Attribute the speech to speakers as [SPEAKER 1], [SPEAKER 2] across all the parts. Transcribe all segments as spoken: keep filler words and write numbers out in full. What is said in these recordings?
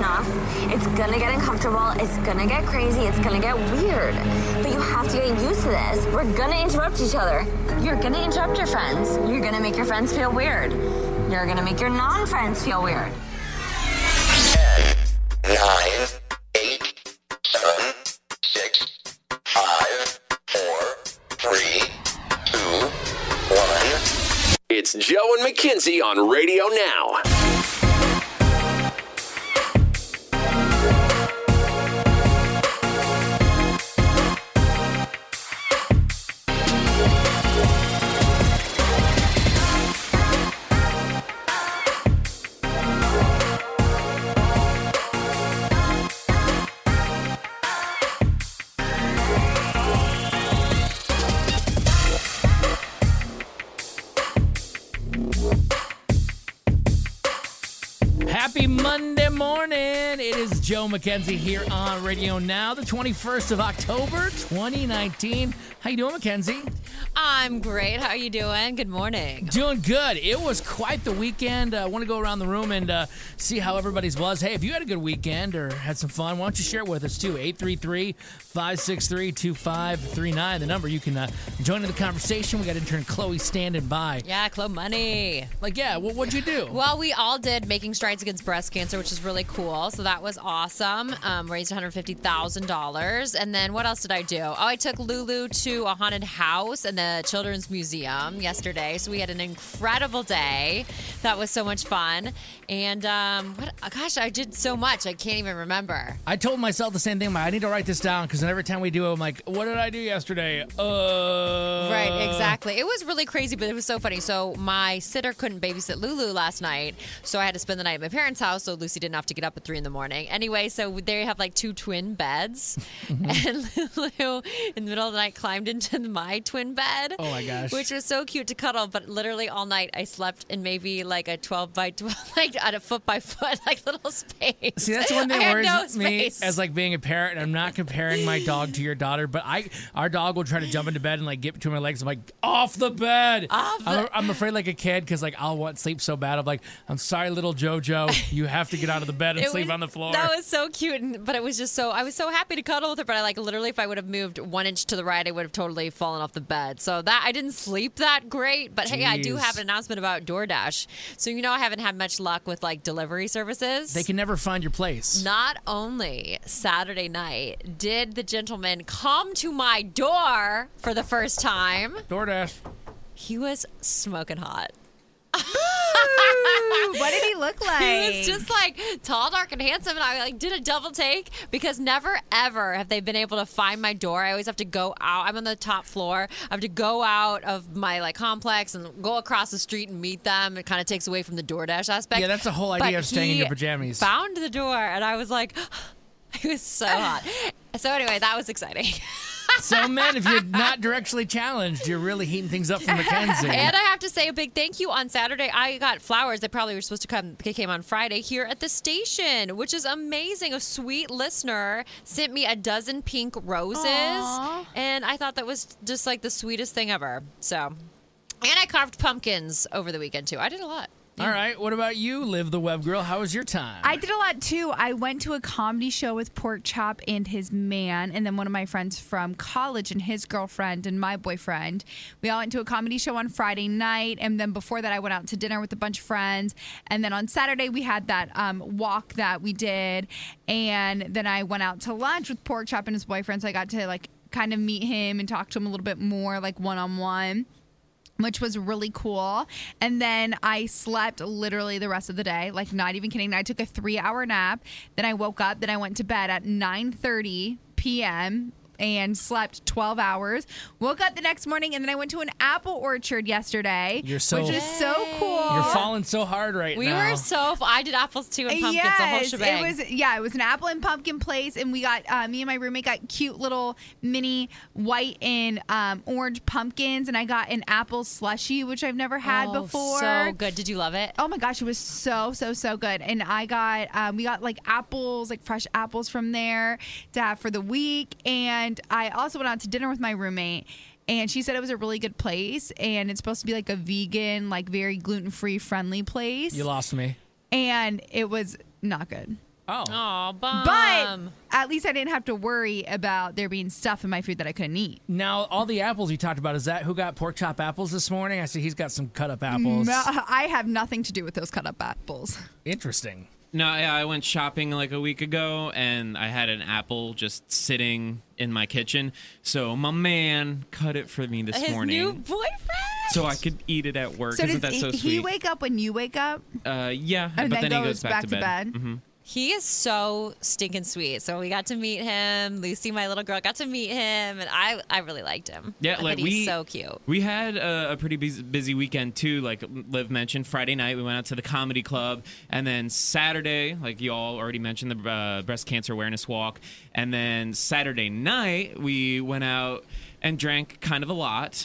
[SPEAKER 1] enough. It's gonna get uncomfortable. It's gonna get crazy. It's gonna get weird. But you have to get used to this. We're gonna interrupt each other. You're gonna interrupt your friends. You're gonna make your friends feel weird. You're gonna make your non-friends feel weird.
[SPEAKER 2] ten, nine, eight, seven, six, five, four, three, two, one.
[SPEAKER 3] It's Joe and Mackenzie on Radio Now.
[SPEAKER 4] Happy Monday morning. It is Joe Mackenzie here on Radio Now, the twenty-first of October, twenty nineteen. How you doing, Mackenzie?
[SPEAKER 5] I'm great. How are you doing? Good morning.
[SPEAKER 4] Doing good. It was quite the weekend. I uh, want to go around the room and uh, see how everybody's was. Hey, if you had a good weekend or had some fun, why don't you share it with us, too? eight three three, five six three, two five three nine, the number. You can uh, join in the conversation. We got intern Chloe standing by.
[SPEAKER 5] Yeah, Chloe Money.
[SPEAKER 4] Like, yeah, well, what'd you do?
[SPEAKER 5] Well, we all did Making Strides Against Breast Cancer, which is really cool. So that was awesome. Um, raised one hundred fifty thousand dollars. And then what else did I do? Oh, I took Lulu to a haunted house and the Children's Museum yesterday. So we had an incredible day. That was so much fun. And um, what? Gosh, I did so much. I can't even remember.
[SPEAKER 4] I told myself the same thing. I need to write this down because every time we do it, I'm like, what did I do yesterday? Uh...
[SPEAKER 5] Right, exactly. It was really crazy, but it was so funny. So my sitter couldn't babysit Lulu last night, so I had to spend the night at my parents' house, so Lucy didn't have to get up at three in the morning. Anyway, so they have like two twin beds, mm-hmm. and Lulu, in the middle of the night, climbed into my twin bed.
[SPEAKER 4] Oh my gosh.
[SPEAKER 5] Which was so cute to cuddle, but literally all night I slept in maybe like a twelve by twelve, like at a foot by foot, like little space.
[SPEAKER 4] See, that's the one thing that worries
[SPEAKER 5] no
[SPEAKER 4] me as like being a parent, and I'm not comparing my dog to your daughter, but I, our dog will try to jump into bed and like get between my legs. I'm like, off the bed.
[SPEAKER 5] Off the-
[SPEAKER 4] I'm, I'm afraid like a kid because like I'll want sleep so bad. I'm like, I'm sorry, little JoJo, you have to get out of the bed and
[SPEAKER 5] It
[SPEAKER 4] sleep
[SPEAKER 5] was-
[SPEAKER 4] on the floor.
[SPEAKER 5] That was so cute, and, but it was just so, I was so happy to cuddle with her, but I like literally if I would have moved one inch to the right, I would have totally fallen off the bed. So that, I didn't sleep that great, but Jeez. Hey, I do have an announcement about DoorDash. So you know I haven't had much luck with like delivery services.
[SPEAKER 4] They can never find your place.
[SPEAKER 5] Not only Saturday night did the gentleman come to my door for the first time.
[SPEAKER 4] DoorDash.
[SPEAKER 5] He was smoking hot.
[SPEAKER 6] Ooh, what did he look like?
[SPEAKER 5] He was just like tall, dark, and handsome, and I like did a double take because never ever have they been able to find my door. I always have to go out. I'm on the top floor. I have to go out of my like complex and go across the street and meet them. It kind of takes away from the DoorDash aspect.
[SPEAKER 4] Yeah, that's the whole idea
[SPEAKER 5] but
[SPEAKER 4] of staying in
[SPEAKER 5] he
[SPEAKER 4] your pajamas.
[SPEAKER 5] Found the door, and I was like, it was so hot. So anyway, that was exciting.
[SPEAKER 4] So, men, if you're not directionally challenged, you're really heating things up for Mackenzie.
[SPEAKER 5] And I have to say a big thank you on Saturday. I got flowers that probably were supposed to come. They came on Friday here at the station, which is amazing. A sweet listener sent me a dozen pink roses,
[SPEAKER 6] Aww.
[SPEAKER 5] and I thought that was just like the sweetest thing ever. So, and I carved pumpkins over the weekend too. I did a lot.
[SPEAKER 4] All right. What about you, Liv the Web Girl? How was your time?
[SPEAKER 6] I did a lot too. I went to a comedy show with Pork Chop and his man, and then one of my friends from college and his girlfriend and my boyfriend. We all went to a comedy show on Friday night, and then before that I went out to dinner with a bunch of friends. And then on Saturday we had that um, walk that we did, and then I went out to lunch with Pork Chop and his boyfriend, so I got to like kind of meet him and talk to him a little bit more like one-on-one, which was really cool. And then I slept literally the rest of the day, like not even kidding. I took a three-hour nap. Then I woke up. Then I went to bed at nine thirty p.m. and slept twelve hours. Woke up the next morning, and then I went to an apple orchard yesterday,
[SPEAKER 4] You're so,
[SPEAKER 6] which is so cool.
[SPEAKER 4] You're falling so hard right
[SPEAKER 5] We
[SPEAKER 4] now.
[SPEAKER 5] were so. I did apples too and pumpkins.
[SPEAKER 6] Yes,
[SPEAKER 5] the whole shebang.
[SPEAKER 6] it was. Yeah, it was an apple and pumpkin place, and we got uh, me and my roommate got cute little mini white and um, orange pumpkins, and I got an apple slushie, which I've never had
[SPEAKER 5] oh,
[SPEAKER 6] before.
[SPEAKER 5] So good. Did you love it?
[SPEAKER 6] Oh my gosh, it was so so so good. And I got um, we got like apples, like fresh apples from there to have for the week, and I also went out to dinner with my roommate. And she said it was a really good place, and it's supposed to be like a vegan, like very gluten-free friendly place.
[SPEAKER 4] You lost me.
[SPEAKER 6] And it was not good.
[SPEAKER 4] Oh.
[SPEAKER 5] Oh, bum.
[SPEAKER 6] But at least I didn't have to worry about there being stuff in my food that I couldn't eat.
[SPEAKER 4] Now, all the apples you talked about, is that who got pork chop apples this morning? I see he's got some cut up apples.
[SPEAKER 6] No, I have nothing to do with those cut up apples.
[SPEAKER 4] Interesting.
[SPEAKER 7] No, yeah, I went shopping like a week ago, and I had an apple just sitting in my kitchen. So my man cut it for me this
[SPEAKER 5] His
[SPEAKER 7] morning,
[SPEAKER 5] new boyfriend.
[SPEAKER 7] so I could eat it at work.
[SPEAKER 6] So
[SPEAKER 7] Isn't
[SPEAKER 6] does
[SPEAKER 7] that so
[SPEAKER 6] he,
[SPEAKER 7] sweet?
[SPEAKER 6] he wake up when you wake up?
[SPEAKER 7] uh, yeah,
[SPEAKER 6] And
[SPEAKER 7] but
[SPEAKER 6] then
[SPEAKER 7] then, he
[SPEAKER 6] goes
[SPEAKER 7] goes back, to bed.
[SPEAKER 6] bed?
[SPEAKER 7] hmm
[SPEAKER 5] He is so stinking sweet. So we got to meet him. Lucy, my little girl, got to meet him, and I I really liked him.
[SPEAKER 7] Yeah,
[SPEAKER 5] I
[SPEAKER 7] like
[SPEAKER 5] thought he's
[SPEAKER 7] we
[SPEAKER 5] so cute.
[SPEAKER 7] We had a, a pretty busy, busy weekend too. Like Liv mentioned, Friday night we went out to the comedy club, and then Saturday, like you all already mentioned, the uh, breast cancer awareness walk, and then Saturday night we went out and drank kind of a lot.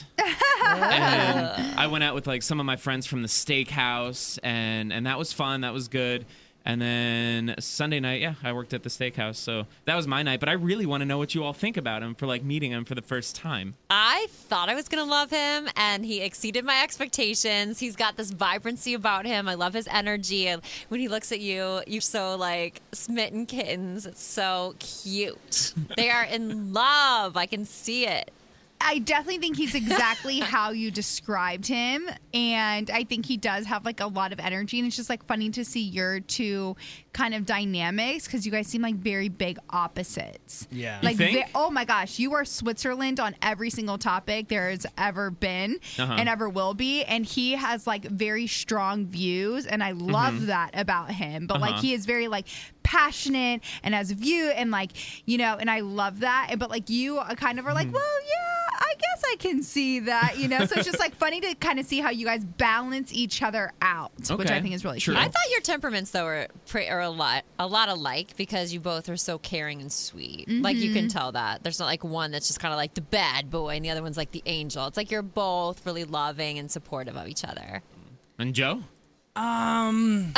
[SPEAKER 7] And I went out with like some of my friends from the steakhouse, and and that was fun. That was good. And then Sunday night, yeah, I worked at the steakhouse. So that was my night. But I really want to know what you all think about him for like meeting him for the first time.
[SPEAKER 5] I thought I was going to love him, and he exceeded my expectations. He's got this vibrancy about him. I love his energy. And when he looks at you, you're so like smitten kittens. It's so cute. They are in love. I can see it.
[SPEAKER 6] I definitely think he's exactly how you described him. And I think he does have like a lot of energy. And it's just like funny to see your two kind of dynamics because you guys seem like very big opposites.
[SPEAKER 4] Yeah.
[SPEAKER 6] Like,
[SPEAKER 7] You think?
[SPEAKER 6] ve- oh my gosh, you are Switzerland on every single topic there's ever been
[SPEAKER 7] Uh-huh.
[SPEAKER 6] and ever will be. And he has like very strong views. And I love that about him. But like,
[SPEAKER 7] Uh-huh.
[SPEAKER 6] he is very like passionate and has a view and like, you know, and I love that. But like, you kind of are like, well, yeah. I guess I can see that, you know. So it's just like funny to kind of see how you guys balance each other out, which
[SPEAKER 7] Okay.
[SPEAKER 6] I think is really
[SPEAKER 7] True.
[SPEAKER 6] cute.
[SPEAKER 5] I thought your temperaments though were pre- are a lot a lot alike because you both are so caring and sweet. Like you can tell that. There's not like one that's just kind of like the bad boy and the other one's like the angel. It's like you're both really loving and supportive of each other.
[SPEAKER 7] And Joe?
[SPEAKER 4] Um,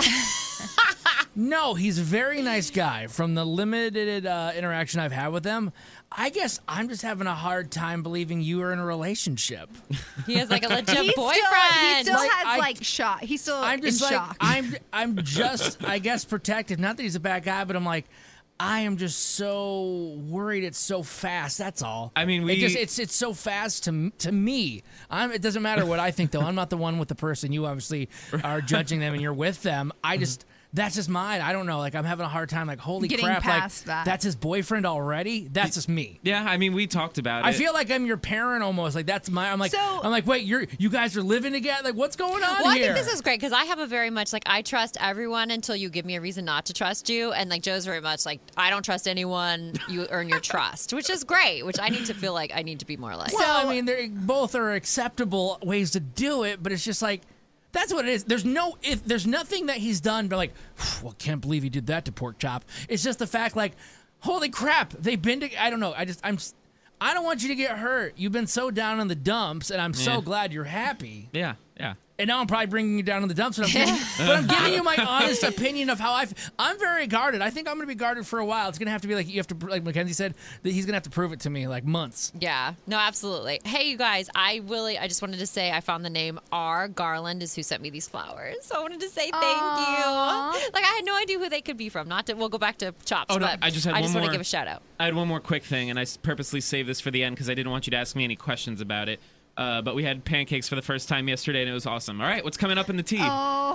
[SPEAKER 4] no, he's a very nice guy. From the limited uh, interaction I've had with him, I guess I'm just having a hard time believing you are in a relationship.
[SPEAKER 5] He has like a legit
[SPEAKER 6] He's
[SPEAKER 5] boyfriend.
[SPEAKER 6] Still, he still
[SPEAKER 4] Like,
[SPEAKER 6] has
[SPEAKER 4] I-
[SPEAKER 6] like shock. He's still
[SPEAKER 4] I'm just
[SPEAKER 6] in
[SPEAKER 4] like
[SPEAKER 6] shock.
[SPEAKER 4] I'm I'm just I guess protective. Not that he's a bad guy, but I'm like I am just so worried. It's so fast. That's all.
[SPEAKER 7] I mean,
[SPEAKER 4] it
[SPEAKER 7] we-
[SPEAKER 4] just it's it's so fast to to me. I'm. It doesn't matter what I think though. I'm not the one with the person. You obviously are judging them, and you're with them. I just. That's just mine. I don't know. Like I'm having a hard time. Like holy
[SPEAKER 6] Getting
[SPEAKER 4] crap!
[SPEAKER 6] past
[SPEAKER 4] like
[SPEAKER 6] that.
[SPEAKER 4] that's his boyfriend already. That's just me.
[SPEAKER 7] Yeah, I mean, we talked about it.
[SPEAKER 4] I feel like I'm your parent almost. Like that's my. I'm like.
[SPEAKER 6] So-
[SPEAKER 4] I'm like. Wait, you're you guys are living together. Like what's going on
[SPEAKER 5] Well, I
[SPEAKER 4] here?
[SPEAKER 5] think this is great because I have a very much like I trust everyone until you give me a reason not to trust you, and like Joe's very much like I don't trust anyone. You earn your trust, which is great. Which I need to feel like I need to be more like.
[SPEAKER 4] Well, I mean, they both are acceptable ways to do it, but it's just like that's what it is. There's no if there's nothing that he's done, but like, well, can't believe he did that to Pork Chop. It's just the fact, like, holy crap, they've been to. I don't know. I just I'm. I don't want you to get hurt. You've been so down in the dumps, and I'm so
[SPEAKER 7] Yeah.
[SPEAKER 4] glad you're happy.
[SPEAKER 7] Yeah, yeah.
[SPEAKER 4] And now I'm probably bringing you down in the dumps, and I'm giving, but I'm giving you my honest opinion of how I. f- I'm very guarded. I think I'm going to be guarded for a while. It's going to have to be like you have to, like Mackenzie said, that he's going to have to prove it to me, like months.
[SPEAKER 5] Yeah, no, absolutely. Hey, you guys, I really, I just wanted to say I found the name R. Garland is who sent me these flowers. So I wanted to say thank
[SPEAKER 6] Aw.
[SPEAKER 5] you. Like I had no idea who they could be from. Not to, we'll go back to Chops,
[SPEAKER 7] Oh, no,
[SPEAKER 5] but
[SPEAKER 7] I just had
[SPEAKER 5] I
[SPEAKER 7] one
[SPEAKER 5] just want
[SPEAKER 7] more-
[SPEAKER 5] to give a shout out.
[SPEAKER 7] I had one more quick thing, and I s- purposely saved this for the end because I didn't want you to ask me any questions about it. Uh, but we had pancakes for the first time yesterday, and it was awesome. All right, what's coming up in the tea?
[SPEAKER 6] oh,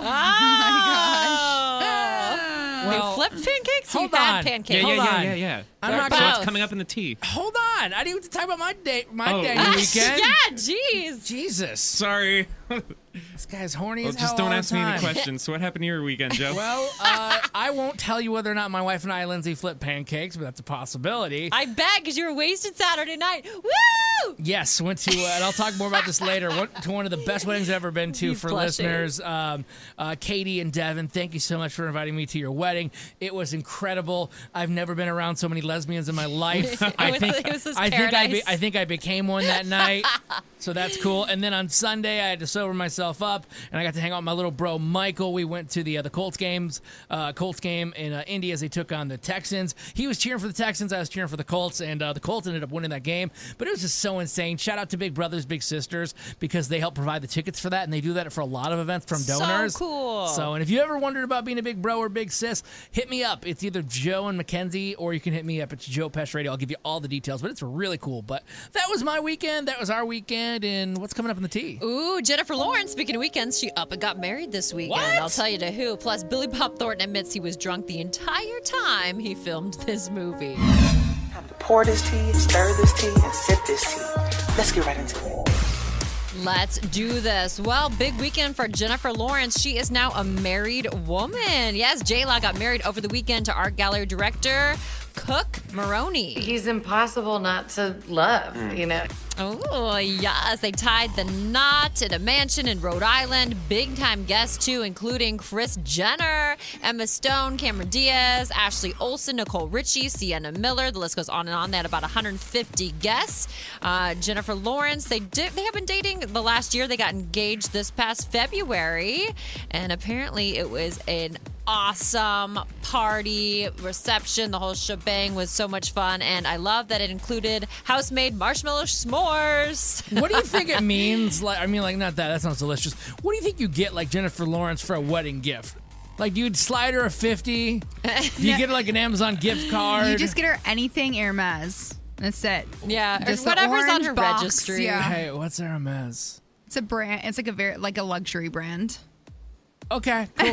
[SPEAKER 5] Oh,
[SPEAKER 4] Well,
[SPEAKER 5] they flipped pancakes. Or
[SPEAKER 4] hold
[SPEAKER 5] you had
[SPEAKER 4] on.
[SPEAKER 5] pancakes.
[SPEAKER 7] yeah, yeah,
[SPEAKER 4] hold
[SPEAKER 7] yeah,
[SPEAKER 4] on.
[SPEAKER 7] yeah, yeah.
[SPEAKER 4] I'm
[SPEAKER 7] so
[SPEAKER 4] not
[SPEAKER 7] so
[SPEAKER 4] gonna-
[SPEAKER 7] what's coming up in the tea?
[SPEAKER 4] Hold on. I didn't even talk about my day, my
[SPEAKER 7] Oh.
[SPEAKER 4] day
[SPEAKER 7] Ah,
[SPEAKER 4] weekend.
[SPEAKER 5] Yeah, jeez.
[SPEAKER 4] Jesus.
[SPEAKER 7] Sorry.
[SPEAKER 4] This guy's horny
[SPEAKER 7] Well,
[SPEAKER 4] as hell
[SPEAKER 7] just don't
[SPEAKER 4] all
[SPEAKER 7] ask
[SPEAKER 4] the
[SPEAKER 7] me
[SPEAKER 4] time.
[SPEAKER 7] any questions. So what happened to your weekend, Joe?
[SPEAKER 4] Well, uh, I won't tell you whether or not my wife and I, Lindsay, flipped pancakes, but that's a possibility.
[SPEAKER 5] I bet because you were wasted Saturday night. Woo!
[SPEAKER 4] Yes, went to, uh, and I'll talk more about this later. Went to one of the best weddings I've ever been to
[SPEAKER 5] He's
[SPEAKER 4] for
[SPEAKER 5] blushing.
[SPEAKER 4] listeners. Um, uh, Katie and Devin, thank you so much for inviting me to your wedding. It was incredible. I've never been around so many lesbians in my life. I
[SPEAKER 5] was-
[SPEAKER 4] think
[SPEAKER 5] it was this
[SPEAKER 4] I think I, be,
[SPEAKER 5] paradise.
[SPEAKER 4] I think I became one that night. So that's cool. And then on Sunday, I had to sober myself up, and I got to hang out with my little bro Michael. We went to the uh, the Colts games, uh, Colts game in uh, Indy as they took on the Texans. He was cheering for the Texans. I was cheering for the Colts, and uh, the Colts ended up winning that game. But it was just so so insane. Shout out to Big Brothers Big Sisters because they help provide the tickets for that, and they do that for a lot of events from
[SPEAKER 5] So
[SPEAKER 4] donors.
[SPEAKER 5] cool.
[SPEAKER 4] So, and if you ever wondered about being a big bro or big sis, hit me up. It's either Joe and Mackenzie, or you can hit me up. It's Joe Pesh Radio. I'll give you all the details, but it's really cool. But that was my weekend. That was our weekend. And what's coming up in the tea?
[SPEAKER 5] Ooh, Jennifer Lawrence, speaking of weekends, she up and got married this weekend.
[SPEAKER 4] What?
[SPEAKER 5] I'll tell you to who. Plus, Billy Bob Thornton admits he was drunk the entire time he filmed this movie.
[SPEAKER 8] Time to pour this tea, stir this tea, and sip this tea. Let's get right into it.
[SPEAKER 5] Let's do this. Well, big weekend for Jennifer Lawrence. She is now a married woman. Yes, J-Law got married over the weekend to art gallery director Cook Maroney.
[SPEAKER 9] He's impossible not to love, you know.
[SPEAKER 5] Oh, yes. They tied the knot at a mansion in Rhode Island. Big time guests, too, including Kris Jenner, Emma Stone, Cameron Diaz, Ashley Olsen, Nicole Richie, Sienna Miller. The list goes on and on. They had about one hundred fifty guests. Uh, Jennifer Lawrence, they did, they have been dating the last year. They got engaged this past February. And apparently it was an awesome party, reception. The whole shebang was so much fun. And I love that it included house-made marshmallow s'mores.
[SPEAKER 4] What do you think it means? Like, I mean, like, not that. That sounds delicious. What do you think you get, like, Jennifer Lawrence for a wedding gift? Like, do you slide her a fifty? Do you get her, like, an Amazon gift card?
[SPEAKER 6] You just get her anything Hermes. That's it.
[SPEAKER 5] Yeah, or
[SPEAKER 6] Just the
[SPEAKER 5] whatever's on
[SPEAKER 6] orange
[SPEAKER 5] her
[SPEAKER 6] box,
[SPEAKER 5] registry.
[SPEAKER 6] yeah.
[SPEAKER 4] Hey, what's Hermes?
[SPEAKER 6] It's a brand. It's like a very like a luxury brand.
[SPEAKER 4] Okay, cool.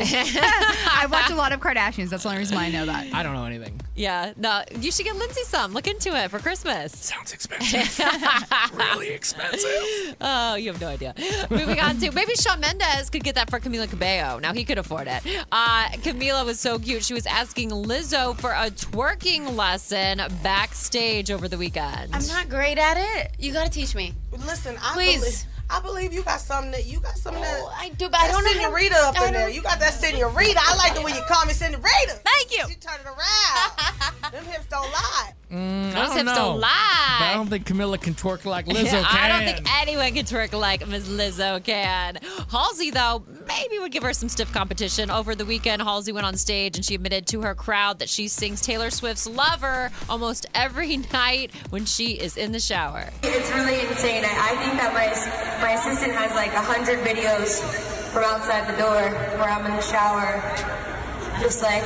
[SPEAKER 6] I watch a lot of Kardashians. That's the only reason why I know that.
[SPEAKER 4] I don't know anything.
[SPEAKER 5] Yeah, no, you should get Lindsay some. Look into it for Christmas.
[SPEAKER 4] Sounds expensive. Really expensive.
[SPEAKER 5] Oh, you have no idea. Moving on to maybe Shawn Mendes could get that for Camila Cabello. Now he could afford it. Uh, Camila was so cute. She was asking Lizzo for a twerking lesson backstage over the weekend.
[SPEAKER 9] I'm not great at it. You gotta teach me.
[SPEAKER 8] Listen, I
[SPEAKER 9] Please.
[SPEAKER 8] believe, I believe you got something that you got something that.
[SPEAKER 9] Oh, I do, but I don't know how-
[SPEAKER 8] Senorita up
[SPEAKER 9] I
[SPEAKER 8] in there.
[SPEAKER 9] don't-
[SPEAKER 8] You got that Senorita. I like the way you call me Senorita.
[SPEAKER 9] Thank you.
[SPEAKER 8] You turn it around. Them hips don't lie.
[SPEAKER 4] Mm, I
[SPEAKER 5] Those
[SPEAKER 4] don't
[SPEAKER 5] hips
[SPEAKER 4] know.
[SPEAKER 5] don't lie.
[SPEAKER 4] But I don't think Camilla can twerk like Lizzo can.
[SPEAKER 5] I don't think anyone can twerk like Miss Lizzo can. Halsey, though, maybe would give her some stiff competition. Over the weekend, Halsey went on stage and she admitted to her crowd that she sings Taylor Swift's Lover almost every night when she is in the shower.
[SPEAKER 10] It's really insane. I, I think that my my assistant has like a hundred videos from outside the door where I'm in the shower, just like.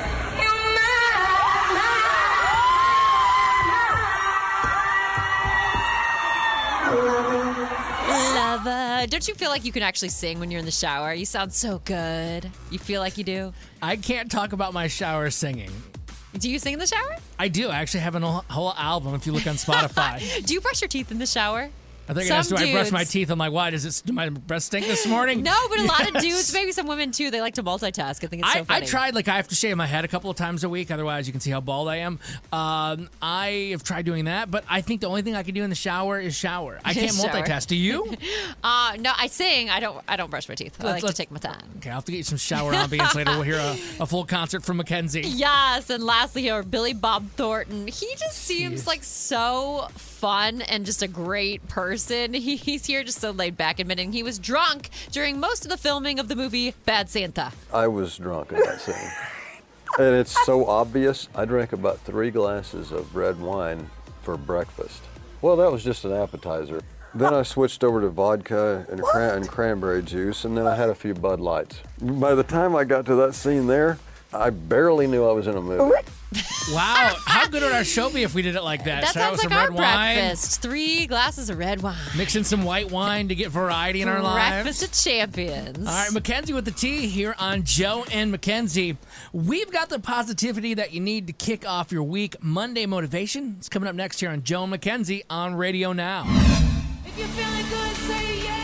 [SPEAKER 5] Lover. Don't you feel like you can actually sing when you're in the shower? You sound so good. You feel like you do?
[SPEAKER 4] I can't talk about my shower singing.
[SPEAKER 5] Do you sing in the shower?
[SPEAKER 4] I do. I actually have a whole- whole album if you look on Spotify.
[SPEAKER 5] Do you brush your teeth in the shower?
[SPEAKER 4] I think
[SPEAKER 5] Some
[SPEAKER 4] I asked, do I brush my
[SPEAKER 5] dudes-
[SPEAKER 4] teeth? I'm like, why? Does it, do my breath stink this morning?
[SPEAKER 5] No, but a lot of
[SPEAKER 4] Yes.
[SPEAKER 5] dudes, maybe some women too, they like to multitask. I think it's so
[SPEAKER 4] I, I
[SPEAKER 5] funny.
[SPEAKER 4] tried, like, I have to shave my head a couple of times a week. Otherwise, you can see how bald I am. Um, I have tried doing that, but I think the only thing I can do in the shower is shower. I can't
[SPEAKER 5] Shower.
[SPEAKER 4] multitask. Do you?
[SPEAKER 5] Uh, no, I sing. I don't. I don't brush my teeth. I
[SPEAKER 4] Let's-
[SPEAKER 5] like to
[SPEAKER 4] let's-
[SPEAKER 5] take my time.
[SPEAKER 4] Okay, I'll have to get you some shower ambience later. We'll hear a, a full concert from Mackenzie.
[SPEAKER 5] Yes, and lastly, here Billy Bob Thornton. He just seems
[SPEAKER 4] Jeez.
[SPEAKER 5] like so fun and just a great person. He, he's here just so laid back, admitting he was drunk during most of the filming of the movie Bad Santa.
[SPEAKER 11] I was drunk in that scene. And it's so obvious. I drank about three glasses of red wine for breakfast. Well, that was just an appetizer. Then I switched over to vodka and, cran- and cranberry juice, and then I had a few Bud Lights. By the time I got to that scene there, I barely knew I was in a movie.
[SPEAKER 4] Wow, how good would our show be if we did it like that?
[SPEAKER 5] That
[SPEAKER 4] Start
[SPEAKER 5] sounds
[SPEAKER 4] with
[SPEAKER 5] like
[SPEAKER 4] some
[SPEAKER 5] our
[SPEAKER 4] red wine,
[SPEAKER 5] breakfast. Three glasses of red wine.
[SPEAKER 4] mix in some white wine to get variety in our lives.
[SPEAKER 5] Breakfast of champions.
[SPEAKER 4] All right, Mackenzie with the T here on Joe and Mackenzie. We've got the positivity that you need to kick off your week. Monday Motivation. It's coming up next here on Joe and Mackenzie on Radio Now.
[SPEAKER 5] If you're feeling good, say yeah.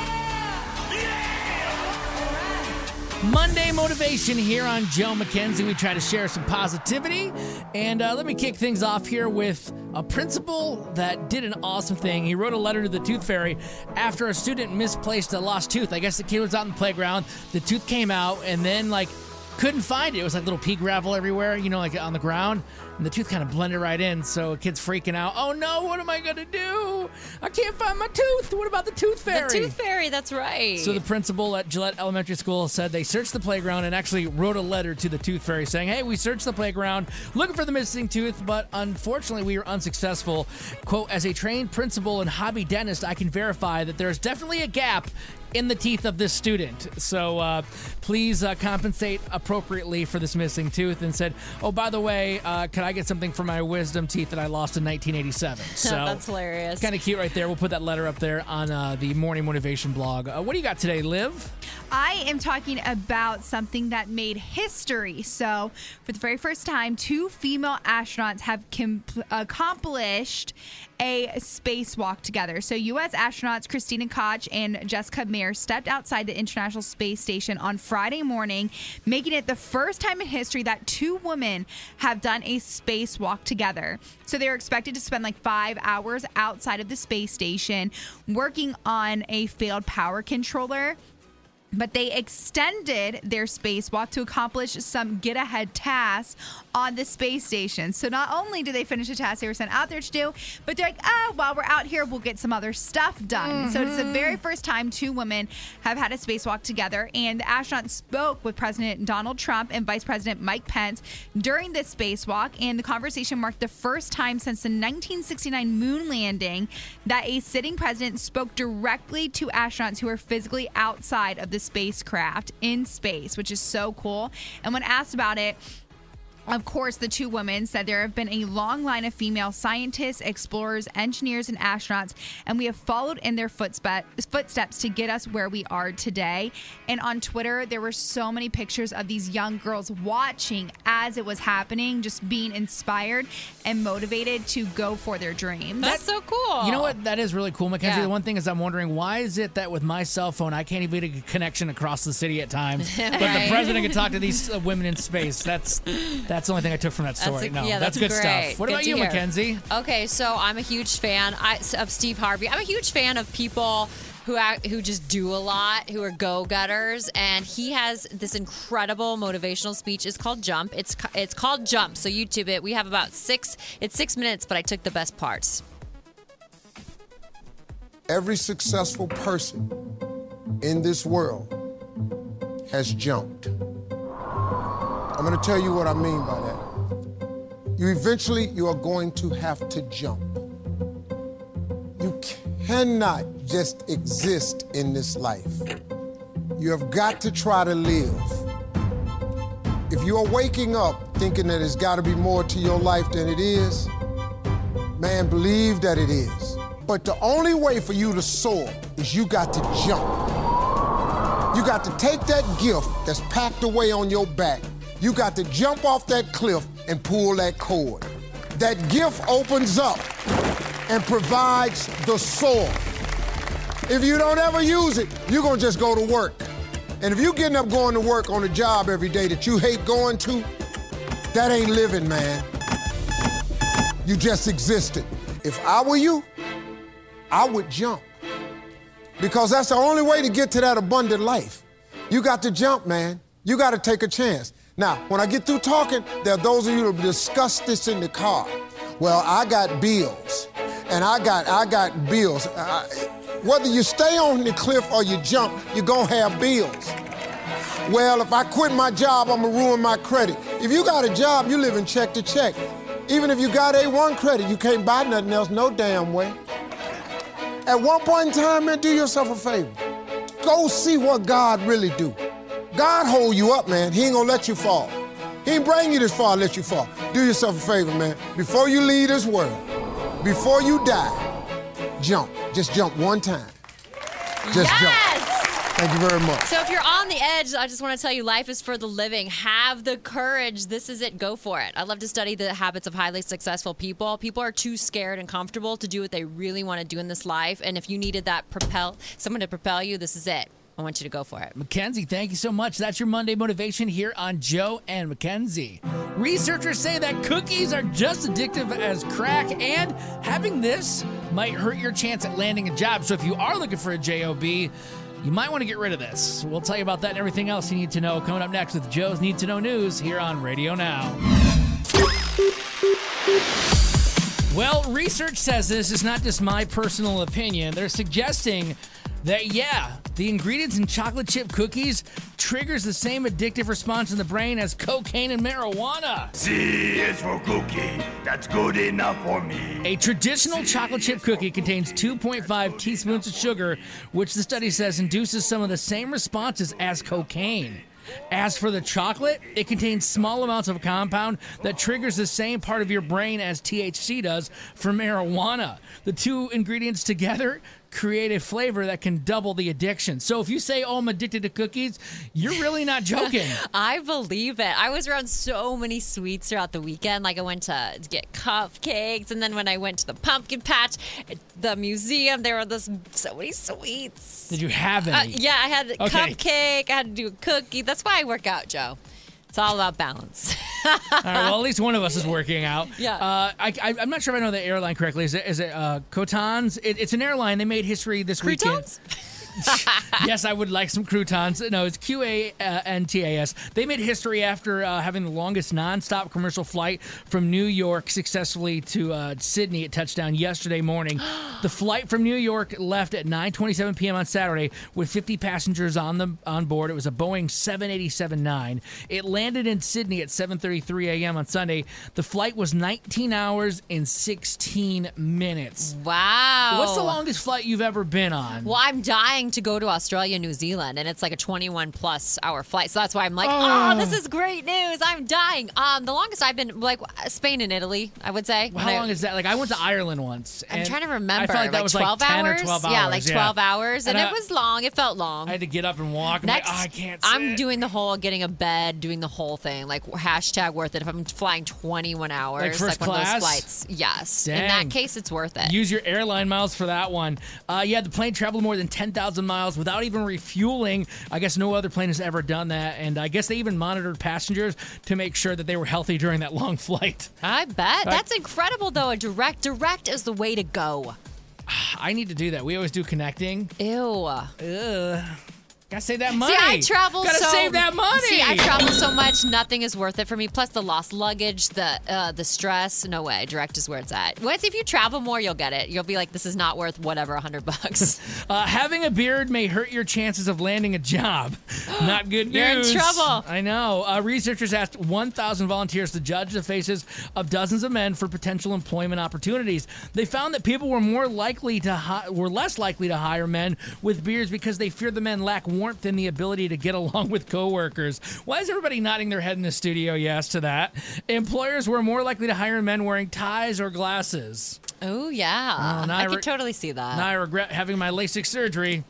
[SPEAKER 4] Monday Motivation here on Joe Mackenzie. We try to share some positivity. And uh, let me kick things off here with a principal that did an awesome thing. He wrote a letter to the Tooth Fairy after a student misplaced a lost tooth. I guess the kid was out in the playground. The tooth came out, and then, like, Couldn't find it. It was like little pea gravel everywhere, you know, like on the ground. And the tooth kind of blended right in. So a kid's freaking out. Oh no, what am I going to do? I can't find my tooth. What about the tooth fairy?
[SPEAKER 5] The tooth fairy, that's right.
[SPEAKER 4] So the principal at Gillette Elementary School said they searched the playground and actually wrote a letter to the tooth fairy saying, hey, we searched the playground looking for the missing tooth, but unfortunately we were unsuccessful. Quote, as a trained principal and hobby dentist, I can verify that there's definitely a gap in the teeth of this student. So uh, please uh, compensate appropriately for this missing tooth, and said, oh, by the way, uh, can I get something for my wisdom teeth that I lost in nineteen eighty-seven? So
[SPEAKER 5] that's hilarious.
[SPEAKER 4] Kind of cute right there. We'll put that letter up there on uh, the Morning Motivation blog. Uh, what do you got today, Liv?
[SPEAKER 6] I am talking about something that made history. So, for the very first time, two female astronauts have com- accomplished a spacewalk together. So, U S astronauts Christina Koch and Jessica Meir stepped outside the International Space Station on Friday morning, making it the first time in history that two women have done a spacewalk together. So, they're expected to spend like five hours outside of the space station working on a failed power controller. But they extended their spacewalk to accomplish some get-ahead tasks on the space station. So not only did they finish a task they were sent out there to do, but they're like, oh, while we're out here, we'll get some other stuff done. Mm-hmm. So it's the very first time two women have had a spacewalk together. And the astronauts spoke with President Donald Trump and Vice President Mike Pence during this spacewalk. And the conversation marked the first time since the nineteen sixty-nine moon landing that a sitting president spoke directly to astronauts who are physically outside of the spacecraft in space, which is so cool. And when asked about it, of course, the two women said there have been a long line of female scientists, explorers, engineers, and astronauts, and we have followed in their footsteps to get us where we are today. And on Twitter, there were so many pictures of these young girls watching as it was happening, just being inspired and motivated to go for their dreams.
[SPEAKER 5] That's so cool.
[SPEAKER 4] You know what? That is really cool, Mackenzie.
[SPEAKER 5] Yeah.
[SPEAKER 4] The one thing is I'm wondering, why is it that with my cell phone, I can't even get a connection across the city at times, but
[SPEAKER 5] Right.
[SPEAKER 4] the president can talk to these uh, women in space? That's that's the only thing I took from that story.
[SPEAKER 5] That's a-
[SPEAKER 4] no,
[SPEAKER 5] yeah,
[SPEAKER 4] that's,
[SPEAKER 5] that's
[SPEAKER 4] good
[SPEAKER 5] great.
[SPEAKER 4] stuff. What
[SPEAKER 5] Good
[SPEAKER 4] about
[SPEAKER 5] to
[SPEAKER 4] you,
[SPEAKER 5] hear.
[SPEAKER 4] Mackenzie?
[SPEAKER 5] Okay, so I'm a huge fan I, of Steve Harvey. I'm a huge fan of people who act, who just do a lot, who are go-getters, and he has this incredible motivational speech. It's called Jump. It's it's called Jump. So YouTube it. We have about six. It's six minutes, but I took the best parts.
[SPEAKER 12] Every successful person in this world has jumped. I'm going to tell you what I mean by that. You eventually, you are going to have to jump. You cannot just exist in this life. You have got to try to live. If you are waking up thinking that there's got to be more to your life than it is, man, believe that it is. But the only way for you to soar is you got to jump. You got to take that gift that's packed away on your back. You got to jump off that cliff and pull that cord. That gift opens up and provides the soar. If you don't ever use it, you're gonna just go to work. And if you're getting up going to work on a job every day that you hate going to, that ain't living, man. You just existed. If I were you, I would jump. Because that's the only way to get to that abundant life. You got to jump, man. You got to take a chance. Now, when I get through talking, there are those of you who discuss this in the car. Well, I got bills, and I got I got bills. I, whether you stay on the cliff or you jump, you're gonna have bills. Well, if I quit my job, I'm gonna ruin my credit. If you got a job, you living check to check. Even if you got A one credit, you can't buy nothing else no damn way. At one point in time, man, do yourself a favor. Go see what God really do. God hold you up, man. He ain't gonna let you fall. He ain't bring you this far to let you fall. Do yourself a favor, man. Before you leave this world, before you die, jump. Just jump one time. Just
[SPEAKER 5] Yes!
[SPEAKER 12] jump. Thank you very much.
[SPEAKER 5] So if you're on the edge, I just want to tell you, life is for the living. Have the courage. This is it. Go for it. I love to study the habits of highly successful people. People are too scared and comfortable to do what they really want to do in this life. And if you needed that propel, someone to propel you, this is it. I want you to go for it.
[SPEAKER 4] Mackenzie, thank you so much. That's your Monday motivation here on Joe and Mackenzie. Researchers say that cookies are just addictive as crack, and having this might hurt your chance at landing a job. So if you are looking for a job, you might want to get rid of this. We'll tell you about that and everything else you need to know coming up next with Joe's Need to Know News here on Radio Now. Well, research says this is not just my personal opinion. They're suggesting that, yeah, the ingredients in chocolate chip cookies triggers the same addictive response in the brain as cocaine and marijuana.
[SPEAKER 13] C is for cookie. That's good enough for me.
[SPEAKER 4] A traditional chocolate chip cookie contains two point five teaspoons of sugar, which the study says induces some of the same responses as cocaine. As for the chocolate, it contains small amounts of a compound that triggers the same part of your brain as T H C does for marijuana. The two ingredients together create a flavor that can double the addiction. So if you say, oh, I'm addicted to cookies, you're really not joking.
[SPEAKER 5] I believe it. I was around so many sweets throughout the weekend. Like I went to get cupcakes, and then when I went to the pumpkin patch, the museum, there were this, so many sweets.
[SPEAKER 4] Did you have any?
[SPEAKER 5] Uh, yeah, I had a
[SPEAKER 4] Okay.
[SPEAKER 5] cupcake. I had to do a cookie. That's why I work out, Joe. It's all about balance.
[SPEAKER 4] All right, well, at least one of us is working out.
[SPEAKER 5] Yeah.
[SPEAKER 4] Uh, I, I, I'm not sure if I know the airline correctly. Is it, is it uh, Cotons? It, it's an airline. They made history this
[SPEAKER 5] Croutons?
[SPEAKER 4] weekend. Yes, I would like some croutons. No, it's Q A N T A S. They made history after uh, having the longest nonstop commercial flight from New York successfully to uh, Sydney at touchdown yesterday morning. The flight from New York left at nine twenty-seven p.m. on Saturday with fifty passengers on the on board. It was a Boeing seven eighty-seven nine. It landed in Sydney at seven thirty-three a.m. on Sunday. The flight was nineteen hours and sixteen minutes.
[SPEAKER 5] Wow.
[SPEAKER 4] What's the longest flight you've ever been on?
[SPEAKER 5] Well, I'm dying to go to Australia, New Zealand, and it's like a twenty-one plus hour flight. So that's why I'm like,
[SPEAKER 4] Oh.
[SPEAKER 5] oh, this is great news. I'm dying. Um, the longest I've been, like Spain and Italy, I would say.
[SPEAKER 4] How long is that? Like, I went to Ireland once.
[SPEAKER 5] I'm
[SPEAKER 4] and
[SPEAKER 5] trying to remember.
[SPEAKER 4] I felt like that
[SPEAKER 5] like
[SPEAKER 4] was
[SPEAKER 5] twelve
[SPEAKER 4] like ten
[SPEAKER 5] hours?
[SPEAKER 4] or twelve hours.
[SPEAKER 5] Yeah, like twelve hours. And,
[SPEAKER 4] And
[SPEAKER 5] it
[SPEAKER 4] I-
[SPEAKER 5] was long. It felt long.
[SPEAKER 4] I had to get up and walk. I'm
[SPEAKER 5] Next,
[SPEAKER 4] like, oh, I can't
[SPEAKER 5] I'm
[SPEAKER 4] sit.
[SPEAKER 5] doing the whole getting a bed, doing the whole thing. Like, hashtag worth it. If I'm flying twenty-one hours,
[SPEAKER 4] Like first
[SPEAKER 5] one of
[SPEAKER 4] class?
[SPEAKER 5] those flights. Yes. In
[SPEAKER 4] Dang.
[SPEAKER 5] that case, it's worth it.
[SPEAKER 4] Use your airline miles for that one. Uh, yeah, the plane traveled more than ten thousand miles without even refueling. I guess no other plane has ever done that. And I guess they even monitored passengers to make sure that they were healthy during that long flight.
[SPEAKER 5] I bet. That's incredible, though. A direct, direct is the way to go.
[SPEAKER 4] I need to do that. We always do connecting.
[SPEAKER 5] Ew.
[SPEAKER 4] Ugh. Gotta save that money.
[SPEAKER 5] See, I travel
[SPEAKER 4] Gotta
[SPEAKER 5] so
[SPEAKER 4] save that money.
[SPEAKER 5] See, I travel so much, nothing is worth it for me. Plus the lost luggage, the uh, the stress. No way. Direct is where it's at. Once if you travel more, you'll get it. You'll be like, this is not worth whatever, a hundred bucks.
[SPEAKER 4] Uh, having a beard may hurt your chances of landing a job. Not good news.
[SPEAKER 5] You're in trouble.
[SPEAKER 4] I know. Uh, researchers asked one thousand volunteers to judge the faces of dozens of men for potential employment opportunities. They found that people were more likely to hi- were less likely to hire men with beards because they fear the men lack warmth and the ability to get along with coworkers. Why is everybody nodding their head in the studio? Yes to that. Employers were more likely to hire men wearing ties or glasses.
[SPEAKER 5] Oh yeah,
[SPEAKER 4] Oh, now
[SPEAKER 5] I
[SPEAKER 4] I
[SPEAKER 5] could
[SPEAKER 4] re-
[SPEAKER 5] totally see that.
[SPEAKER 4] Now I regret having my LASIK surgery.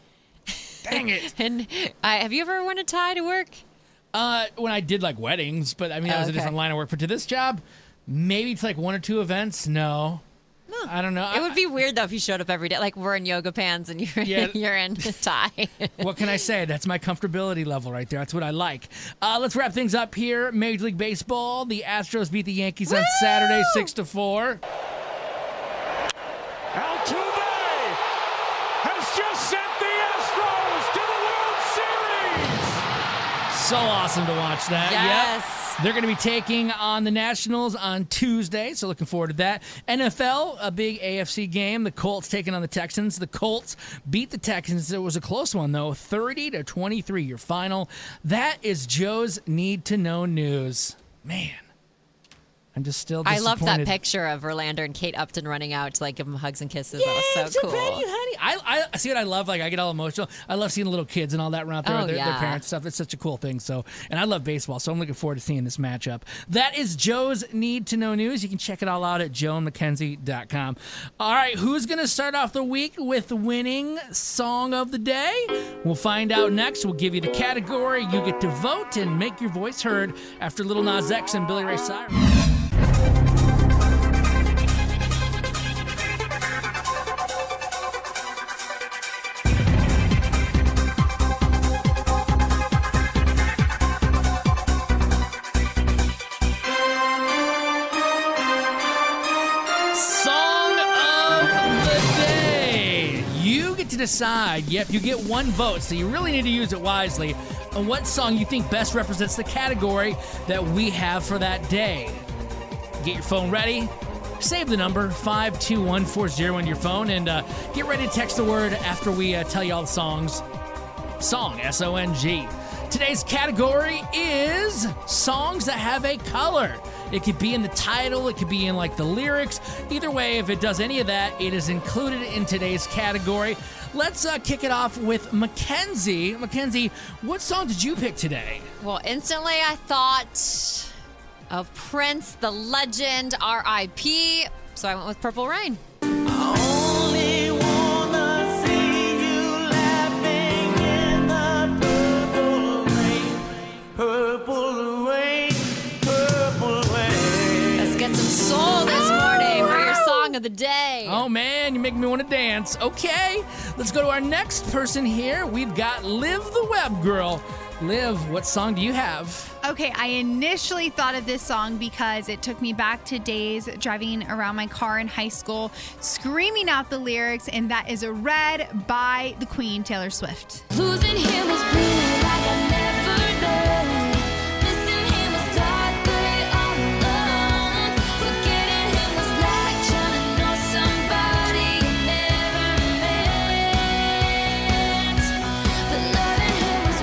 [SPEAKER 4] Dang it.
[SPEAKER 5] And I, have you ever worn a tie to work?
[SPEAKER 4] Uh, when I did like weddings, but I mean that was a
[SPEAKER 5] Okay.
[SPEAKER 4] different line of work. But to this job, maybe to like one or two events. No, I don't know.
[SPEAKER 5] It would be weird though if you showed up every day, like wearing yoga pants and you're
[SPEAKER 4] Yeah.
[SPEAKER 5] you're in a tie.
[SPEAKER 4] What can I say? That's my comfortability level right there. That's what I like. Uh, let's wrap things up here. Major League Baseball. The Astros beat the Yankees on Saturday, six to four.
[SPEAKER 13] Altuve has just sent the Astros to the World Series.
[SPEAKER 4] So awesome to watch that.
[SPEAKER 5] Yes.
[SPEAKER 4] Yep. They're going to be taking on the Nationals on Tuesday, so looking forward to that. N F L, a big A F C game. The Colts taking on the Texans. The Colts beat the Texans. It was a close one, though, thirty to twenty-three, your final. That is Joe's Need to Know News. Man, I'm just still
[SPEAKER 5] I
[SPEAKER 4] disappointed.
[SPEAKER 5] loved that picture of Verlander and Kate Upton running out to like give him hugs and kisses. that was so
[SPEAKER 4] So
[SPEAKER 5] cool.
[SPEAKER 4] pretty, honey. I, I see what I love. Like I get all emotional. I love seeing the little kids and all that run out there,
[SPEAKER 5] Oh,
[SPEAKER 4] with their, their
[SPEAKER 5] yeah.
[SPEAKER 4] parents stuff. It's such a cool thing. So, and I love baseball, so I'm looking forward to seeing this matchup. That is Joe's Need to Know News. You can check it all out at joe mckenzie dot com. All right, who's going to start off the week with the winning song of the day? We'll find out next. We'll give you the category. You get to vote and make your voice heard after Lil Nas X and Billy Ray Cyrus. Song of the day. You get to decide. Yep, you get one vote, so you really need to use it wisely on what song you think best represents the category that we have for that day. Get your phone ready. Save the number five two one four zero on your phone, and uh, get ready to text the word after we uh, tell you all the songs. Song, S O N G. Today's category is songs that have a color. It could be in the title, it could be in like the lyrics. Either way, if it does any of that, it is included in today's category. Let's uh, kick it off with Mackenzie. Mackenzie, what song did you pick today?
[SPEAKER 5] Well, instantly I thought of Prince, the legend, R I P So I went with Purple Rain.
[SPEAKER 14] Purple rain, purple rain.
[SPEAKER 5] Let's get some soul this morning for your song of the day.
[SPEAKER 4] Oh man, you make me want to dance. Okay, let's go to our next person here. We've got Liv the Web Girl. Liv, what song do you have?
[SPEAKER 6] Okay, I initially thought of this song because it took me back to days driving around my car in high school, screaming out the lyrics, and that is Red by the Queen, Taylor Swift.
[SPEAKER 15] Losing him was blue like I never known. Missing him was dark gray all alone. Forgetting him was like trying to know somebody you never met. But loving him was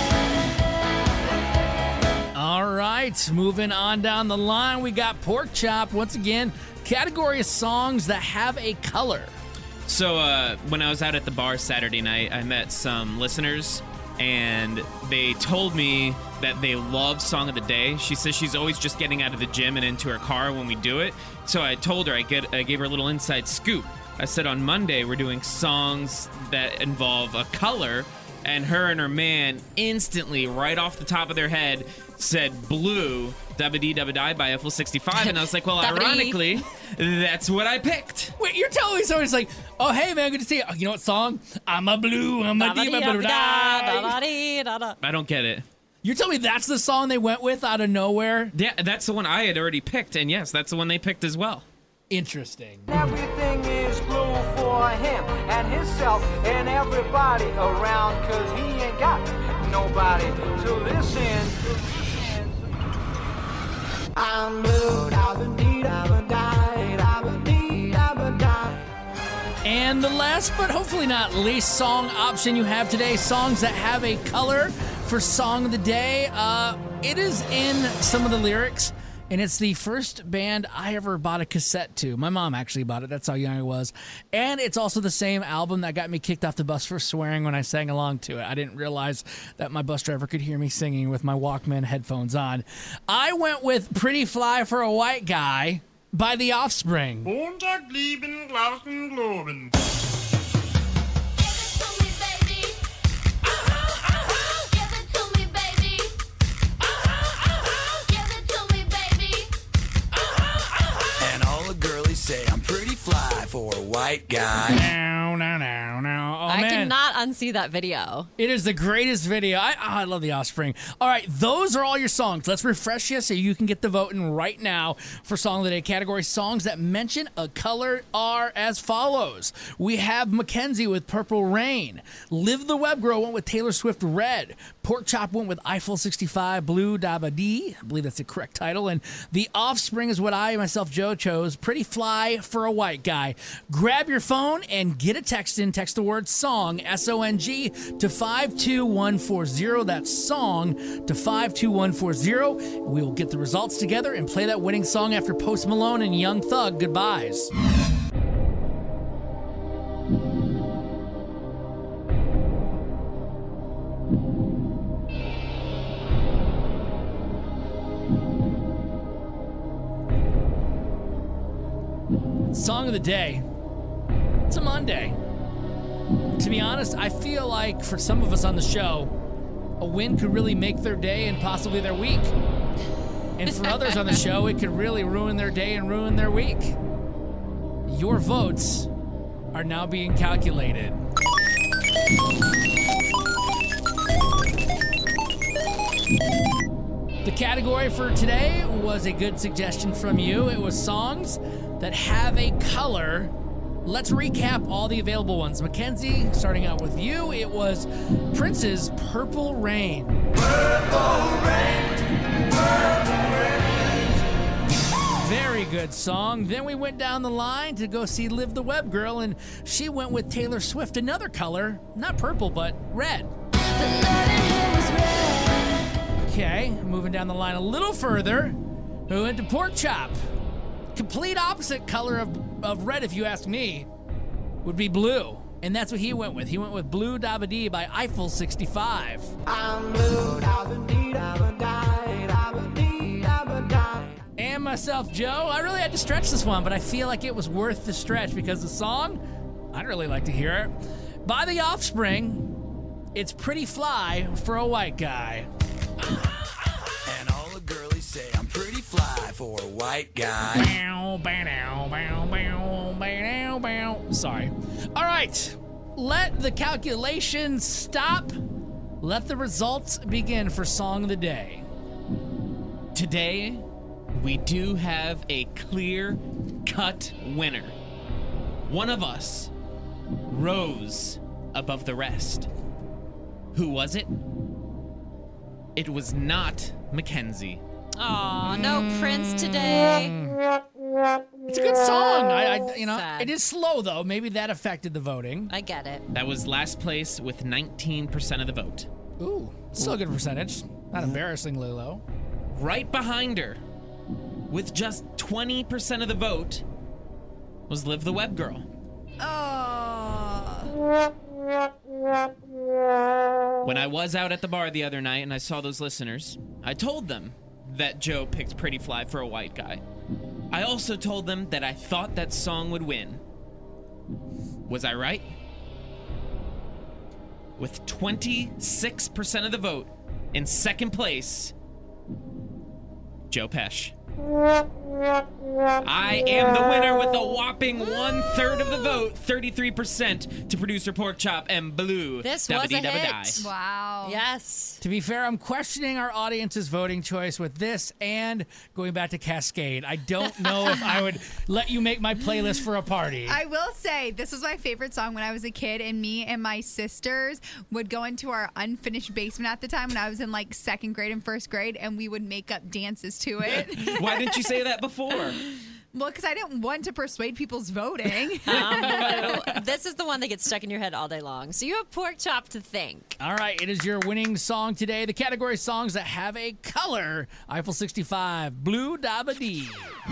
[SPEAKER 15] red.
[SPEAKER 4] All right, moving on down the line, we got Pork Chop. Once again, category of songs that have a color.
[SPEAKER 7] So uh, when I was out at the bar Saturday night, I met some listeners, and they told me that they love Song of the Day. She says she's always just getting out of the gym and into her car when we do it. So I told her, I, get, I gave her a little inside scoop. I said on Monday we're doing songs that involve a color, and her and her man instantly, right off the top of their head, said Blue, Dabba Dee Dabba Die by F L sixty-five, and I was like, well, ironically, that's what I picked.
[SPEAKER 4] Wait, you're telling me somebody's like, oh, hey, man, good to see you. Oh, you know what song? I'm a blue, I'm a diva, blah, blah, blah.
[SPEAKER 7] I don't get it.
[SPEAKER 4] You're telling me that's the song they went with out of nowhere?
[SPEAKER 7] Yeah, that's the one I had already picked, and yes, that's the one they picked as well.
[SPEAKER 4] Interesting.
[SPEAKER 14] Everything is blue for him and himself and everybody around, cause he ain't got nobody to listen. I'm blue, dabba dee dabba die, dabba dee dabba die.
[SPEAKER 4] And the last but hopefully not least song option you have today, songs that have a color for Song of the Day. Uh, it is in some of the lyrics, and it's the first band I ever bought a cassette to. My mom actually bought it. That's how young I was. And it's also the same album that got me kicked off the bus for swearing when I sang along to it. I didn't realize that my bus driver could hear me singing with my Walkman headphones on. I went with Pretty Fly for a White Guy by The Offspring.
[SPEAKER 14] Montag blieben glauben globen.
[SPEAKER 16] Say I'm pretty fly for a white guy.
[SPEAKER 4] No, no, no, no. Oh,
[SPEAKER 5] I
[SPEAKER 4] man.
[SPEAKER 5] cannot unsee that video.
[SPEAKER 4] It is the greatest video. I, oh, I love The Offspring. All right, those are all your songs. Let's refresh you so you can get the voting right now for Song of the Day category. Songs that mention a color are as follows. We have Mackenzie with Purple Rain. Liv the Web Girl went with Taylor Swift Red. Pork Chop went with Eiffel sixty-five Blue Dabba Dee. I believe that's the correct title. And The Offspring is what I, myself, Joe, chose. Pretty Fly for a White Guy. Grab your phone and get a text in. Text the word song, S O N G, to five two one four zero. That's song to five two one four zero. We will get the results together and play that winning song after Post Malone and Young Thug goodbyes. Song of the day. It's a Monday. To be honest, I feel like for some of us on the show, a win could really make their day and possibly their week. And for others on the show, it could really ruin their day and ruin their week. Your votes are now being calculated. The category for today was a good suggestion from you. It was songs that have a color let's recap all the available ones. Mackenzie, starting out with you, it was Prince's Purple Rain. Purple Rain, Purple Rain. Very good song. Then we went down the line to go see Live the Web Girl, and she went with Taylor Swift, another color, not purple, but red. Okay, moving down the line a little further, we went to Pork Chop. Complete opposite color of, of red, if you ask me, would be blue. And that's what he went with. He went with Blue Dabba Dee by Eiffel sixty-five. I'm blue, dabba dee, dabba die, dabba dee, dabba die. And myself, Joe, I really had to stretch this one, but I feel like it was worth the stretch because the song, I'd really like to hear it. By The Offspring, it's Pretty Fly for a White Guy.
[SPEAKER 16] And all the girlies say I'm pretty fly for a white guy.
[SPEAKER 4] Bow, bow, bow, bow, bow, bow. Sorry. All right. Let the calculations stop. Let the results begin for Song of the Day.
[SPEAKER 7] Today, we do have a clear-cut winner. One of us rose above the rest. Who was it? It was not Mackenzie.
[SPEAKER 5] Aw, no Prince today.
[SPEAKER 4] It's a good song. I, I you know,
[SPEAKER 5] Sad.
[SPEAKER 4] it is slow though. Maybe that affected the voting.
[SPEAKER 5] I get it.
[SPEAKER 7] That was last place with nineteen percent of the vote.
[SPEAKER 4] Ooh, still a good percentage. Not embarrassingly low.
[SPEAKER 7] Right behind her, with just twenty percent of the vote, was Live the Web Girl.
[SPEAKER 6] Oh.
[SPEAKER 7] When I was out at the bar the other night and I saw those listeners, I told them that Joe picked Pretty Fly for a White Guy. I also told them that I thought that song would win. Was I right? With twenty-six percent of the vote, in second place, Joe Pesci. I am the winner with a whopping one-third of the vote, thirty-three percent to producer Pork Chop and Blue.
[SPEAKER 5] This
[SPEAKER 7] Dabba
[SPEAKER 5] was
[SPEAKER 7] dee
[SPEAKER 5] a
[SPEAKER 7] dabba
[SPEAKER 5] hit.
[SPEAKER 7] die.
[SPEAKER 6] Wow.
[SPEAKER 5] Yes.
[SPEAKER 4] To be fair, I'm questioning our audience's voting choice with this and going back to Cascade. I don't know if I would let you make my playlist for a party.
[SPEAKER 6] I will say this was my favorite song when I was a kid, and me and my sisters would go into our unfinished basement at the time when I was in like second grade and first grade, and we would make up dances to it.
[SPEAKER 7] Why didn't you say that before?
[SPEAKER 6] Well, because I didn't want to persuade people's voting.
[SPEAKER 5] Um, Blue, this is the one that gets stuck in your head all day long. So you have Pork Chop to thank.
[SPEAKER 4] All right, it is your winning song today. The category songs that have a color. Eiffel sixty-five, Blue Dabba Dee.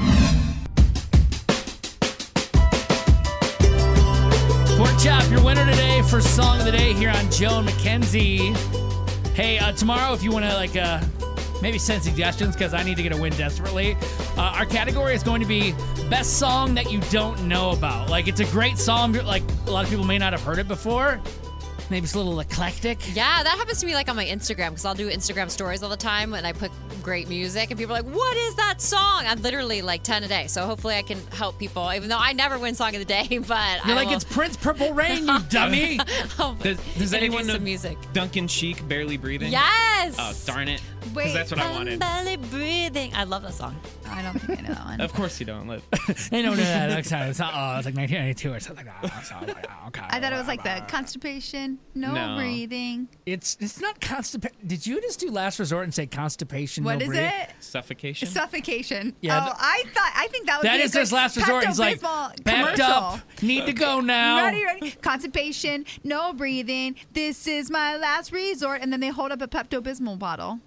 [SPEAKER 4] Pork Chop, your winner today for Song of the Day here on Joe and Mackenzie. Hey, uh, tomorrow if you want to like uh, maybe send suggestions because I need to get a win desperately. Uh, our category is going to be best song that you don't know about. Like it's a great song, like a lot of people may not have heard it before. Maybe it's a little eclectic.
[SPEAKER 5] Yeah, that happens to me like on my Instagram because I'll do Instagram stories all the time and I put great music and people are like, what is that song? I'm literally like ten a day. So hopefully I can help people, even though I never win Song of the Day, but
[SPEAKER 4] You're
[SPEAKER 5] I
[SPEAKER 4] like,
[SPEAKER 5] will...
[SPEAKER 4] it's Prince Purple Rain, you dummy.
[SPEAKER 7] Does, does anyone know
[SPEAKER 5] some music?
[SPEAKER 7] Duncan Sheik, Barely Breathing?
[SPEAKER 5] Yes!
[SPEAKER 7] Oh, darn it.
[SPEAKER 6] Wait,
[SPEAKER 7] Because that's what I wanted.
[SPEAKER 5] Barely breathing. I love that song.
[SPEAKER 6] I don't think I know that one.
[SPEAKER 7] Of course you don't, Liv.
[SPEAKER 4] I don't know that. It's, it's, not, oh, it's like nineteen ninety-two or something like that. So I was like, oh, okay.
[SPEAKER 6] I thought it was like the constipation, no,
[SPEAKER 7] No.
[SPEAKER 6] breathing.
[SPEAKER 4] It's it's not constipation. Did you just do last resort and say constipation?
[SPEAKER 6] What
[SPEAKER 4] no
[SPEAKER 6] is
[SPEAKER 4] breathing?
[SPEAKER 6] it?
[SPEAKER 7] Suffocation?
[SPEAKER 6] Suffocation.
[SPEAKER 4] Yeah,
[SPEAKER 6] oh,
[SPEAKER 4] th-
[SPEAKER 6] I thought. I think that would
[SPEAKER 4] That
[SPEAKER 6] be
[SPEAKER 4] is
[SPEAKER 6] a good
[SPEAKER 4] his last resort. He's like,
[SPEAKER 6] Pepto-Bismol
[SPEAKER 4] backed
[SPEAKER 6] commercial.
[SPEAKER 4] up, need to go now.
[SPEAKER 6] Ready, ready. Constipation, no breathing. This is my last resort, and then they hold up a Pepto Bismol bottle.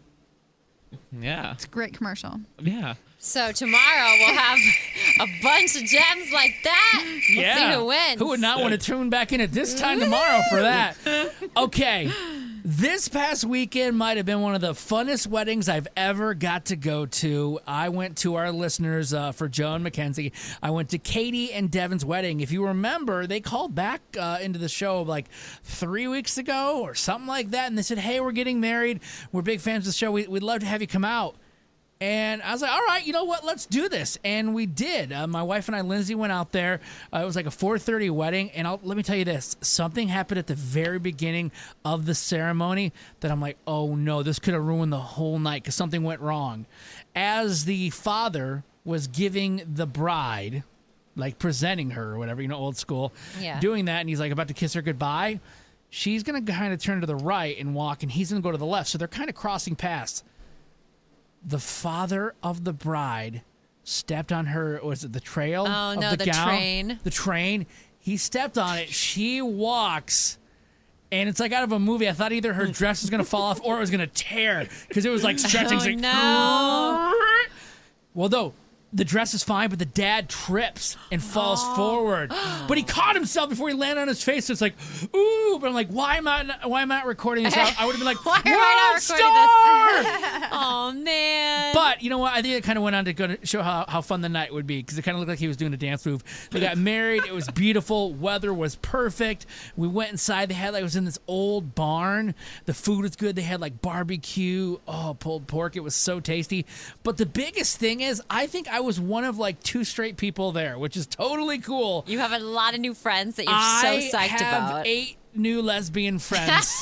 [SPEAKER 7] Yeah.
[SPEAKER 6] It's a great commercial.
[SPEAKER 7] Yeah.
[SPEAKER 5] So tomorrow we'll have a bunch of gems like that. We'll
[SPEAKER 4] Yeah.
[SPEAKER 5] see who wins.
[SPEAKER 4] Who would not want to tune back in at this time tomorrow for that? Okay. This past weekend might have been one of the funnest weddings I've ever got to go to. I went to our listeners uh, for Joe and Mackenzie. I went to Katie and Devin's wedding. If you remember, they called back uh, into the show like three weeks ago or something like that, and they said, hey, we're getting married. We're big fans of the show. We, we'd love to have you come out. And I was like, all right, you know what? Let's do this. And we did. Uh, my wife and I, Lindsay, went out there. Uh, it was like a four thirty wedding. And I'll, let me tell you this. Something happened at the very beginning of the ceremony that I'm like, oh, no, this could have ruined the whole night because something went wrong. As the father was giving the bride like presenting her or whatever, you know, old school.
[SPEAKER 5] Yeah.
[SPEAKER 4] Doing that, and he's like about to kiss her goodbye. She's going to kind of turn to the right and walk, and he's going to go to the left. So they're kind of crossing paths. The father of the bride stepped on her, was it the trail?
[SPEAKER 5] Oh,
[SPEAKER 4] of
[SPEAKER 5] no,
[SPEAKER 4] the,
[SPEAKER 5] the
[SPEAKER 4] gown?
[SPEAKER 5] train.
[SPEAKER 4] The train. He stepped on it. She walks. And it's like out of a movie. I thought either her dress was going to fall off or it was going to tear because it was like stretching.
[SPEAKER 5] Oh,
[SPEAKER 4] like,
[SPEAKER 5] no.
[SPEAKER 4] Well, though, the dress is fine, but the dad trips and falls
[SPEAKER 5] Oh.
[SPEAKER 4] forward. But he caught himself before he landed on his face. So it's like, ooh. But I'm like, why am I not, why am I not recording this? I, I would have been like,
[SPEAKER 5] Why am I not
[SPEAKER 4] "World
[SPEAKER 5] recording
[SPEAKER 4] star!"
[SPEAKER 5] this? Oh, man.
[SPEAKER 4] But you know what? I think it kind of went on to go to show how, how fun the night would be because it kind of looked like he was doing a dance move. They got married. It was beautiful. Weather was perfect. We went inside. They had like it was in this old barn. The food was good. They had like barbecue. Oh, pulled pork. It was so tasty. But the biggest thing is, I think I was one of like two straight people there, which is totally cool.
[SPEAKER 5] You have a lot of new friends that you're
[SPEAKER 4] I
[SPEAKER 5] so psyched
[SPEAKER 4] have
[SPEAKER 5] about.
[SPEAKER 4] eight new lesbian friends.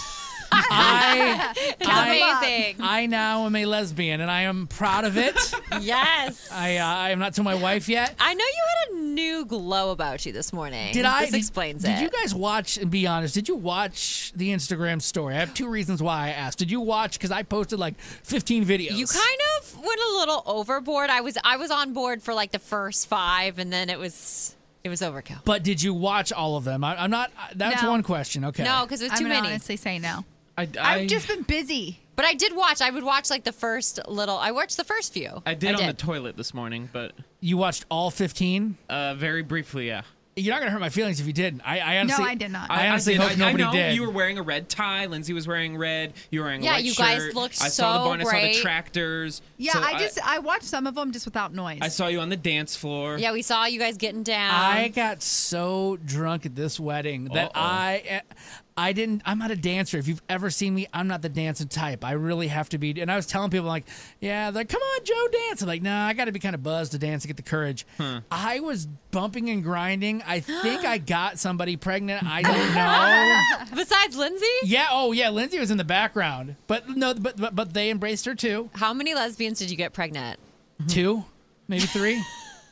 [SPEAKER 4] I,
[SPEAKER 5] It's
[SPEAKER 4] I,
[SPEAKER 5] amazing.
[SPEAKER 4] I now am a lesbian, and I am proud of it.
[SPEAKER 5] Yes.
[SPEAKER 4] I uh, I am not to my wife yet.
[SPEAKER 5] I know you had a new glow about you this morning.
[SPEAKER 4] Did I?
[SPEAKER 5] This
[SPEAKER 4] did,
[SPEAKER 5] explains
[SPEAKER 4] did
[SPEAKER 5] it.
[SPEAKER 4] you guys watch, and be honest, did you watch the Instagram story? I have two reasons why I asked. Did you watch? Because I posted like fifteen videos.
[SPEAKER 5] You kind of went a little overboard. I was I was on board for like the first five, and then it was it was overkill.
[SPEAKER 4] But did you watch all of them? I, I'm not. That's
[SPEAKER 6] No.
[SPEAKER 4] one question. Okay.
[SPEAKER 5] No, because it was
[SPEAKER 6] I'm
[SPEAKER 5] too
[SPEAKER 6] gonna
[SPEAKER 5] many.
[SPEAKER 6] honestly say no.
[SPEAKER 7] I,
[SPEAKER 6] I've just been busy.
[SPEAKER 5] But I did watch. I would watch like the first little. I watched the first few.
[SPEAKER 7] I did on the toilet this morning, but
[SPEAKER 4] You watched all fifteen?
[SPEAKER 7] uh, very briefly, yeah.
[SPEAKER 4] You're not gonna hurt my feelings if you didn't. I, I honestly,
[SPEAKER 6] I did not.
[SPEAKER 4] I honestly
[SPEAKER 7] did.
[SPEAKER 4] hope
[SPEAKER 7] I,
[SPEAKER 4] nobody
[SPEAKER 7] I know
[SPEAKER 4] did.
[SPEAKER 7] you were wearing a red tie. Lindsay was wearing red. You were wearing a
[SPEAKER 5] Yeah,
[SPEAKER 7] white
[SPEAKER 5] you guys
[SPEAKER 7] shirt.
[SPEAKER 5] looked
[SPEAKER 7] I saw the
[SPEAKER 5] so
[SPEAKER 7] barn. I saw
[SPEAKER 5] great.
[SPEAKER 7] the tractors.
[SPEAKER 6] Yeah,
[SPEAKER 7] So
[SPEAKER 6] I just I, watched some of them just without noise.
[SPEAKER 7] I saw you on the dance floor.
[SPEAKER 5] Yeah, we saw you guys getting down.
[SPEAKER 4] I got so drunk at this wedding that
[SPEAKER 7] Uh-oh.
[SPEAKER 4] I I didn't I'm not a dancer. If you've ever seen me, I'm not the dancing type. I really have to be. And I was telling people like, yeah, they're like, come on, Joe, dance. I'm like, nah, I got to be kind of buzzed to dance to get the courage. I was bumping and grinding. I think I got somebody pregnant. I don't know.
[SPEAKER 5] Besides Lindsay?
[SPEAKER 4] Yeah. Oh, yeah. Lindsay was in the background, but no, but but, but they embraced her too.
[SPEAKER 5] How many lesbians did you get pregnant?
[SPEAKER 4] Two, maybe three.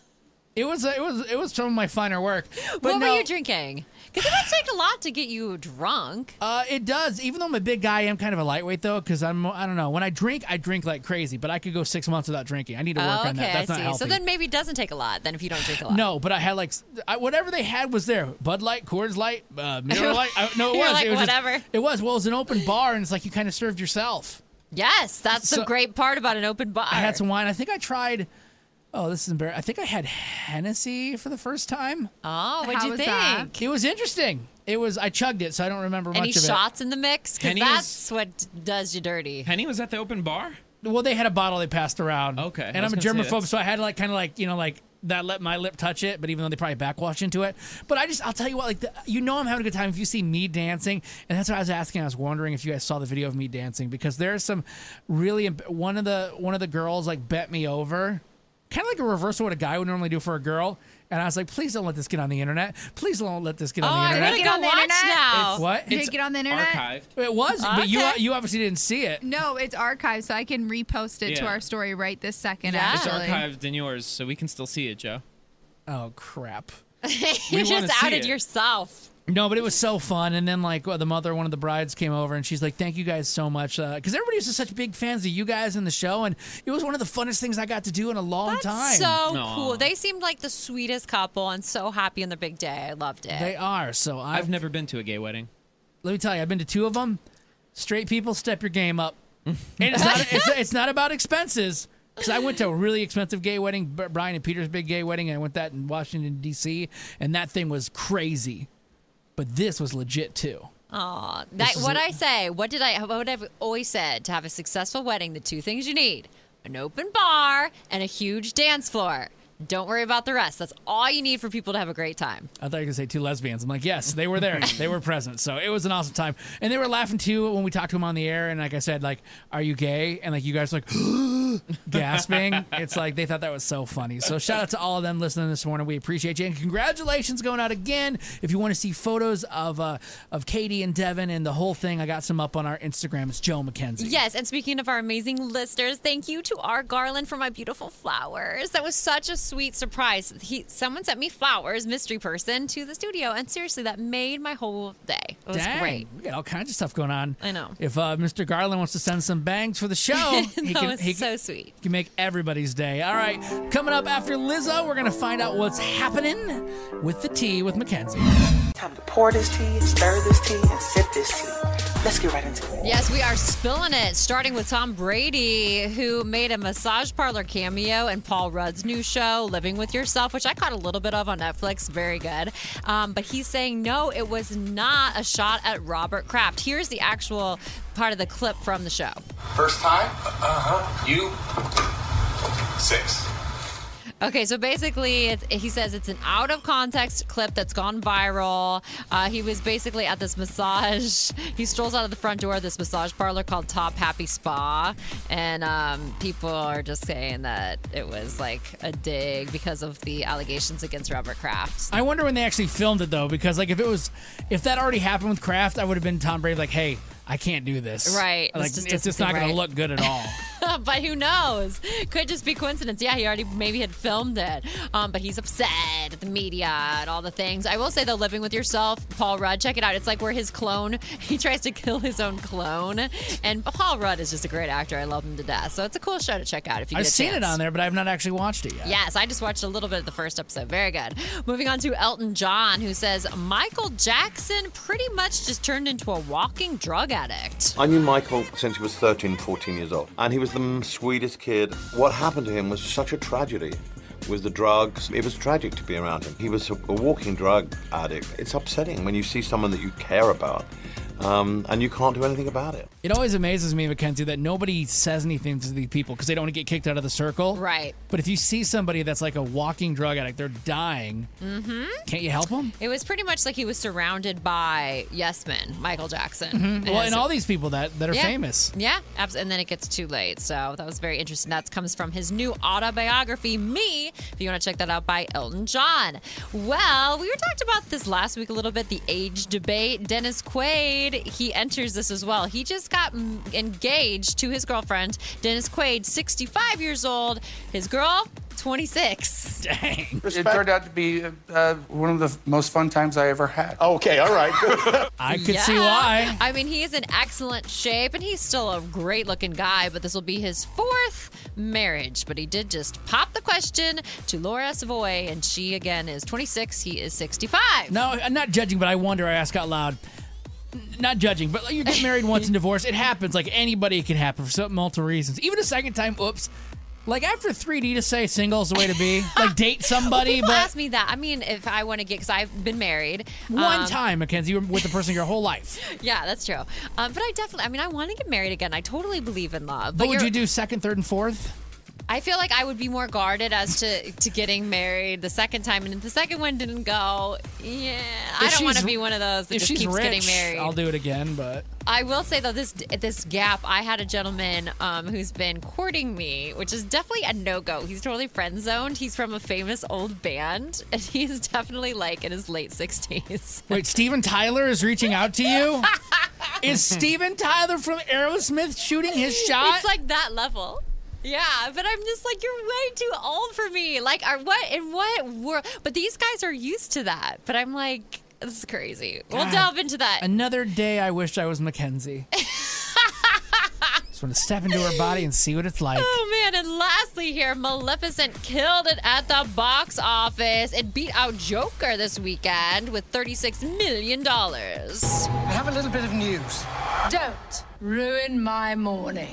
[SPEAKER 4] It was it was it was some of my finer work. But
[SPEAKER 5] what
[SPEAKER 4] no,
[SPEAKER 5] were you drinking? Because it must take a lot to get you drunk.
[SPEAKER 4] Uh, it does. Even though I'm a big guy, I'm kind of a lightweight though, because I'm I don't know. When I drink, I drink like crazy, but I could go six months without drinking. I need to work
[SPEAKER 5] Oh,
[SPEAKER 4] on that.
[SPEAKER 5] okay,
[SPEAKER 4] That's
[SPEAKER 5] I
[SPEAKER 4] not
[SPEAKER 5] see.
[SPEAKER 4] healthy.
[SPEAKER 5] So then maybe it doesn't take a lot. Then if you don't drink a lot.
[SPEAKER 4] No, but I had like s- I, whatever they had was there. Bud Light, Coors Light, uh, Miller Light. I, no, it
[SPEAKER 5] You're
[SPEAKER 4] was.
[SPEAKER 5] like,
[SPEAKER 4] it was just-
[SPEAKER 5] whatever.
[SPEAKER 4] it was. Well, it was an open bar, and it's like you kind of served yourself.
[SPEAKER 5] Yes, that's
[SPEAKER 4] So-
[SPEAKER 5] the great part about an open bar.
[SPEAKER 4] I had some wine. I think I tried. Oh, this is embarrassing. I think I had Hennessy for the first time.
[SPEAKER 5] Oh, what'd
[SPEAKER 6] How
[SPEAKER 5] you
[SPEAKER 6] was
[SPEAKER 5] think?
[SPEAKER 6] that?
[SPEAKER 4] It was interesting. It was. I chugged it, so I don't remember
[SPEAKER 5] Any
[SPEAKER 4] much of it.
[SPEAKER 5] shots in the mix? Because
[SPEAKER 7] Henny was-
[SPEAKER 5] that's what does you dirty.
[SPEAKER 7] Penny was at the open bar?
[SPEAKER 4] Well, they had a bottle they passed around.
[SPEAKER 7] Okay,
[SPEAKER 4] And
[SPEAKER 7] I was
[SPEAKER 4] I'm a
[SPEAKER 7] gonna say
[SPEAKER 4] germaphobe,
[SPEAKER 7] that's-
[SPEAKER 4] so I had to like kind of like you know like that let my lip touch it, but even though they probably backwash into it. But I just I'll tell you what, like the, you know I'm having a good time if you see me dancing, and that's what I was asking. I was wondering if you guys saw the video of me dancing because there's some really imp- one of the one of the girls like bent me over, kind of like a reversal of what a guy would normally do for a girl. And I was like, please don't let this get on the internet. Please don't let this get on
[SPEAKER 5] Oh,
[SPEAKER 4] the
[SPEAKER 5] I
[SPEAKER 4] internet.
[SPEAKER 5] gotta
[SPEAKER 6] Get
[SPEAKER 5] go
[SPEAKER 6] on the
[SPEAKER 5] watch
[SPEAKER 6] internet?
[SPEAKER 5] now.
[SPEAKER 4] It's- what?
[SPEAKER 6] Did
[SPEAKER 4] It's
[SPEAKER 6] it get on the internet?
[SPEAKER 7] Archived.
[SPEAKER 4] It was, but you
[SPEAKER 5] Okay.
[SPEAKER 4] you obviously didn't see it.
[SPEAKER 6] No, it's archived, so I can repost it to
[SPEAKER 7] Yeah.
[SPEAKER 6] our story right this second.
[SPEAKER 5] Yeah.
[SPEAKER 7] It's
[SPEAKER 6] Actually,
[SPEAKER 7] archived in yours, so we can still see it, Joe.
[SPEAKER 4] Oh crap.
[SPEAKER 5] you
[SPEAKER 7] wanna
[SPEAKER 5] just
[SPEAKER 7] see
[SPEAKER 5] outed
[SPEAKER 7] it.
[SPEAKER 5] yourself.
[SPEAKER 4] No, but it was so fun. And then, like, well, the mother, one of the brides came over and she's like, thank you guys so much. Because everybody was just such big fans of you guys in the show. And it was one of the funnest things I got to do in a long
[SPEAKER 5] That's
[SPEAKER 4] time.
[SPEAKER 5] so
[SPEAKER 7] Aw.
[SPEAKER 5] cool. They seemed like the sweetest couple and so happy on their big day. I loved it.
[SPEAKER 4] They are. So I've,
[SPEAKER 7] I've never been to a gay wedding.
[SPEAKER 4] let me tell you, I've been to two of them. Straight people, step your game up. And it's not, it's, it's not about expenses. Because I went to a really expensive gay wedding, B- Brian and Peter's big gay wedding, and I went that in Washington, D C, and that thing was crazy. But this was legit, too.
[SPEAKER 5] Aw, that
[SPEAKER 4] This is
[SPEAKER 5] what
[SPEAKER 4] a-
[SPEAKER 5] I say. What did I? What I've always said to have a successful wedding: the two things you need: an open bar and a huge dance floor. Don't worry about the rest. That's all you need for people to have a great time.
[SPEAKER 4] I thought you were going to say two lesbians. I'm like, yes, they were there. They were present. So it was an awesome time. And they were laughing too when we talked to them on the air. And like I said, like, are you gay? And like, you guys were like, gasping. It's like they thought that was so funny. So shout out to all of them listening this morning. We appreciate you. And congratulations going out again. If you want to see photos of uh, of Katie and Devin and the whole thing, I got some up on our Instagram. It's Joe McKenzie.
[SPEAKER 5] Yes, and speaking of our amazing listeners, thank you to our Garland for my beautiful flowers. That was such a sweet surprise. He, someone sent me flowers, mystery person, to the studio, and seriously, that made my whole day. It was
[SPEAKER 4] Dang,
[SPEAKER 5] great.
[SPEAKER 4] we got all kinds of stuff going on.
[SPEAKER 5] I know.
[SPEAKER 4] If uh, Mister Garland wants to send some bangs for the show, he
[SPEAKER 5] that
[SPEAKER 4] can,
[SPEAKER 5] was
[SPEAKER 4] he
[SPEAKER 5] so
[SPEAKER 4] can,
[SPEAKER 5] sweet.
[SPEAKER 4] he can make everybody's day. All right, coming up after Lizzo, we're going to find out what's happening with the tea with Mackenzie.
[SPEAKER 8] Time to pour this tea, stir this tea, and sip this tea. Let's get right into it.
[SPEAKER 5] Yes, we are spilling it, starting with Tom Brady, who made a massage parlor cameo in Paul Rudd's new show, Living With Yourself, which I caught a little bit of on Netflix. Very good. Um, but he's saying, no, it was not a shot at Robert Kraft. Here's the actual part of the clip from the show.
[SPEAKER 17] First time? Uh-huh. You? Six.
[SPEAKER 5] Okay, so basically, it's, he says it's an out-of-context clip that's gone viral. Uh, he was basically at this massage. He strolls out of the front door of this massage parlor called Top Happy Spa, and um, people are just saying that it was like a dig because of the allegations against Robert Kraft.
[SPEAKER 4] I wonder when they actually filmed it, though, because like if it was, if that already happened with Kraft, I would have been Tom Brady like, hey, I can't do this.
[SPEAKER 5] Right.
[SPEAKER 4] Like,
[SPEAKER 5] It's just
[SPEAKER 4] it's just not going
[SPEAKER 5] right.
[SPEAKER 4] to look good at all.
[SPEAKER 5] But who knows? Could just be coincidence. Yeah, he already maybe had filmed it. Um, but he's upset at the media and all the things. I will say, though, Living With Yourself, Paul Rudd, check it out. It's like where his clone, he tries to kill his own clone. And Paul Rudd is just a great actor. I love him to death. So it's a cool show to check out if you get
[SPEAKER 4] I've
[SPEAKER 5] a
[SPEAKER 4] seen
[SPEAKER 5] chance.
[SPEAKER 4] it on there, but I've not actually watched it yet.
[SPEAKER 5] Yes, I just watched a little bit of the first episode. Very good. Moving on to Elton John, who says Michael Jackson pretty much just turned into a walking drug addict.
[SPEAKER 18] I knew Michael since he was thirteen, fourteen years old, and he was the sweetest kid. What happened to him was such a tragedy with the drugs. It was tragic to be around him. He was a, a walking drug addict. It's upsetting when you see someone that you care about um, and you can't do anything about it.
[SPEAKER 4] It always amazes me, Mackenzie, that nobody says anything to these people because they don't want to get kicked out of the circle.
[SPEAKER 5] Right.
[SPEAKER 4] But if you see somebody that's like a walking drug addict, they're dying,
[SPEAKER 5] Mm-hmm.
[SPEAKER 4] can't you help them?
[SPEAKER 5] It was pretty much like he was surrounded by yes men, Michael Jackson.
[SPEAKER 4] Mhm. Well, and
[SPEAKER 5] so-
[SPEAKER 4] all these people that, that are
[SPEAKER 5] Yeah.
[SPEAKER 4] famous.
[SPEAKER 5] Yeah, abs- and then it gets too late. So that was very interesting. That comes from his new autobiography, Me, if you want to check that out, by Elton John. Well, we were talked about this last week a little bit, the age debate. Dennis Quaid, he enters this as well. He just got mm, engaged to his girlfriend, Dennis Quaid, sixty-five years old. His girl, twenty-six.
[SPEAKER 4] Dang.
[SPEAKER 19] It turned out to be uh, one of the most fun times I ever had.
[SPEAKER 17] Okay, all right, good.
[SPEAKER 4] I could
[SPEAKER 5] Yeah.
[SPEAKER 4] see why.
[SPEAKER 5] I mean, he is in excellent shape, and he's still a great-looking guy, but this will be his fourth marriage. But he did just pop the question to Laura Savoy, and she, again, is twenty-six. He is sixty-five.
[SPEAKER 4] No, I'm not judging, but I wonder, I ask out loud. N- Not judging, but you get married once and divorced. It happens. Like anybody, it can happen for some multiple reasons. Even a second time, oops. Like after three D to say single is the way to be. Like date somebody,
[SPEAKER 5] People
[SPEAKER 4] but
[SPEAKER 5] ask me that. I mean, if I want to get, because I've been married.
[SPEAKER 4] one
[SPEAKER 5] um,
[SPEAKER 4] time, Mackenzie, you were with the person your whole life.
[SPEAKER 5] Yeah, that's true. Um, but I definitely, I mean, I want to get married again. I totally believe in love.
[SPEAKER 4] But would
[SPEAKER 5] you're-
[SPEAKER 4] you do second, third, and fourth?
[SPEAKER 5] I feel like I would be more guarded as to, to getting married the second time, and if the second one didn't go, yeah, I
[SPEAKER 4] If
[SPEAKER 5] don't want to
[SPEAKER 4] she's-
[SPEAKER 5] be one of those that
[SPEAKER 4] If
[SPEAKER 5] just
[SPEAKER 4] she's
[SPEAKER 5] keeps
[SPEAKER 4] rich,
[SPEAKER 5] getting married.
[SPEAKER 4] I'll do it again, but
[SPEAKER 5] I will say though, this this gap, I had a gentleman um, who's been courting me, which is definitely a no go. He's totally friend zoned. He's from a famous old band, and he's definitely like in his late sixties.
[SPEAKER 4] wait, Steven Tyler is reaching out to you? Is Steven Tyler from Aerosmith shooting his shot?
[SPEAKER 5] It's like that level. Yeah, but I'm just like, you're way too old for me. Like, are what in what world? But these guys are used to that. But I'm like, this is crazy. We'll
[SPEAKER 4] God,
[SPEAKER 5] delve into that.
[SPEAKER 4] Another day I wish I was Mackenzie. Just want to step into her body and see what it's like.
[SPEAKER 5] Oh man, and lastly here, Maleficent killed it at the box office. It beat out Joker this weekend with thirty-six million dollars.
[SPEAKER 20] I have a little bit of news. Don't ruin my morning.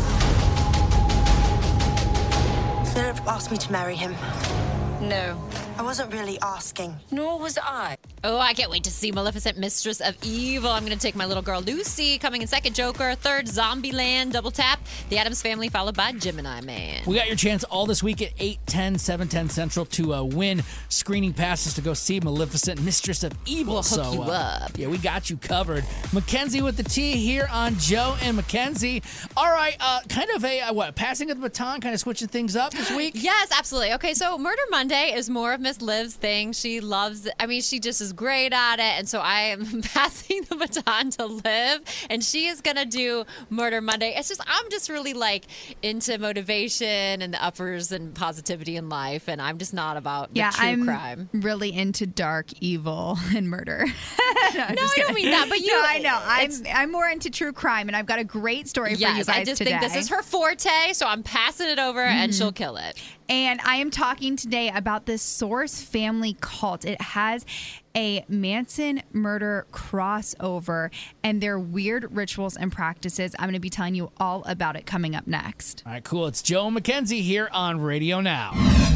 [SPEAKER 21] Philip asked me to marry him.
[SPEAKER 20] No.
[SPEAKER 21] I wasn't really asking.
[SPEAKER 5] Nor was I. Oh, I can't wait to see Maleficent, Mistress of Evil. I'm going to take my little girl Lucy. Coming in second, Joker. Third, Zombieland. Double tap. The Addams Family, followed by Gemini Man.
[SPEAKER 4] We got your chance all this week at eight, ten, seven ten Central to uh, win screening passes to go see Maleficent, Mistress of Evil.
[SPEAKER 5] We'll hook
[SPEAKER 4] so,
[SPEAKER 5] you
[SPEAKER 4] uh,
[SPEAKER 5] up.
[SPEAKER 4] Yeah, we got you covered. Mackenzie with the T here on Joe and Mackenzie. All right, uh, kind of a, uh, what, passing of the baton, kind of switching things up this week?
[SPEAKER 5] Yes, absolutely. Okay, so Murder Monday is more of Miss Liv's thing. She loves it. I mean, she just is great at it. And so I am passing the baton to Liv, and she is going to do Murder Monday. It's just, I'm just really like into motivation and the uppers and positivity in life. And I'm just not about the
[SPEAKER 6] Yeah,
[SPEAKER 5] true
[SPEAKER 6] I'm
[SPEAKER 5] crime.
[SPEAKER 6] really into dark, evil, and murder. no, I'm
[SPEAKER 5] No,
[SPEAKER 6] just
[SPEAKER 5] I don't
[SPEAKER 6] kidding.
[SPEAKER 5] mean that, but you-
[SPEAKER 6] No, I know. I'm
[SPEAKER 5] it's-
[SPEAKER 6] I'm more into true crime, and I've got a great story for you
[SPEAKER 5] Yes,
[SPEAKER 6] guys
[SPEAKER 5] I just
[SPEAKER 6] today.
[SPEAKER 5] think this is her forte, so I'm passing it over, and
[SPEAKER 6] Mhm.
[SPEAKER 5] she'll kill it.
[SPEAKER 6] And I am talking today about the Source family cult. It has a Manson murder crossover and their weird rituals and practices. I'm going to be telling you all about it coming up next.
[SPEAKER 4] All right, cool. It's Joe and Mackenzie here on Radio Now.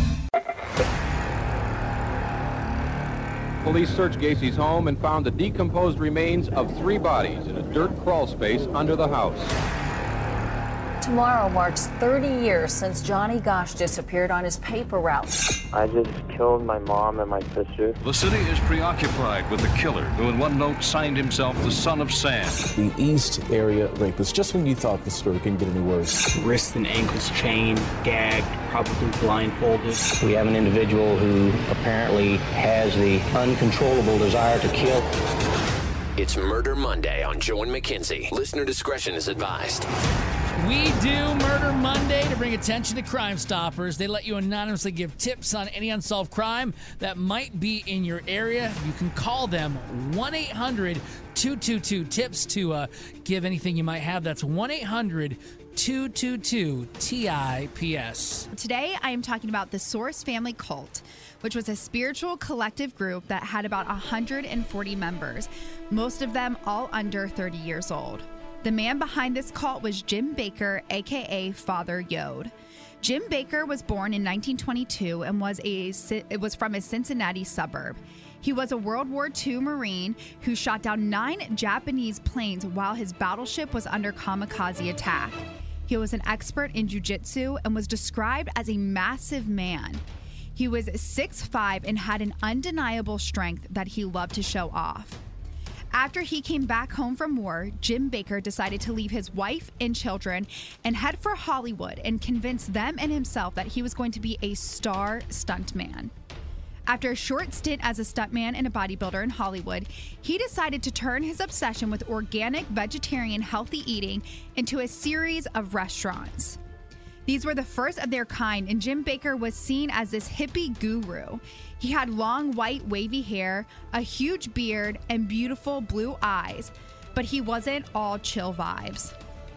[SPEAKER 22] Police searched Gacy's home and found the decomposed remains of three bodies in a dirt crawl space under the house.
[SPEAKER 23] Tomorrow marks thirty years since Johnny Gosch disappeared on his paper route.
[SPEAKER 24] I just killed my mom and my sister.
[SPEAKER 25] The city is preoccupied with the killer who in one note signed himself the Son of Sam.
[SPEAKER 26] The East Area Rapist, just when you thought the story couldn't get any worse.
[SPEAKER 27] Wrists and ankles chained, gagged, probably blindfolded.
[SPEAKER 24] We have an individual who apparently has the uncontrollable desire to kill.
[SPEAKER 3] It's Murder Monday on Joe and Mackenzie. Listener discretion is advised.
[SPEAKER 4] We do Murder Monday to bring attention to Crime Stoppers. They let you anonymously give tips on any unsolved crime that might be in your area. You can call them one eight hundred two two two TIPS to uh, give anything you might have. That's one eight hundred two two two T I P S.
[SPEAKER 6] Today, I am talking about the Source Family Cult, which was a spiritual collective group that had about one hundred forty members, most of them all under thirty years old. The man behind this cult was Jim Bakker, a k a. Father Yod. Jim Bakker was born in nineteen twenty-two and was a it was from a Cincinnati suburb. He was a World War Two Marine who shot down nine Japanese planes while his battleship was under kamikaze attack. He was an expert in jiu-jitsu and was described as a massive man. He was six foot five and had an undeniable strength that he loved to show off. After he came back home from war, Jim Bakker decided to leave his wife and children and head for Hollywood and convince them and himself that he was going to be a star stuntman. After a short stint as a stuntman and a bodybuilder in Hollywood, he decided to turn his obsession with organic, vegetarian, healthy eating into a series of restaurants. These were the first of their kind, and Jim Bakker was seen as this hippie guru. He had long, white, wavy hair, a huge beard, and beautiful blue eyes, but he wasn't all chill vibes.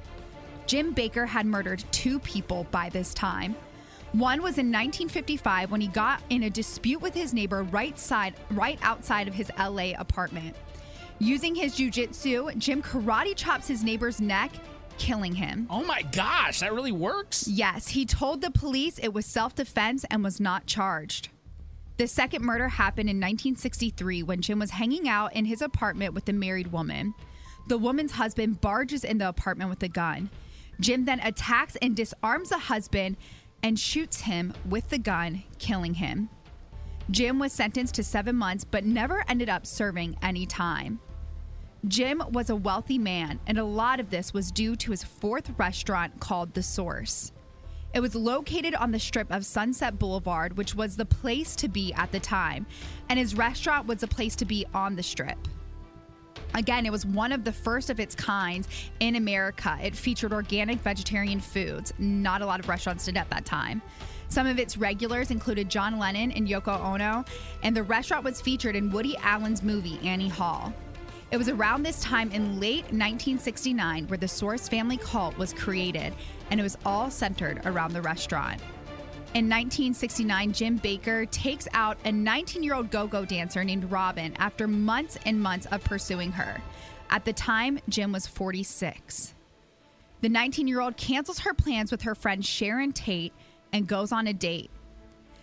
[SPEAKER 6] Jim Bakker had murdered two people by this time. One was in nineteen fifty-five when he got in a dispute with his neighbor right side, right outside of his L A apartment. Using his jiu-jitsu, Jim karate chops his neighbor's neck, killing him.
[SPEAKER 4] Oh my gosh, that really works?
[SPEAKER 6] Yes, he told the police it was self-defense and was not charged. The second murder happened in nineteen sixty-three when Jim was hanging out in his apartment with a married woman. The woman's husband barges in the apartment with a gun. Jim then attacks and disarms the husband and shoots him with the gun, killing him. Jim was sentenced to seven months but never ended up serving any time. Jim was a wealthy man, and a lot of this was due to his fourth restaurant called The Source. It was located on the strip of Sunset Boulevard, which was the place to be at the time, and his restaurant was the place to be on the strip. Again, it was one of the first of its kind in America. It featured organic vegetarian foods. Not a lot of restaurants did at that time. Some of its regulars included John Lennon and Yoko Ono, and the restaurant was featured in Woody Allen's movie Annie Hall. It was around this time in late nineteen sixty-nine where the Source family cult was created, and it was all centered around the restaurant. In nineteen sixty-nine, Jim Bakker takes out a nineteen-year-old go-go dancer named Robin after months and months of pursuing her. At the time, Jim was forty-six. The nineteen-year-old cancels her plans with her friend Sharon Tate and goes on a date.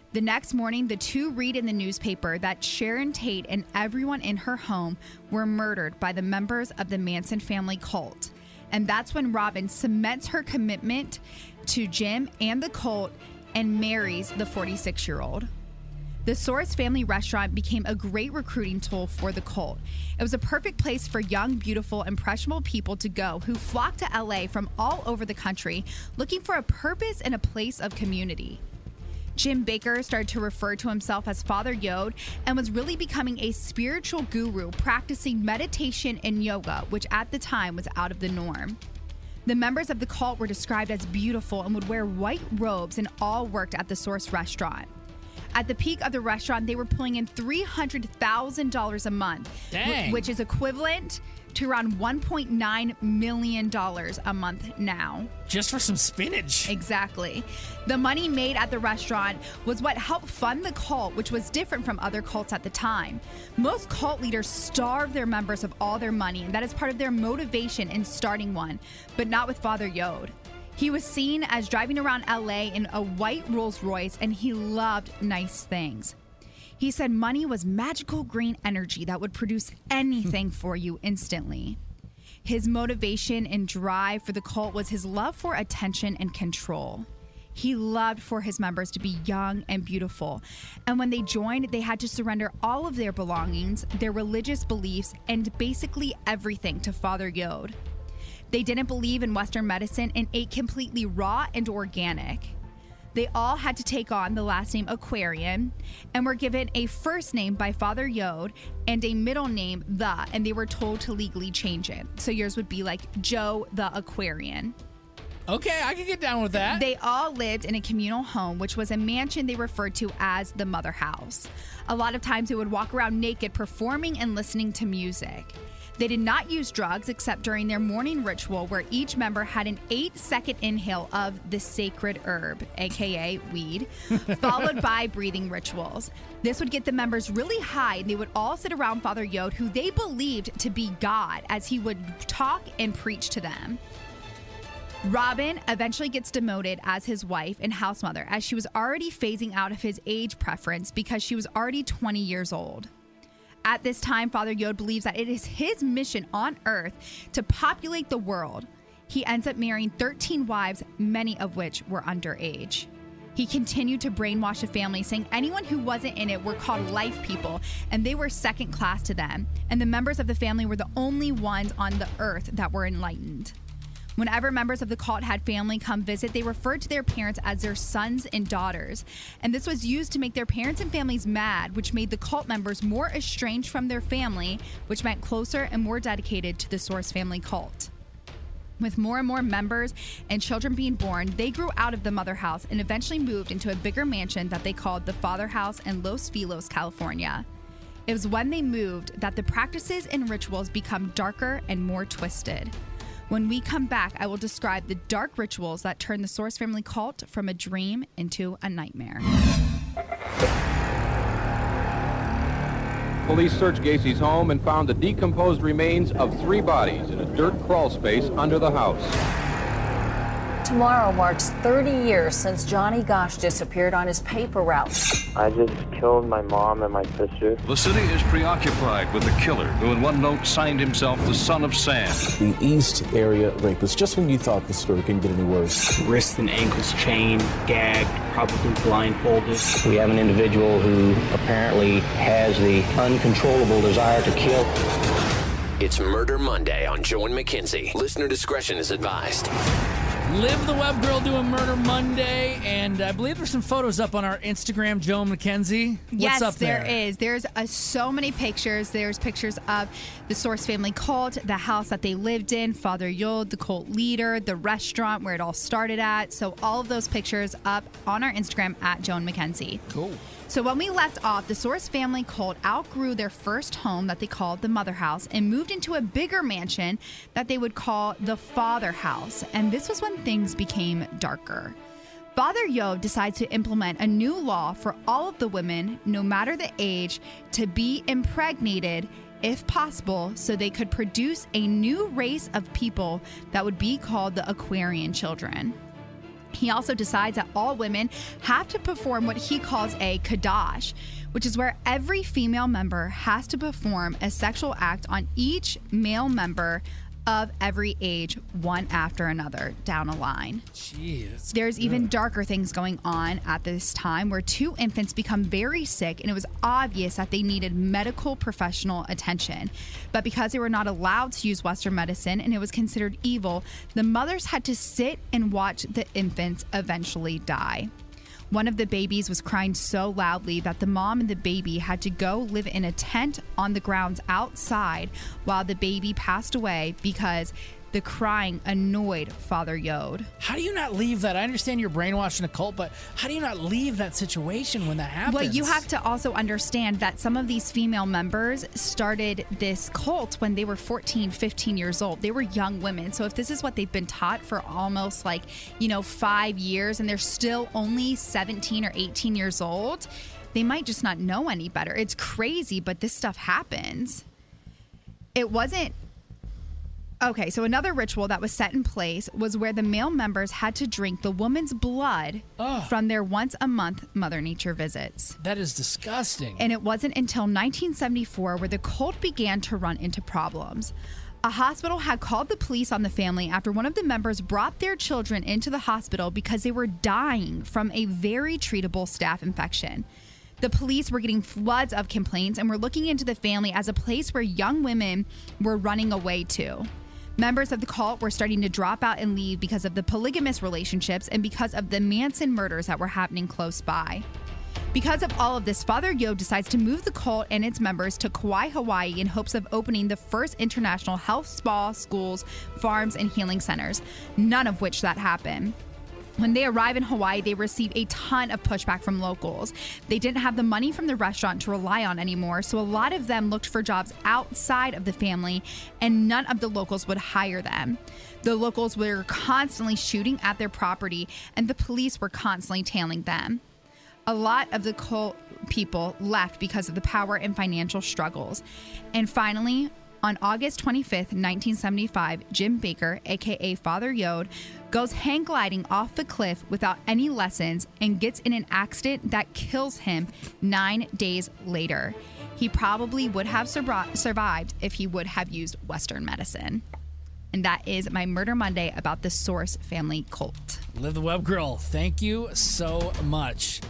[SPEAKER 6] The next morning, the two read in the newspaper that Sharon Tate and everyone in her home were murdered by the members of the Manson family cult. And that's when Robin cements her commitment to Jim and the cult and marries the forty-six-year-old. The Source Family Restaurant became a great recruiting tool for the cult. It was a perfect place for young, beautiful, impressionable people to go who flocked to L A from all over the country looking for a purpose and a place of community. Jim Bakker started to refer to himself as Father Yod and was really becoming a spiritual guru practicing meditation and yoga, which at the time was out of the norm. The members of the cult were described as beautiful and would wear white robes and all worked at the Source restaurant. At the peak of the restaurant, they were pulling in three hundred thousand dollars a month,
[SPEAKER 4] Dang.
[SPEAKER 6] wh- which is equivalent to around one point nine million dollars a month now.
[SPEAKER 4] Just for some spinach.
[SPEAKER 6] Exactly. The money made at the restaurant was what helped fund the cult, which was different from other cults at the time. Most cult leaders starve their members of all their money, and that is part of their motivation in starting one, but not with Father Yod. He was seen as driving around L A in a white Rolls Royce, and he loved nice things. He said money was magical green energy that would produce anything for you instantly. His motivation and drive for the cult was his love for attention and control. He loved for his members to be young and beautiful. And when they joined, they had to surrender all of their belongings, their religious beliefs, and basically everything to Father Yod. They didn't believe in Western medicine and ate completely raw and organic. They all had to take on the last name Aquarian and were given a first name by Father Yod and a middle name, The, and they were told to legally change it. So yours would be like Joe the Aquarian.
[SPEAKER 4] Okay, I can get down with that.
[SPEAKER 6] They all lived in a communal home, which was a mansion they referred to as the Mother House. A lot of times they would walk around naked, performing and listening to music. They did not use drugs except during their morning ritual, where each member had an eight-second inhale of the sacred herb, aka weed, followed by breathing rituals. This would get the members really high, and they would all sit around Father Yod, who they believed to be God, as he would talk and preach to them. Robin eventually gets demoted as his wife and house mother, as she was already phasing out of his age preference because she was already twenty years old. At this time, Father Yod believes that it is his mission on earth to populate the world. He ends up marrying thirteen wives, many of which were underage. He continued to brainwash the family, saying anyone who wasn't in it were called life people, and they were second class to them. And the members of the family were the only ones on the earth that were enlightened. Whenever members of the cult had family come visit, they referred to their parents as their sons and daughters. And this was used to make their parents and families mad, which made the cult members more estranged from their family, which meant closer and more dedicated to the Source family cult. With more and more members and children being born, they grew out of the Mother House and eventually moved into a bigger mansion that they called the Father House in Los Feliz, California. It was when they moved that the practices and rituals become darker and more twisted. When we come back, I will describe the dark rituals that turn the Source family cult from a dream into a nightmare.
[SPEAKER 22] Police searched Gacy's home and found the decomposed remains of three bodies in a dirt crawl space under the house.
[SPEAKER 23] Tomorrow marks thirty years since Johnny Gosch disappeared on his paper route.
[SPEAKER 1] I just killed my mom and my sister.
[SPEAKER 25] The city is preoccupied with the killer who in one note signed himself the Son of Sam.
[SPEAKER 26] The East Area Rapist, just when you thought the story couldn't get any worse.
[SPEAKER 27] Wrists and ankles chained, gagged, probably blindfolded.
[SPEAKER 24] We have an individual who apparently has the uncontrollable desire to kill.
[SPEAKER 3] It's Murder Monday on Joe and McKenzie. Listener discretion is advised.
[SPEAKER 4] Liv the Web Girl doing Murder Monday, and I believe there's some photos up on our Instagram, Joe McKenzie. What's
[SPEAKER 6] yes,
[SPEAKER 4] up there?
[SPEAKER 6] there is. There's uh, so many pictures. There's pictures of the Source family cult, the house that they lived in, Father Yod, the cult leader, the restaurant where it all started at. So all of those pictures up on our Instagram at Joe and McKenzie.
[SPEAKER 4] Cool.
[SPEAKER 6] So when we left off, the Source family cult outgrew their first home that they called the Mother House and moved into a bigger mansion that they would call the Father House. And this was when things became darker. Father Yod decides to implement a new law for all of the women, no matter the age, to be impregnated if possible, so they could produce a new race of people that would be called the Aquarian children. He also decides that all women have to perform what he calls a kadash, which is where every female member has to perform a sexual act on each male member of every age, one after another, down a line.
[SPEAKER 4] Jeez.
[SPEAKER 6] There's even darker things going on at this time where two infants become very sick, and it was obvious that they needed medical professional attention. But because they were not allowed to use Western medicine and it was considered evil, the mothers had to sit and watch the infants eventually die. One of the babies was crying so loudly that the mom and the baby had to go live in a tent on the grounds outside while the baby passed away because the crying annoyed Father Yod.
[SPEAKER 4] How do you not leave that? I understand you're brainwashed in a cult, but how do you not leave that situation when that happens?
[SPEAKER 6] Well, you have to also understand that some of these female members started this cult when they were fourteen, fifteen years old. They were young women. So if this is what they've been taught for almost like, you know, five years and they're still only seventeen or eighteen years old, they might just not know any better. It's crazy, but this stuff happens. It wasn't Okay, so another ritual that was set in place was where the male members had to drink the woman's blood
[SPEAKER 4] Ugh.
[SPEAKER 6] from their once a month Mother Nature visits.
[SPEAKER 4] That is disgusting.
[SPEAKER 6] And it wasn't until nineteen seventy-four where the cult began to run into problems. A hospital had called the police on the family after one of the members brought their children into the hospital because they were dying from a very treatable staph infection. The police were getting floods of complaints and were looking into the family as a place where young women were running away to. Members of the cult were starting to drop out and leave because of the polygamous relationships and because of the Manson murders that were happening close by. Because of all of this, Father Yod decides to move the cult and its members to Kauai, Hawaii in hopes of opening the first international health spa, schools, farms, and healing centers, none of which that happened. When they arrive in Hawaii, they receive a ton of pushback from locals. They didn't have the money from the restaurant to rely on anymore, so a lot of them looked for jobs outside of the family, and none of the locals would hire them. The locals were constantly shooting at their property, and the police were constantly tailing them. A lot of the cult people left because of the power and financial struggles. And finally, on August twenty-fifth, nineteen seventy-five, Jim Baker, aka Father Yod, goes hang gliding off the cliff without any lessons and gets in an accident that kills him nine days later. He probably would have sur- survived if he would have used Western medicine. And that is my Murder Monday about the Source family cult.
[SPEAKER 4] Live the Web Girl, thank you so much.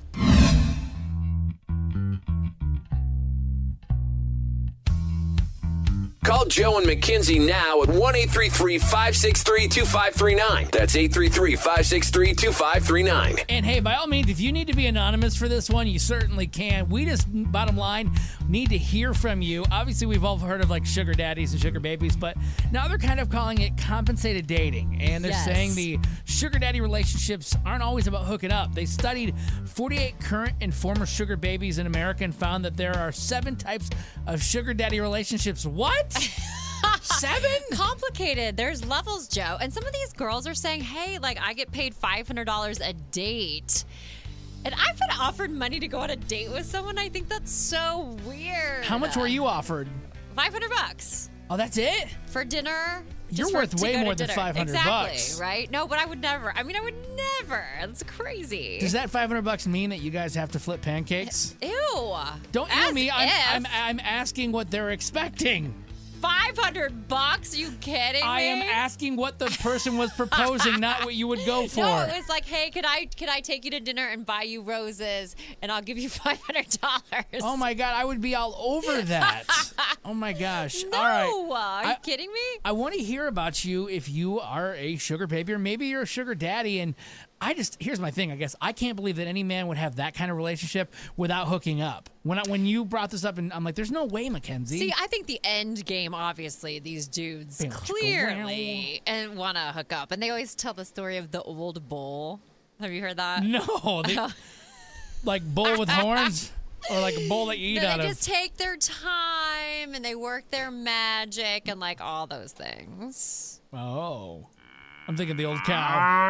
[SPEAKER 3] Call Joe and Mackenzie now at one eight three three, five six three, two five three nine. That's eight three three, five six three, two five three nine.
[SPEAKER 4] And hey, by all means, if you need to be anonymous for this one, you certainly can. We just, bottom line, need to hear from you. Obviously, we've all heard of like sugar daddies and sugar babies, but now they're kind of calling it compensated dating. And they're
[SPEAKER 5] Yes.
[SPEAKER 4] saying the sugar daddy relationships aren't always about hooking up. They studied forty-eight current and former sugar babies in America and found that there are seven types of sugar daddy relationships. What? Seven?
[SPEAKER 5] Complicated. There's levels, Joe. And some of these girls are saying, hey, like, I get paid five hundred dollars a date. And I've been offered money to go on a date with someone. I think that's so weird.
[SPEAKER 4] How much were you offered?
[SPEAKER 5] five hundred bucks.
[SPEAKER 4] Oh, that's it?
[SPEAKER 5] For dinner.
[SPEAKER 4] You're
[SPEAKER 5] Just for-
[SPEAKER 4] worth
[SPEAKER 5] to
[SPEAKER 4] way
[SPEAKER 5] go to
[SPEAKER 4] more than
[SPEAKER 5] dinner.
[SPEAKER 4] five hundred
[SPEAKER 5] exactly,
[SPEAKER 4] bucks.
[SPEAKER 5] right? No, but I would never. I mean, I would never. That's crazy.
[SPEAKER 4] Does that five hundred bucks mean that you guys have to flip pancakes?
[SPEAKER 5] Ew.
[SPEAKER 4] Don't
[SPEAKER 5] As
[SPEAKER 4] you me. I'm,
[SPEAKER 5] if.
[SPEAKER 4] I'm, I'm asking what they're expecting.
[SPEAKER 5] five hundred bucks? Are you kidding
[SPEAKER 4] I
[SPEAKER 5] me?
[SPEAKER 4] am asking what the person was proposing, not what you would go for.
[SPEAKER 5] No, it was like, hey, can I can I take you to dinner and buy you roses, and I'll give you five hundred dollars.
[SPEAKER 4] Oh my God, I would be all over that. Oh my gosh.
[SPEAKER 5] No,
[SPEAKER 4] All right.
[SPEAKER 5] are you
[SPEAKER 4] I-
[SPEAKER 5] kidding me?
[SPEAKER 4] I want to hear about you if you are a sugar baby or maybe you're a sugar daddy. And I just, here's my thing, I guess. I can't believe that any man would have that kind of relationship without hooking up. When I, when you brought this up, and I'm like, there's no way, Mackenzie.
[SPEAKER 5] See, I think the end game, obviously, these dudes clearly and want to hook up, and they always tell the story of the old bull. Have you heard that?
[SPEAKER 4] No, they, like bull with horns, or like a bull that you eat
[SPEAKER 5] No,
[SPEAKER 4] out
[SPEAKER 5] they
[SPEAKER 4] of.
[SPEAKER 5] just take their time and they work their magic and like all those things.
[SPEAKER 4] Oh, I'm thinking the old cow.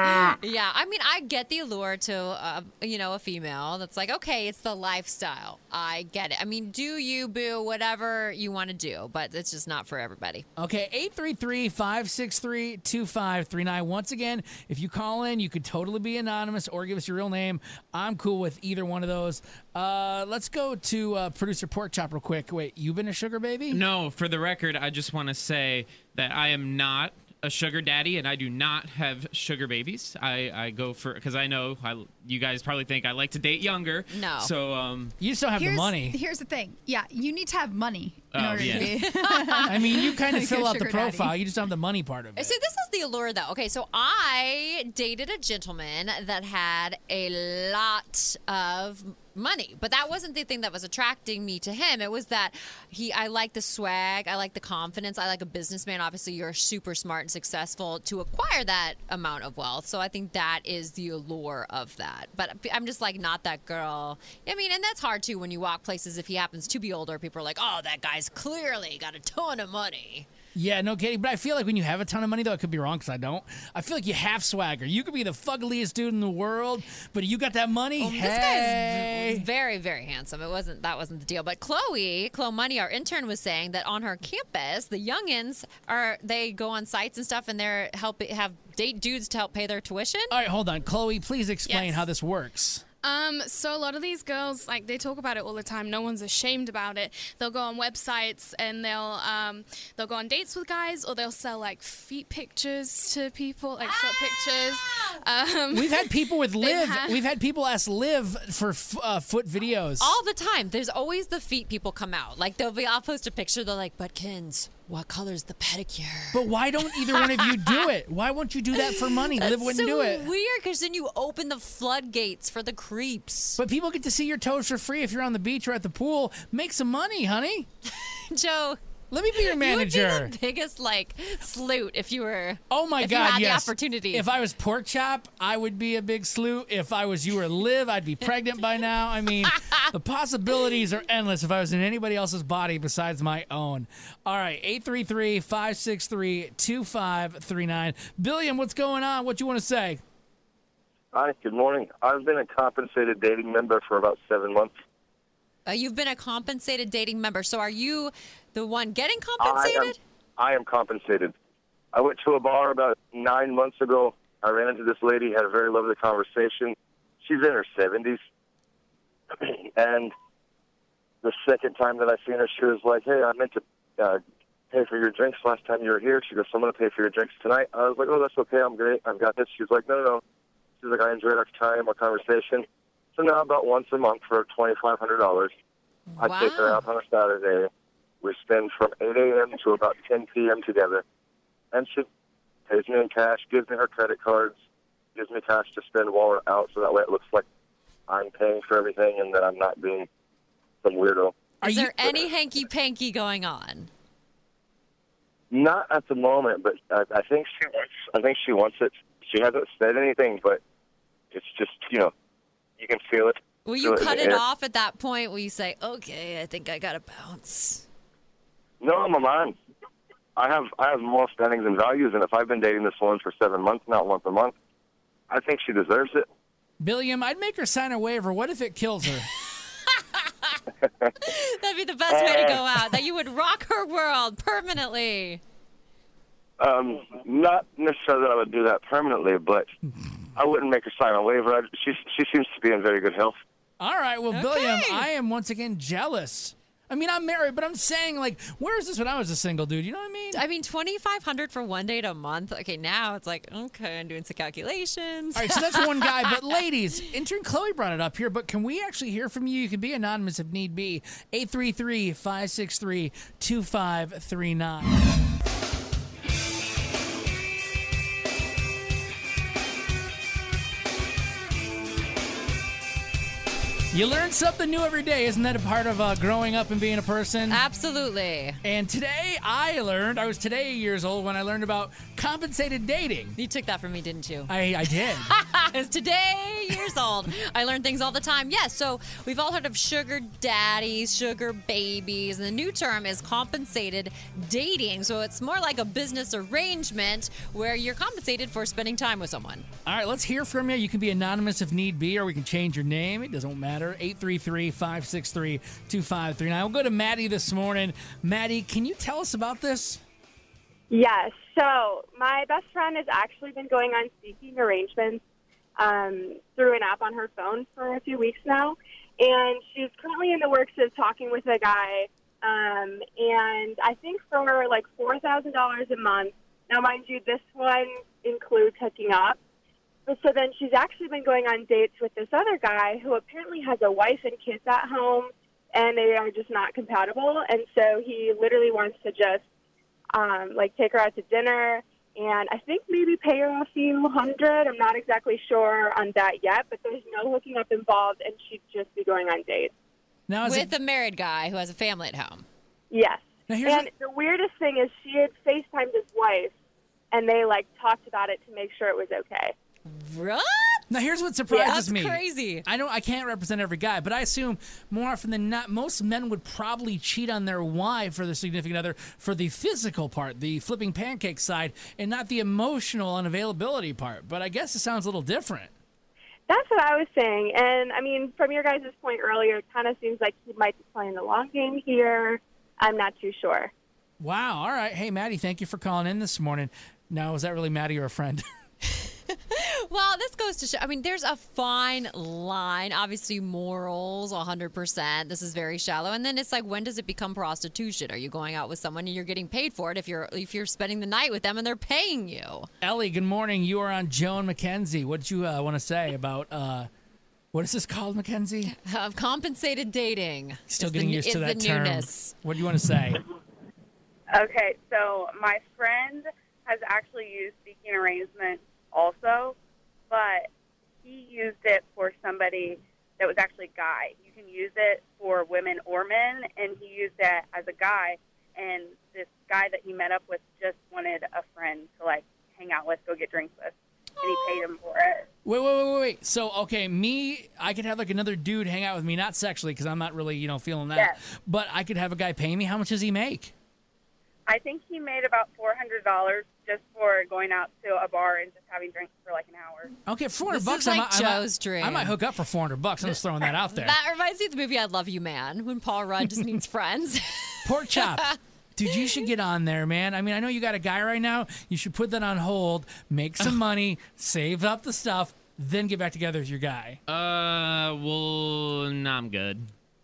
[SPEAKER 5] Yeah, I mean, I get the allure to, uh, you know, a female that's like, okay, it's the lifestyle. I get it. I mean, do you, boo, whatever you want to do, but it's just not for everybody.
[SPEAKER 4] Okay, eight three three, five six three, two five three nine. Once again, if you call in, you could totally be anonymous or give us your real name. I'm cool with either one of those. Uh, let's go to uh, producer Pork Chop real quick. Wait, you been a sugar baby?
[SPEAKER 7] No, for the record, I just want to say that I am not a sugar daddy, and I do not have sugar babies. I, I go for, because I know I, you guys probably think I like to date younger.
[SPEAKER 6] No.
[SPEAKER 7] So, um.
[SPEAKER 4] You still have
[SPEAKER 6] here's,
[SPEAKER 4] the money.
[SPEAKER 6] Here's the thing. Yeah, you need to have money in
[SPEAKER 7] Oh,
[SPEAKER 6] order
[SPEAKER 7] yeah.
[SPEAKER 6] to be.
[SPEAKER 4] I mean, you kind of
[SPEAKER 6] Like
[SPEAKER 4] fill
[SPEAKER 6] a
[SPEAKER 4] out the
[SPEAKER 6] sugar daddy.
[SPEAKER 4] profile. You just don't have the money part of it.
[SPEAKER 5] See, this is the allure, though. Okay, so I dated a gentleman that had a lot of money, but that wasn't the thing that was attracting me to him. It was that he, I like the swag, I like the confidence, I like a businessman. Obviously, you're super smart and successful to acquire that amount of wealth. So I think that is the allure of that. But I'm just like not that girl. I mean, and that's hard too when you walk places. If he happens to be older, people are like, "Oh, that guy's clearly got a ton of money."
[SPEAKER 4] Yeah, no kidding. But I feel like when you have a ton of money, though, I could be wrong because I don't. I feel like you have swagger. You could be the fuggliest dude in the world, but you got that money.
[SPEAKER 5] Well,
[SPEAKER 4] hey.
[SPEAKER 5] This guy's very, very handsome. It wasn't that wasn't the deal. But Chloe, Chloe Money, our intern, was saying that on her campus, the youngins are they go on sites and stuff, and they're help have date dudes to help pay their tuition.
[SPEAKER 4] All right, hold on, Chloe. Please explain
[SPEAKER 2] Yes.
[SPEAKER 4] how this works.
[SPEAKER 2] Um, so a lot of these girls, like, they talk about it all the time. No one's ashamed about it. They'll go on websites and they'll um, they'll go on dates with guys, or they'll sell like feet pictures to people, like foot pictures. Um,
[SPEAKER 4] We've had people with
[SPEAKER 2] they've
[SPEAKER 4] Liv.
[SPEAKER 2] had-
[SPEAKER 4] We've had people ask Liv for f- uh, foot videos.
[SPEAKER 5] All the time. There's always the feet people come out. Like they'll be, I'll post a picture. They're like, "But Kins, what color's the pedicure?"
[SPEAKER 4] But why don't either one of you do it? Why won't you do that for money? Liv
[SPEAKER 5] That's
[SPEAKER 4] wouldn't
[SPEAKER 5] so
[SPEAKER 4] do it.
[SPEAKER 5] weird, because then you open the floodgates for the creeps.
[SPEAKER 4] But people get to see your toes for free if you're on the beach or at the pool. Make some money, honey.
[SPEAKER 5] Joe,
[SPEAKER 4] let me be your manager.
[SPEAKER 5] You would be the biggest like sleut if you were.
[SPEAKER 4] Oh my
[SPEAKER 5] if
[SPEAKER 4] God!
[SPEAKER 5] you had
[SPEAKER 4] yes.
[SPEAKER 5] the opportunity.
[SPEAKER 4] If I was Pork Chop, I would be a big slew. If I was you or Liv, I'd be pregnant by now. I mean, the possibilities are endless. If I was in anybody else's body besides my own. All right, eight three three, five six three, two five three nine. Billiam, what's going on? What you want to say?
[SPEAKER 9] Hi, good morning. I've been a compensated dating member for about seven months.
[SPEAKER 5] Uh, you've been a compensated dating member. So are you the one getting
[SPEAKER 9] I am,
[SPEAKER 5] compensated?
[SPEAKER 9] I am compensated. I went to a bar about nine months ago. I ran into this lady, had a very lovely conversation. She's in her seventies. And the second time that I seen her, she was like, "Hey, I meant to uh, pay for your drinks last time you were here." She goes, "So I'm going to pay for your drinks tonight." I was like, "Oh, that's okay. I'm great. I've got this." She was like, "No, no, no." She's like, "I enjoyed our time, our conversation." So now about once a month for twenty-five hundred dollars, I take her out on a Saturday. We spend from eight a.m. to about ten p.m. together. And she pays me in cash, gives me her credit cards, gives me cash to spend while we're out, so that way it looks like I'm paying for everything and that I'm not being some weirdo.
[SPEAKER 5] Is there any hanky-panky going on?
[SPEAKER 9] Not at the moment, but I, I think she wants. I think she wants it. She hasn't said anything, but it's just, you know, you can feel it.
[SPEAKER 5] Will
[SPEAKER 9] Feel
[SPEAKER 5] you
[SPEAKER 9] in
[SPEAKER 5] cut
[SPEAKER 9] the
[SPEAKER 5] it
[SPEAKER 9] air.
[SPEAKER 5] off at that point where you say, "Okay, I think I got to bounce"?
[SPEAKER 9] No, I'm a man. I have I have more standings and values, and if I've been dating this woman for seven months, not once a month, I think she deserves it.
[SPEAKER 4] Billiam, I'd make her sign a waiver. What if it kills her?
[SPEAKER 5] That'd be the best way to go out. That you would rock her world permanently.
[SPEAKER 9] Um, not necessarily that I would do that permanently, but I wouldn't make her sign a waiver. I, she she seems to be in very good health.
[SPEAKER 4] All right, well, Billiam, I am once again jealous. I mean, I'm married, but I'm saying, like, where is this when I was a single dude? You know what I mean?
[SPEAKER 5] I mean, twenty-five hundred for one date a month. Okay, now it's like, okay, I'm doing some calculations.
[SPEAKER 4] All right, so that's one guy. But ladies, intern Chloe brought it up here, but can we actually hear from you? You can be anonymous if need be. eight three three, five six three, two five three nine. You learn something new every day. Isn't that a part of uh, growing up and being a person?
[SPEAKER 5] Absolutely.
[SPEAKER 4] And today I learned, I was today years old when I learned about Compensated dating.
[SPEAKER 5] You took that from me, didn't you?
[SPEAKER 4] I, I did.
[SPEAKER 5] It's today years old. I learn things all the time. Yes, so we've all heard of sugar daddies, sugar babies, and the new term is compensated dating. So it's more like a business arrangement where you're compensated for spending time with someone.
[SPEAKER 4] All right, let's hear from you. You can be anonymous if need be, or we can change your name. It doesn't matter. eight three three, five six three, two five three nine. We'll go to Maddie this morning. Maddie, can you tell us about this?
[SPEAKER 10] Yes. So my best friend has actually been going on speaking arrangements um, through an app on her phone for a few weeks now. And she's currently in the works of talking with a guy. Um, and I think for like four thousand dollars a month. Now, mind you, this one includes hooking up. But so then she's actually been going on dates with this other guy who apparently has a wife and kids at home. And they are just not compatible. And so he literally wants to just Um, like take her out to dinner, and I think maybe pay her a few hundred. I'm not exactly sure on that yet, but there's no hooking up involved, and she'd just be going on dates.
[SPEAKER 4] Now, is
[SPEAKER 5] With a married guy who has a family at home.
[SPEAKER 10] Yes.
[SPEAKER 4] Now here's
[SPEAKER 10] And the weirdest thing is she had FaceTimed his wife, and they like talked about it to make sure it was okay.
[SPEAKER 5] What?
[SPEAKER 4] Now, here's what surprises
[SPEAKER 5] Yeah, that's
[SPEAKER 4] me.
[SPEAKER 5] crazy.
[SPEAKER 4] I know I can't represent every guy, but I assume more often than not, most men would probably cheat on their wife or their significant other for the physical part, the flipping pancake side, and not the emotional unavailability part. But I guess it sounds a little different.
[SPEAKER 10] That's what I was saying. And, I mean, from your guys' point earlier, it kind of seems like he might be playing the long game here. I'm not too sure.
[SPEAKER 4] Wow. All right. Hey, Maddie, thank you for calling in this morning. Now, is that really Maddie or a friend?
[SPEAKER 5] Well, this goes to show, I mean, there's a fine line. Obviously, morals, one hundred percent. This is very shallow. And then it's like, when does it become prostitution? Are you going out with someone and you're getting paid for it if you're if you're spending the night with them and they're paying you?
[SPEAKER 4] Ellie, good morning. You are on Joan McKenzie. What did you uh, want to say about, uh, what is this called, McKenzie?
[SPEAKER 5] Uh, compensated dating.
[SPEAKER 4] Still
[SPEAKER 5] It's
[SPEAKER 4] getting
[SPEAKER 5] the,
[SPEAKER 4] used to
[SPEAKER 5] it's
[SPEAKER 4] that
[SPEAKER 5] the
[SPEAKER 4] term.
[SPEAKER 5] newness.
[SPEAKER 4] What do you want to say?
[SPEAKER 11] Okay, so my friend has actually used speaking arrangements also, but he used it for somebody that was actually a guy. You can use it for women or men, and he used it as a guy, and this guy that he met up with just wanted a friend to, like, hang out with, go get drinks with, and he paid him for it.
[SPEAKER 4] Wait, wait, wait, wait, wait. So, okay, me, I could have like another dude hang out with me, not sexually, because I'm not really, you know, feeling that.
[SPEAKER 11] Yes.
[SPEAKER 4] But I could have a guy pay me. How much does he make?
[SPEAKER 11] I think he made about four hundred dollars just for going out to a bar and just having drinks for like an hour.
[SPEAKER 4] Okay, four hundred
[SPEAKER 5] This
[SPEAKER 4] bucks.
[SPEAKER 5] is like
[SPEAKER 4] I might, I might-
[SPEAKER 5] Joe's dream.
[SPEAKER 4] I might hook up for four hundred bucks. I'm just throwing that out there.
[SPEAKER 5] That reminds me of the movie I Love You, Man, when Paul Rudd just needs friends.
[SPEAKER 4] Pork chop. Dude, you should get on there, man. I mean, I know you got a guy right now. You should put that on hold, make some money, save up the stuff, then get back together with your guy.
[SPEAKER 7] Uh, well, no, I'm good.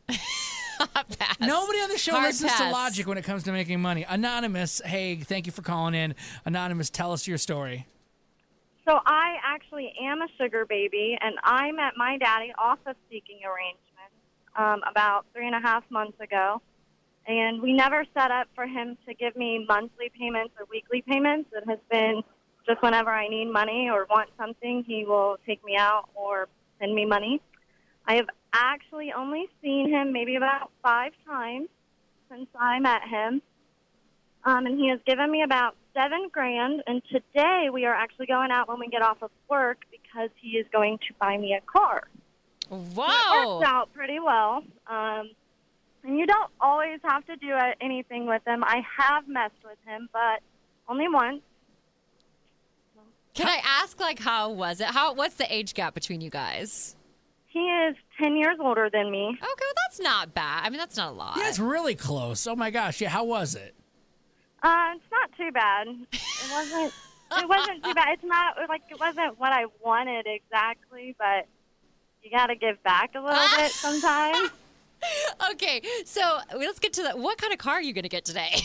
[SPEAKER 4] Nobody on the show
[SPEAKER 5] Hard
[SPEAKER 4] listens to
[SPEAKER 5] pass.
[SPEAKER 4] logic when it comes to making money. Anonymous, hey, thank you for calling in. Anonymous, tell us your story.
[SPEAKER 12] So I actually am a sugar baby, and I met my daddy off of speaking arrangements um, about three and a half months ago. And we never set up for him to give me monthly payments or weekly payments. It has been just whenever I need money or want something, he will take me out or send me money. I have actually only seen him maybe about five times since I met him. Um, and he has given me about seven grand. And today we are actually going out when we get off of work because he is going to buy me a car.
[SPEAKER 5] Whoa!
[SPEAKER 12] It works out pretty well. Um, and you don't always have to do uh, anything with him. I have messed with him, but only once.
[SPEAKER 5] Can I ask, like, how was it? How? What's the age gap between you guys?
[SPEAKER 12] He is ten years older than me.
[SPEAKER 5] Okay, well, that's not bad. I mean, that's not a lot.
[SPEAKER 4] Yeah, it's really close. Oh my gosh, yeah, how was it?
[SPEAKER 12] Uh, it's not too bad. It wasn't. It wasn't too bad. It's not like it wasn't what I wanted exactly, but you got to give back a little bit sometimes.
[SPEAKER 5] Okay, so let's get to that. What kind of car are you going to get today?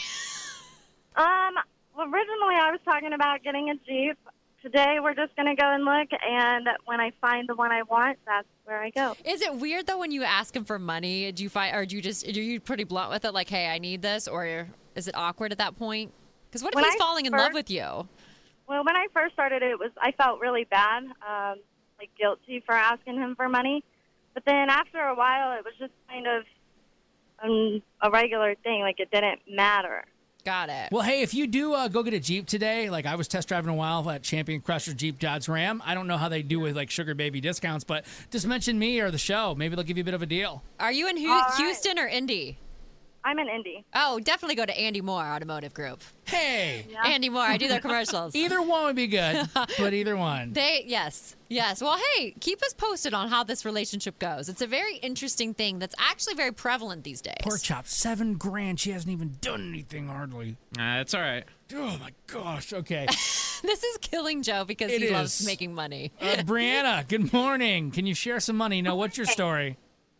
[SPEAKER 12] Um, well, originally I was talking about getting a Jeep. Today we're just going to go and look, and when I find the one I want, that's where I go.
[SPEAKER 5] Is it weird though when you ask him for money? Do you find, or do you just, are you pretty blunt with it? Like, hey, I need this, or is it awkward at that point? Because what if
[SPEAKER 12] When
[SPEAKER 5] he's
[SPEAKER 12] I
[SPEAKER 5] falling in
[SPEAKER 12] first-
[SPEAKER 5] love with you?
[SPEAKER 12] Well, when I first started, it was I felt really bad, um, like guilty for asking him for money. But then after a while, it was just kind of um, a regular thing. Like it didn't matter.
[SPEAKER 5] Got it.
[SPEAKER 4] Well, hey, if you do uh, go get a Jeep today, like I was test driving a while at Champion Crusher Jeep Dodge Ram. I don't know how they do with like sugar baby discounts, but just mention me or the show. Maybe they'll give you a bit of a deal.
[SPEAKER 5] Are you in Hu-
[SPEAKER 12] All right.
[SPEAKER 5] Houston or Indy?
[SPEAKER 12] I'm in Indy.
[SPEAKER 5] Oh, definitely go to Andy Moore Automotive Group.
[SPEAKER 4] Hey,
[SPEAKER 12] Yeah.
[SPEAKER 5] Andy Moore, I do their commercials.
[SPEAKER 4] either one would be good, but either one.
[SPEAKER 5] They yes, yes. Well, hey, keep us posted on how this relationship goes. It's a very interesting thing that's actually very prevalent these days.
[SPEAKER 4] Pork chop, seven grand. She hasn't even done anything hardly.
[SPEAKER 7] Uh, it's all right.
[SPEAKER 4] Oh my gosh. Okay.
[SPEAKER 5] This is killing Joe because
[SPEAKER 4] It
[SPEAKER 5] he
[SPEAKER 4] is.
[SPEAKER 5] loves making money.
[SPEAKER 4] Uh, Brianna, good morning. Can you share some money? Now, what's your story?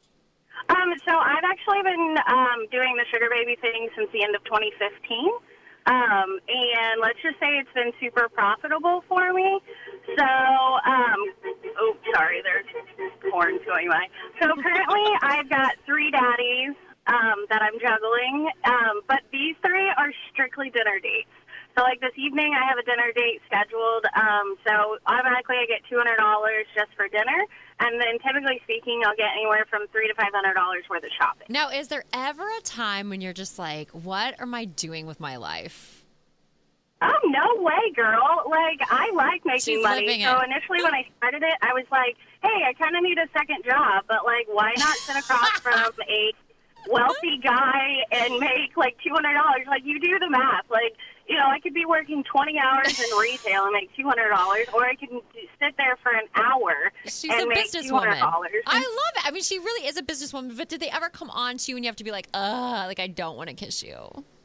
[SPEAKER 10] Um, so I've actually been um, doing the sugar baby thing since the end of twenty fifteen. Um, and let's just say it's been super profitable for me. So, um, oh, sorry, there's horns going by. So currently I've got three daddies um, that I'm juggling, um, but these three are strictly dinner dates. So, like, this evening I have a dinner date scheduled, um, so automatically I get two hundred dollars just for dinner, and then typically speaking, I'll get anywhere from three hundred to five hundred dollars worth of shopping.
[SPEAKER 5] Now, is there ever a time when you're just like, what am I doing with my life?
[SPEAKER 10] Oh, no way, girl. Like, I like making
[SPEAKER 5] She's
[SPEAKER 10] money.
[SPEAKER 5] living
[SPEAKER 10] So
[SPEAKER 5] it.
[SPEAKER 10] initially when I started it, I was like, hey, I kind of need a second job, but, like, why not sit across from a wealthy guy and make, like, two hundred dollars? Like, you do the math. Like, you know, I could be working twenty hours in retail and make two hundred dollars, or I can sit there for an hour
[SPEAKER 5] She's
[SPEAKER 10] and
[SPEAKER 5] a
[SPEAKER 10] make two hundred
[SPEAKER 5] businesswoman.
[SPEAKER 10] dollars.
[SPEAKER 5] I love it. I mean, she really is a businesswoman, but did they ever come on to you and you have to be like, ugh, like, I don't want to kiss you?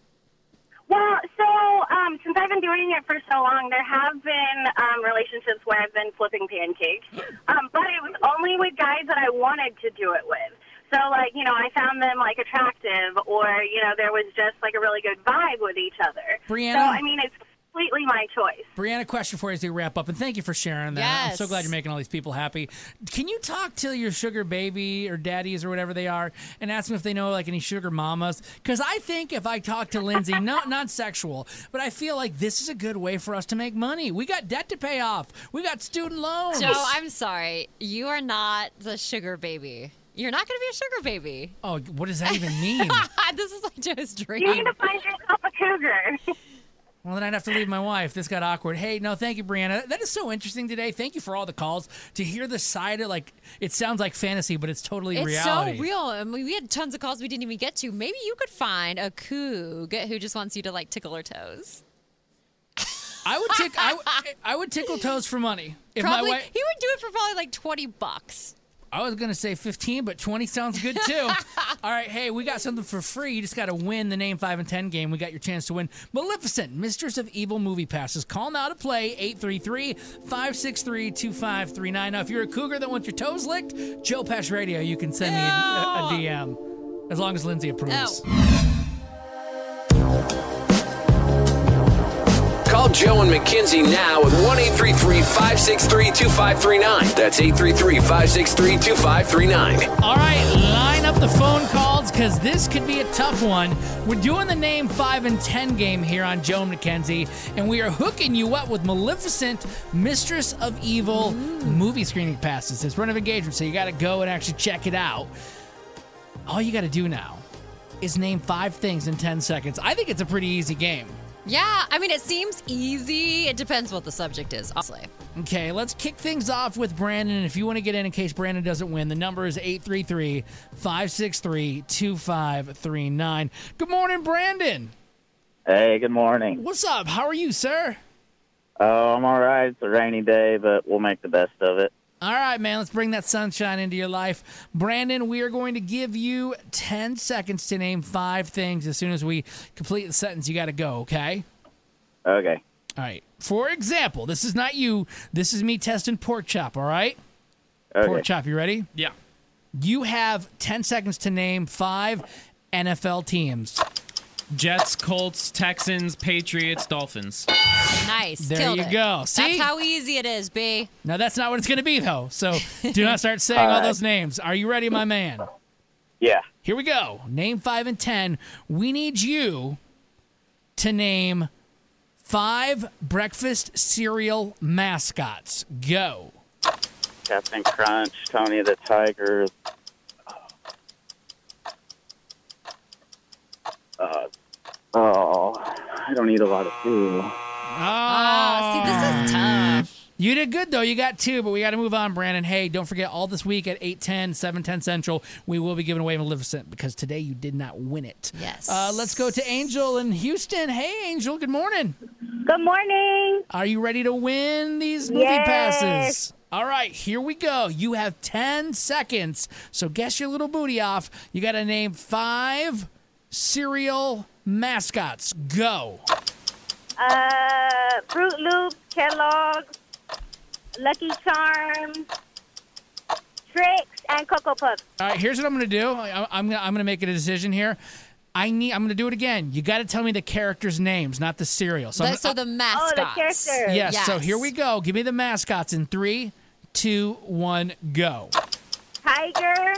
[SPEAKER 10] Well, so um, since I've been doing it for so long, there have been um, relationships where I've been flipping pancakes, um, but it was only with guys that I wanted to do it with. So, like, you know, I found them, like, attractive, or, you know, there was just, like, a really good vibe with each other.
[SPEAKER 4] Brianna?
[SPEAKER 10] So, I mean, it's completely my choice.
[SPEAKER 4] Brianna, question for you as we wrap up, and thank you for sharing that. I'm so
[SPEAKER 5] Yes.
[SPEAKER 4] glad you're making all these people happy. Can you talk to your sugar baby or daddies or whatever they are and ask them if they know, like, any sugar mamas? Because I think if I talk to Lindsay, not, not sexual, but I feel like this is a good way for us to make money. We got debt to pay off. We got student loans.
[SPEAKER 5] Joe, I'm sorry. You are not the sugar baby. You're not going to be a sugar baby.
[SPEAKER 4] Oh, what does that even mean?
[SPEAKER 5] This is like Joe's dream.
[SPEAKER 10] You need to find yourself a cougar.
[SPEAKER 4] Well, then I'd have to leave my wife. This got awkward. Hey, no, thank you, Brianna. That is so interesting today. Thank you for all the calls. To hear the side of, like, it sounds like fantasy, but it's totally
[SPEAKER 5] It's
[SPEAKER 4] reality.
[SPEAKER 5] so real. I mean, we had tons of calls we didn't even get to. Maybe you could find a coug who just wants you to, like, tickle her toes.
[SPEAKER 4] I would tick. I, w- I would tickle toes for money. If
[SPEAKER 5] Probably,
[SPEAKER 4] my wife,
[SPEAKER 5] he would do it for probably like twenty bucks.
[SPEAKER 4] I was gonna say fifteen, but twenty sounds good too. All right, hey, we got something for free. You just got to win the Name five and ten game. We got your chance to win Maleficent, Mistress of Evil movie passes. Call now to play eight three three, five six three, two five three nine. Now, if you're a cougar that wants your toes licked, Joe Pesh Radio, you can send me a, a, a D M as long as Lindsay approves.
[SPEAKER 3] Call Joe and Mackenzie now at one eight three three, five six three, two five three nine. That's eight three three, five six three, two five three nine.
[SPEAKER 4] All right, line up the phone calls because this could be a tough one. We're doing the Name five and ten game here on Joe and Mackenzie, and we are hooking you up with Maleficent, Mistress of Evil movie screening passes. It's Run of Engagement, so you got to go and actually check it out. All you got to do now is name five things in ten seconds. I think it's a pretty easy game.
[SPEAKER 5] Yeah, I mean, it seems easy. It depends what the subject is, honestly.
[SPEAKER 4] Okay, let's kick things off with Brandon. And if you want to get in in case Brandon doesn't win, the number is eight three three, five six three, two five three nine. Good morning, Brandon.
[SPEAKER 8] Hey, good morning.
[SPEAKER 4] What's up? How are you, sir?
[SPEAKER 8] Oh, I'm all right. It's a rainy day, but we'll make the best of it.
[SPEAKER 4] All right, man, let's bring that sunshine into your life. Brandon, we are going to give you ten seconds to name five things. As soon as we complete the sentence, you got to go, okay?
[SPEAKER 8] Okay.
[SPEAKER 4] All right. For example, this is not you. This is me testing Pork Chop, all right?
[SPEAKER 8] Okay.
[SPEAKER 4] Pork Chop, you ready?
[SPEAKER 7] Yeah.
[SPEAKER 4] You have ten seconds to name five N F L teams.
[SPEAKER 7] Jets, Colts, Texans, Patriots, Dolphins.
[SPEAKER 5] Nice.
[SPEAKER 4] There
[SPEAKER 5] Killed
[SPEAKER 4] you
[SPEAKER 5] it.
[SPEAKER 4] go. See?
[SPEAKER 5] That's how easy it is, B.
[SPEAKER 4] Now, that's not what it's going to be, though. So do not start saying
[SPEAKER 8] All
[SPEAKER 4] all
[SPEAKER 8] right.
[SPEAKER 4] those names. Are you ready, my man?
[SPEAKER 8] Yeah.
[SPEAKER 4] Here we go. Name five and ten. We need you to name five breakfast cereal mascots. Go.
[SPEAKER 8] Captain Crunch, Tony the Tiger. Uh, oh. I don't eat a lot of food.
[SPEAKER 4] Oh,
[SPEAKER 5] see, this is tough.
[SPEAKER 4] You did good, though. You got two, but we got to move on, Brandon. Hey, don't forget, all this week at eight ten, seven ten Central, we will be giving away Maleficent because today you did not win it.
[SPEAKER 5] Yes.
[SPEAKER 4] Uh, let's go to Angel in Houston. Hey, Angel, good morning.
[SPEAKER 13] Good morning.
[SPEAKER 4] Are you ready to win these movie
[SPEAKER 13] Yes.
[SPEAKER 4] passes? All right, here we go. You have ten seconds, so guess your little booty off. You got to name five cereal mascots. Go.
[SPEAKER 13] Uh, Fruit Loops, Kellogg's, Lucky Charms, Tricks, and Cocoa Puffs.
[SPEAKER 4] All right, here's what I'm going to do. I, I'm going to I'm going to make a decision here. I need. I'm going to do it again. You got to tell me the characters' names, not the cereal.
[SPEAKER 5] The-
[SPEAKER 4] I'm-
[SPEAKER 5] so the
[SPEAKER 13] Oh, the
[SPEAKER 5] mascots.
[SPEAKER 13] characters.
[SPEAKER 4] Yes,
[SPEAKER 5] Yes.
[SPEAKER 4] So here we go. Give me the mascots in three, two, one, go.
[SPEAKER 13] Tiger.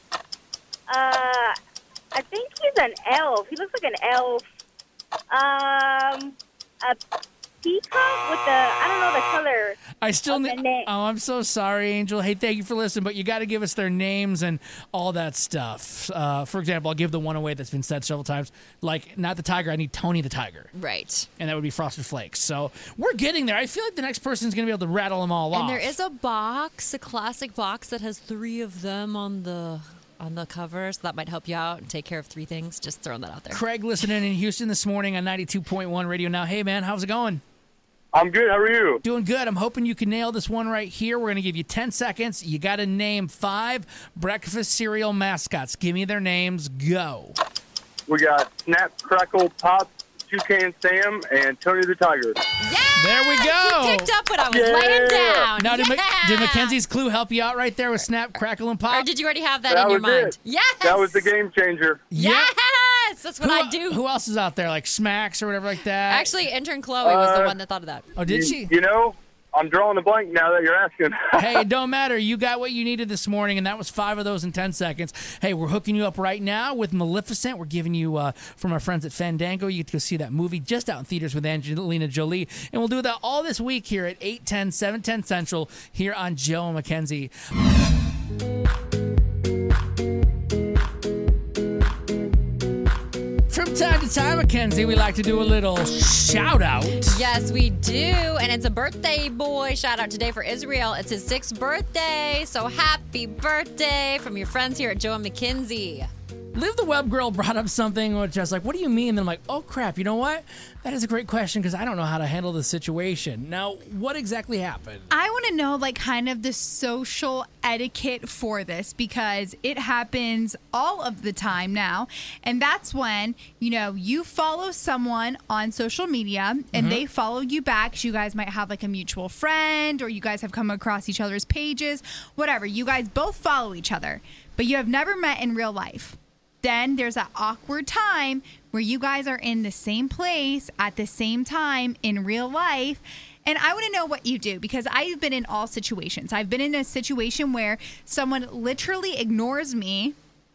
[SPEAKER 13] Uh, I think he's an elf. He looks like an elf. Um, a peacock with the, I don't know the color.
[SPEAKER 4] I still
[SPEAKER 13] of the
[SPEAKER 4] need.
[SPEAKER 13] name.
[SPEAKER 4] Oh, I'm so sorry, Angel. Hey, thank you for listening, but you got to give us their names and all that stuff. Uh, for example, I'll give the one away that's been said several times. Like, not the tiger. I need Tony the tiger,
[SPEAKER 5] Right.
[SPEAKER 4] and that would be Frosted Flakes. So we're getting there. I feel like the next person's going to be able to rattle them all off.
[SPEAKER 5] And there is a box, a classic box that has three of them on the on the cover, so that might help you out and take care of three things. Just throwing that out there.
[SPEAKER 4] Craig listening in Houston this morning on ninety-two point one Radio Now. Hey, man, how's it going?
[SPEAKER 14] I'm good. How are you?
[SPEAKER 4] Doing good. I'm hoping you can nail this one right here. We're going to give you ten seconds. You got to name five breakfast cereal mascots. Give me their names. Go.
[SPEAKER 14] We got Snap, Crackle, Pop, Toucan Sam, and Tony the Tiger.
[SPEAKER 4] There we go.
[SPEAKER 5] You picked up what I was
[SPEAKER 14] Yeah.
[SPEAKER 5] laying down.
[SPEAKER 4] Now, did,
[SPEAKER 5] yeah.
[SPEAKER 4] Ma- did Mackenzie's clue help you out right there with Snap, Crackle, and Pop?
[SPEAKER 5] Or did you already have that,
[SPEAKER 14] That
[SPEAKER 5] in your
[SPEAKER 14] was
[SPEAKER 5] mind?
[SPEAKER 14] it.
[SPEAKER 5] Yes.
[SPEAKER 14] That was the game changer.
[SPEAKER 5] Yes. That's what
[SPEAKER 4] who,
[SPEAKER 5] I do.
[SPEAKER 4] Who else is out there? Like Smacks or whatever like that?
[SPEAKER 5] Actually, intern Chloe was the
[SPEAKER 14] Uh,
[SPEAKER 5] one that thought of that.
[SPEAKER 4] Oh, did
[SPEAKER 14] you,
[SPEAKER 4] she?
[SPEAKER 14] You know, I'm drawing a blank now that you're asking.
[SPEAKER 4] Hey, it don't matter. You got what you needed this morning, and that was five of those in ten seconds. Hey, we're hooking you up right now with Maleficent. We're giving you, uh, from our friends at Fandango, you get to go see that movie just out in theaters with Angelina Jolie. And we'll do that all this week here at eight ten, seven ten Central here on Joe and Mackenzie. From time to time, Mackenzie, we like to do a little shout out.
[SPEAKER 5] Yes, we do. And it's a birthday boy shout out today for Israel. It's his sixth birthday. So happy birthday from your friends here at Joe and McKenzie.
[SPEAKER 4] Liv the Web Girl brought up something which I was like, what do you mean? And then I'm like, oh crap, you know what? That is a great question because I don't know how to handle the situation. Now, what exactly happened?
[SPEAKER 6] I want to know, like, kind of the social etiquette for this because it happens all of the time now. And that's when, you know, you follow someone on social media and
[SPEAKER 15] Mhm.
[SPEAKER 6] they follow you back. So you guys might have, like, a mutual friend or you guys have come across each other's pages, whatever. You guys both follow each other, but you have never met in real life. Then there's that awkward time where you guys are in the same place at the same time in real life. And I want to know what you do because I've been in all situations. I've been in a situation where someone literally ignores me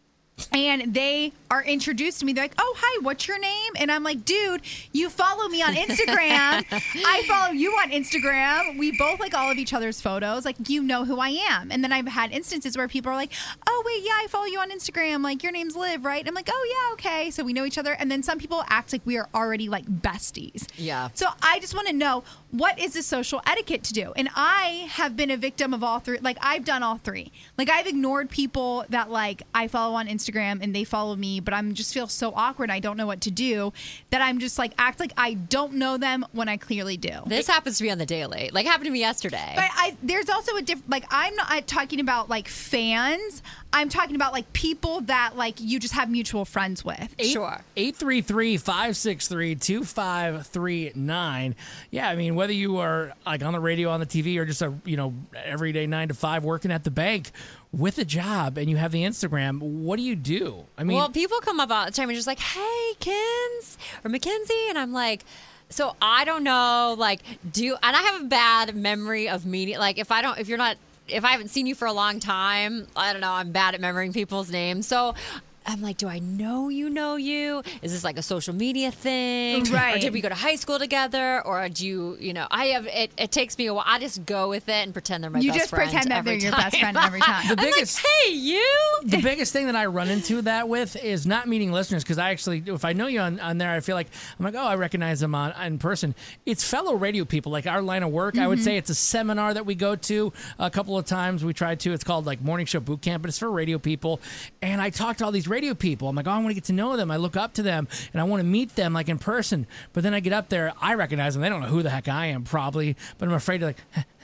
[SPEAKER 6] and they are introduced to me. They're like, oh, hi, what's your name? And I'm like, dude, you follow me on Instagram. I follow you on Instagram. We both like all of each other's photos. Like, you know who I am. And then I've had instances where people are like, oh, wait, yeah, I follow you on Instagram. Like, your name's Liv, right? I'm like, oh, yeah, okay. So we know each other. And then some people act like we are already like besties.
[SPEAKER 5] Yeah.
[SPEAKER 6] So I just want to know, what is the social etiquette to do? And I have been a victim of all three. Like, I've done all three. Like, I've ignored people that, like, I follow on Instagram and they follow me, but I'm just feel so awkward. I don't know what to do that I'm just, like, act like I don't know them when I clearly do.
[SPEAKER 5] This happens to me on the daily. Like, happened to me yesterday.
[SPEAKER 6] But I, there's also a different, like, I'm not talking about, like, fans. I'm talking about, like, people that, like, you just have mutual friends with.
[SPEAKER 5] Sure.
[SPEAKER 4] eight three three, five six three, two five three nine. Yeah, I mean, whether you are like on the radio, on the T V, or just a, you know, everyday nine to five working at the bank with a job and you have the Instagram, what do you do? I mean,
[SPEAKER 5] well, people come up all the time and just like, hey, Kins or Mackenzie. And I'm like, so I don't know, like, do, and I have a bad memory of meeting, like, if I don't, if you're not, if I haven't seen you for a long time, I don't know, I'm bad at remembering people's names. So I'm like, do I know you know you? Is this like a social media thing?
[SPEAKER 6] Right.
[SPEAKER 5] Or did we go to high school together? Or do you, you know, I have, it, it takes me a while. I just go with it and pretend they're my
[SPEAKER 6] You
[SPEAKER 5] best
[SPEAKER 6] just
[SPEAKER 5] friend
[SPEAKER 6] pretend that
[SPEAKER 5] every
[SPEAKER 6] they're your
[SPEAKER 5] time.
[SPEAKER 6] best friend every time.
[SPEAKER 4] The biggest,
[SPEAKER 5] like, hey, you.
[SPEAKER 4] The biggest thing that I run into that with is not meeting listeners, because I actually, if I know you on, on there, I feel like, I'm like, oh, I recognize them on in person. It's fellow radio people, like our line of work. Mm-hmm. I would say it's a seminar that we go to a couple of times. We try to. It's called like Morning Show Boot Camp, but it's for radio people. And I talk to all these radio people. I'm like, oh, I want to get to know them. I look up to them and I want to meet them like in person. But then I get up there, I recognize them. They don't know who the heck I am probably, but I'm afraid to like,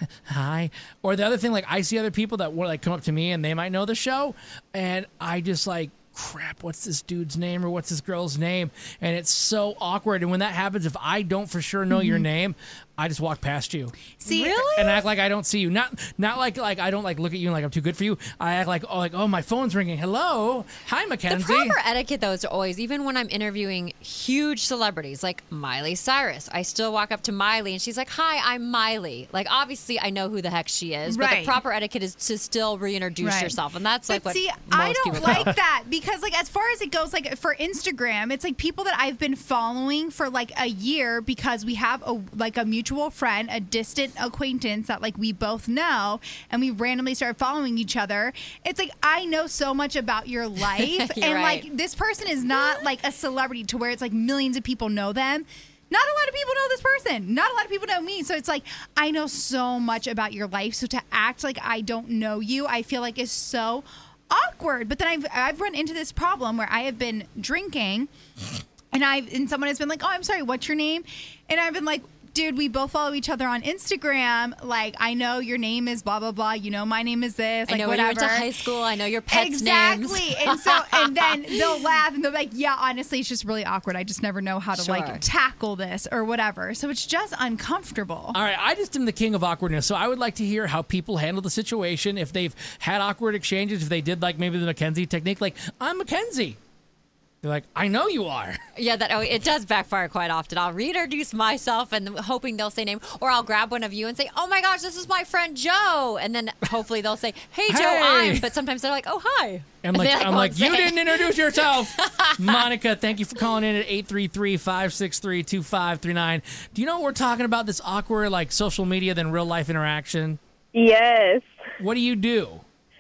[SPEAKER 4] hi. Or the other thing, like I see other people that will like come up to me and they might know the show. And I just like, crap, what's this dude's name or what's this girl's name? And it's so awkward. And when that happens, if I don't for sure know mm-hmm. your name, I just walk past you.
[SPEAKER 6] See,
[SPEAKER 5] really?
[SPEAKER 4] And act like I don't see you. Not not like like I don't like look at you and like I'm too good for you. I act like oh like oh my phone's ringing. Hello, hi Mackenzie.
[SPEAKER 5] The proper etiquette though is to always, even when I'm interviewing huge celebrities like Miley Cyrus, I still walk up to Miley and she's like, "Hi, I'm Miley." Like obviously I know who the heck she is,
[SPEAKER 6] right.
[SPEAKER 5] but the proper etiquette is to still reintroduce
[SPEAKER 6] right.
[SPEAKER 5] yourself, and that's like
[SPEAKER 6] but
[SPEAKER 5] what
[SPEAKER 6] see,
[SPEAKER 5] most
[SPEAKER 6] I don't
[SPEAKER 5] people
[SPEAKER 6] like
[SPEAKER 5] do.
[SPEAKER 6] that because like as far as it goes, like for Instagram, it's like people that I've been following for like a year because we have a like a mutual friend, a distant acquaintance that like we both know, and we randomly started following each other. It's like I know so much about your life, and
[SPEAKER 5] right.
[SPEAKER 6] like this person is not like a celebrity to where it's like millions of people know them. Not a lot of people know this person. Not a lot of people know me. So it's like I know so much about your life. So to act like I don't know you, I feel like is so awkward. But then I've I've run into this problem where I have been drinking, and I've and someone has been like, "Oh, I'm sorry, what's your name?" And I've been like, dude, we both follow each other on Instagram. Like, I know your name is blah, blah, blah. You know, my name is this. Like,
[SPEAKER 5] I know
[SPEAKER 6] whatever.
[SPEAKER 5] when you went to high school. I know your pets'
[SPEAKER 6] exactly.
[SPEAKER 5] names.
[SPEAKER 6] Exactly. And so, and then they'll laugh and they'll be like, yeah, honestly, it's just really awkward. I just never know how to,
[SPEAKER 5] Sure.
[SPEAKER 6] like, tackle this or whatever. So it's just uncomfortable.
[SPEAKER 4] All right, I just am the king of awkwardness, so I would like to hear how people handle the situation, if they've had awkward exchanges, if they did, like, maybe the Mackenzie technique, like, I'm Mackenzie. They're like, I know you are.
[SPEAKER 5] Yeah, that oh, it does backfire quite often. I'll reintroduce myself and hoping they'll say name, or I'll grab one of you and say, "Oh my gosh, this is my friend Joe," and then hopefully they'll say, "Hey Joe,
[SPEAKER 4] Hey.
[SPEAKER 5] I'm." But sometimes they're like, "Oh hi."
[SPEAKER 4] I'm
[SPEAKER 5] And
[SPEAKER 4] like,
[SPEAKER 5] then I
[SPEAKER 4] I'm
[SPEAKER 5] won't
[SPEAKER 4] like, you
[SPEAKER 5] say it.
[SPEAKER 4] didn't introduce yourself. Monica, thank you for calling in at eight three three, five six three, two five three nine. Do you know what we're talking about, this awkward, like, social media than real life interaction?
[SPEAKER 10] Yes.
[SPEAKER 4] What do you do?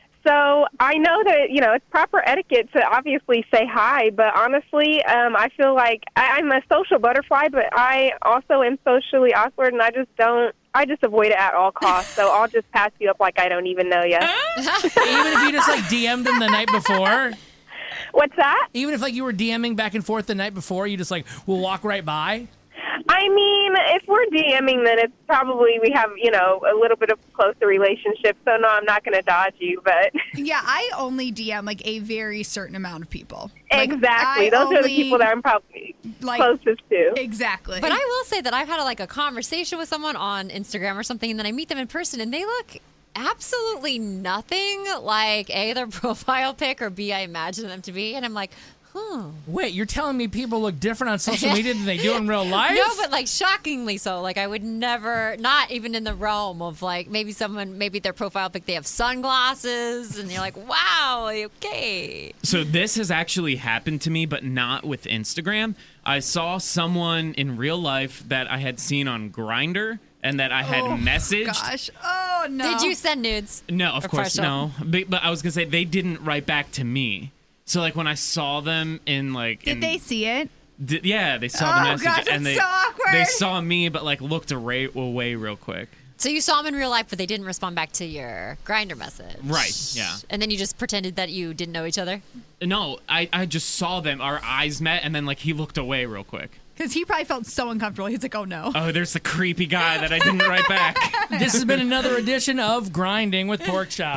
[SPEAKER 10] So I know that, you know, it's proper etiquette to obviously say hi, but honestly, um, I feel like I, I'm a social butterfly, but I also am socially awkward, and I just don't, I just avoid it at all costs. So I'll just pass you up like I don't even know you.
[SPEAKER 4] Even if you just, like, D M'd them the night before?
[SPEAKER 10] What's that?
[SPEAKER 4] Even if, like, you were DMing back and forth the night before, you just, like, will walk right by?
[SPEAKER 10] I mean, if we're DMing, then it's probably we have, you know, a little bit of closer relationship. So, no, I'm not going to dodge you, but...
[SPEAKER 6] Yeah, I only D M, like, a very certain amount of people. Like,
[SPEAKER 10] exactly.
[SPEAKER 6] I
[SPEAKER 10] Those are the
[SPEAKER 6] only-
[SPEAKER 10] people that I'm probably
[SPEAKER 6] like,
[SPEAKER 10] closest to.
[SPEAKER 6] Exactly.
[SPEAKER 5] But I will say that I've had a, like a conversation with someone on Instagram or something, and then I meet them in person, and they look absolutely nothing like A, their profile pic, or B, I imagine them to be, and I'm like, huh.
[SPEAKER 4] Wait, you're telling me people look different on social media than they do in real life?
[SPEAKER 5] No, but like shockingly so. Like I would never, not even in the realm of like maybe someone, maybe their profile pic, they have sunglasses, and you're like, wow, okay.
[SPEAKER 7] So this has actually happened to me, but not with Instagram. I saw someone in real life that I had seen on Grindr and that I had
[SPEAKER 6] Oh,
[SPEAKER 7] messaged.
[SPEAKER 6] Gosh. Oh, no.
[SPEAKER 5] Did you send nudes?
[SPEAKER 7] No, of
[SPEAKER 5] Or
[SPEAKER 7] course,
[SPEAKER 5] partial?
[SPEAKER 7] no. But, but I was going to say, they didn't write back to me. So, like, when I saw them in, like...
[SPEAKER 6] Did
[SPEAKER 7] in,
[SPEAKER 6] they see it?
[SPEAKER 7] d- yeah, they saw
[SPEAKER 6] Oh,
[SPEAKER 7] the message.
[SPEAKER 6] gosh,
[SPEAKER 7] and
[SPEAKER 6] that's
[SPEAKER 7] they,
[SPEAKER 6] so awkward.
[SPEAKER 7] They saw me, but, like, looked away, away real quick.
[SPEAKER 5] So you saw them in real life, but they didn't respond back to your Grindr message.
[SPEAKER 7] Right, yeah.
[SPEAKER 5] And then you just pretended that you didn't know each other?
[SPEAKER 7] No, I, I just saw them. Our eyes met, and then, like, he looked away real quick.
[SPEAKER 6] Because he probably felt so uncomfortable. He's like, oh, no.
[SPEAKER 7] Oh, there's the creepy guy that I didn't write back.
[SPEAKER 4] This has been another edition of Grinding with Pork Chop.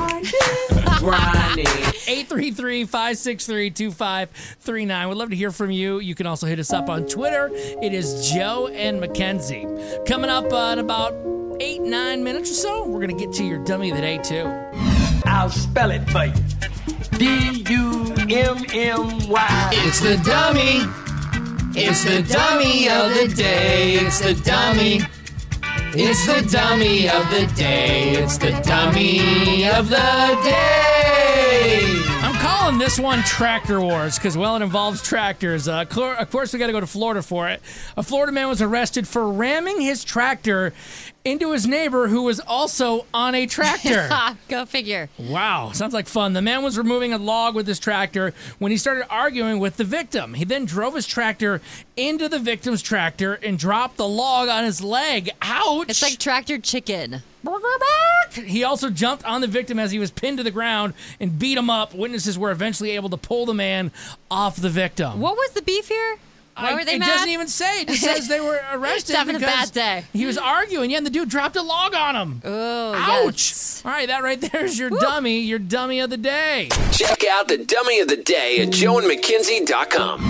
[SPEAKER 3] Grinding.
[SPEAKER 4] eight three three, five six three, two five three nine. We'd love to hear from you. You can also hit us up on Twitter. It is Joe and Mackenzie. Coming up uh, in about eight, nine minutes or so, we're going to get to your dummy of the day, too.
[SPEAKER 15] I'll spell it for you. D U M M Y.
[SPEAKER 3] It's the dummy. It's the dummy of the day. It's the dummy. It's the dummy of the day. It's the dummy of the day.
[SPEAKER 4] I'm calling this one, Tractor Wars, because, well, it involves tractors. Uh, cl- of course, we got to go to Florida for it. A Florida man was arrested for ramming his tractor into his neighbor who was also on a tractor.
[SPEAKER 5] Go figure.
[SPEAKER 4] Wow, sounds like fun. The man was removing a log with his tractor when he started arguing with the victim. He then drove his tractor into the victim's tractor and dropped the log on his leg. Ouch!
[SPEAKER 5] It's like tractor chicken.
[SPEAKER 4] He also jumped on the victim as he was pinned to the ground and beat him up. Witnesses were eventually able to pull the man off the victim.
[SPEAKER 5] What was the beef here? Why
[SPEAKER 4] I,
[SPEAKER 5] were they
[SPEAKER 4] it
[SPEAKER 5] mad?
[SPEAKER 4] doesn't even say. It just says they were arrested.
[SPEAKER 5] He's having a
[SPEAKER 4] because
[SPEAKER 5] bad day.
[SPEAKER 4] He was arguing. Yeah, and the dude dropped a log on him.
[SPEAKER 5] Oh,
[SPEAKER 4] ouch!
[SPEAKER 5] Yes.
[SPEAKER 4] All right, that right there is your dummy, your dummy of the day.
[SPEAKER 3] Check out the dummy of the day at joe and mckenzie dot com.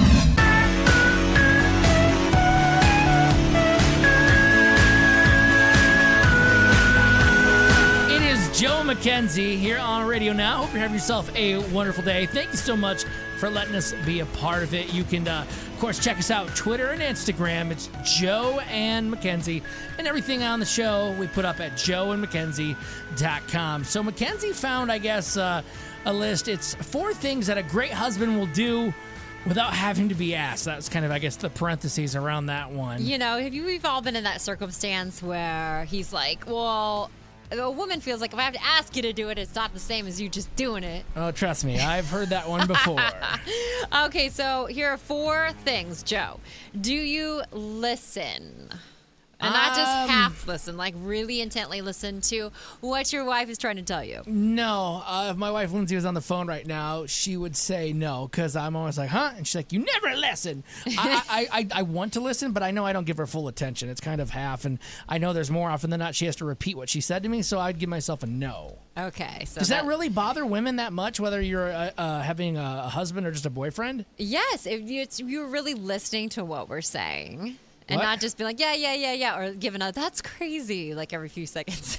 [SPEAKER 4] Joe McKenzie here on Radio Now. Hope you have yourself a wonderful day. Thank you so much for letting us be a part of it. You can, uh, of course, check us out Twitter and Instagram. It's Joe and Mackenzie. And everything on the show we put up at joe and mckenzie dot com. So Mackenzie found, I guess, uh, a list. It's four things that a great husband will do without having to be asked. That's kind of, I guess, the parentheses around that one.
[SPEAKER 5] You know, have you, we've all been in that circumstance where he's like, well, a woman feels like if I have to ask you to do it, it's not the same as you just doing it.
[SPEAKER 4] Oh, trust me. I've heard that one before.
[SPEAKER 5] Okay, so here are four things, Joe. Do you listen? And not just
[SPEAKER 4] Um,
[SPEAKER 5] half listen, like really intently listen to what your wife is trying to tell you.
[SPEAKER 4] No. Uh, if my wife Lindsay was on the phone right now, she would say no, because I'm always like, huh? And she's like, you never listen. I, I, I, I want to listen, but I know I don't give her full attention. It's kind of half, and I know there's more often than not she has to repeat what she said to me, so I'd give myself a no.
[SPEAKER 5] Okay. So
[SPEAKER 4] Does that, that really bother women that much, whether you're uh, uh, having a husband or just a boyfriend?
[SPEAKER 5] Yes, if you, it's, you're really listening to what we're saying. And
[SPEAKER 4] What?
[SPEAKER 5] not just be like, yeah, yeah, yeah, yeah, or giving a, that's crazy, like every few seconds.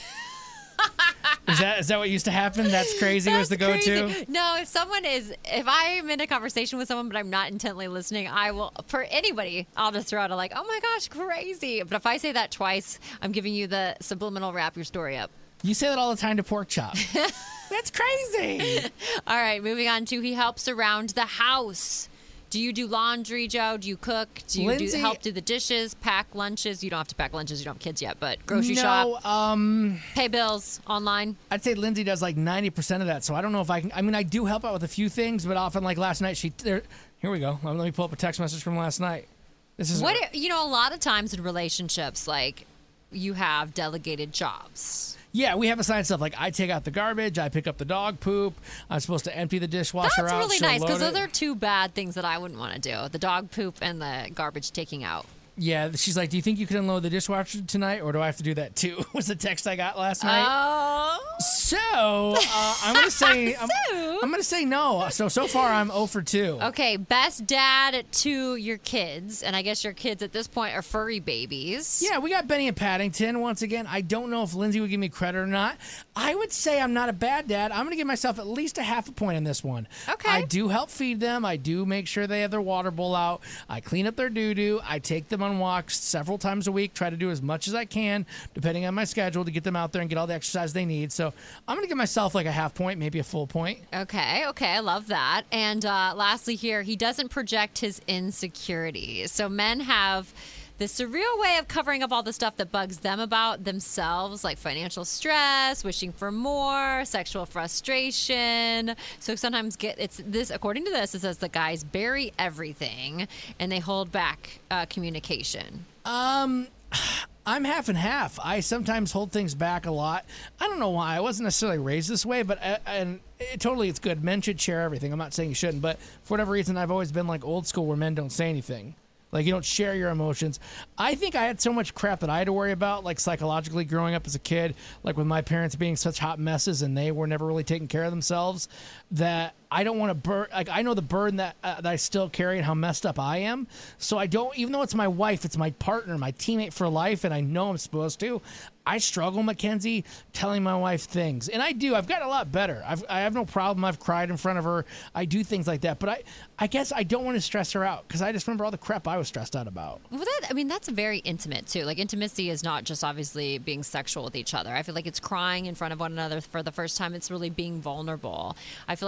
[SPEAKER 4] Is that is that what used to happen? That's crazy was the go-to?
[SPEAKER 5] Crazy. No, if someone is, if I'm in a conversation with someone, but I'm not intently listening, I will, for anybody, I'll just throw out a like, oh my gosh, crazy. But if I say that twice, I'm giving you the subliminal wrap your story up.
[SPEAKER 4] You say that all the time to Pork Chop. That's crazy.
[SPEAKER 5] All right, moving on to he helps around the house. Do you do laundry, Joe? Do you cook? Do you
[SPEAKER 4] Lindsay-
[SPEAKER 5] do, help do the dishes, pack lunches? You don't have to pack lunches. You don't have kids yet, but grocery
[SPEAKER 4] no,
[SPEAKER 5] shop,
[SPEAKER 4] um,
[SPEAKER 5] pay bills online.
[SPEAKER 4] I'd say Lindsay does like ninety percent of that, so I don't know if I can. I mean, I do help out with a few things, but often, like last night, she. There, here we go. Let me pull up a text message from last night. This is
[SPEAKER 5] What you know, a lot of times in relationships, like you have delegated jobs.
[SPEAKER 4] Yeah, we have assigned stuff like I take out the garbage, I pick up the dog poop. I'm supposed to empty the dishwasher
[SPEAKER 5] That's
[SPEAKER 4] out.
[SPEAKER 5] really
[SPEAKER 4] she'll
[SPEAKER 5] nice because
[SPEAKER 4] load
[SPEAKER 5] those
[SPEAKER 4] it.
[SPEAKER 5] are two bad things that I wouldn't want to do: the dog poop and the garbage taking out.
[SPEAKER 4] Yeah, she's like, "Do you think you can unload the dishwasher tonight, or do I have to do that too?" Was the text I got last night.
[SPEAKER 5] Oh.
[SPEAKER 4] So uh, I'm gonna say I'm, I'm gonna say no. So so far I'm zero for two.
[SPEAKER 5] Okay, best dad to your kids, and I guess your kids at this point are furry babies.
[SPEAKER 4] Yeah, we got Benny and Paddington. Once again, I don't know if Lindsay would give me credit or not. I would say I'm not a bad dad. I'm going to give myself at least a half a point on this one.
[SPEAKER 5] Okay.
[SPEAKER 4] I do help feed them. I do make sure they have their water bowl out. I clean up their doo-doo. I take them on walks several times a week, try to do as much as I can, depending on my schedule, to get them out there and get all the exercise they need. So I'm going to give myself like a half point, maybe a full point.
[SPEAKER 5] Okay, okay, I love that. And uh, lastly here, he doesn't project his insecurities. So men have this surreal way of covering up all the stuff that bugs them about themselves, like financial stress, wishing for more, sexual frustration. So sometimes get it's this, according to this, it says the guys bury everything and they hold back uh, communication.
[SPEAKER 4] Um, I'm half and half. I sometimes hold things back a lot. I don't know why. I wasn't necessarily raised this way, but uh, and it, totally it's good. Men should share everything. I'm not saying you shouldn't, but for whatever reason, I've always been like old school where men don't say anything. Like, you don't share your emotions. I think I had so much crap that I had to worry about, like psychologically growing up as a kid, like with my parents being such hot messes and they were never really taking care of themselves, that I don't want to burn. Like, I know the burden that, uh, that I still carry and how messed up I am. So I don't, even though it's my wife, it's my partner, my teammate for life, and I know I'm supposed to, I struggle, Mackenzie, telling my wife things. And I do. I've gotten a lot better. I've, I have no problem. I've cried in front of her. I do things like that. But I, I guess I don't want to stress her out because I just remember all the crap I was stressed out about.
[SPEAKER 5] Well, that, I mean, that's very intimate, too. Like, intimacy is not just obviously being sexual with each other. I feel like it's crying in front of one another for the first time. It's really being vulnerable. I feel like that's so important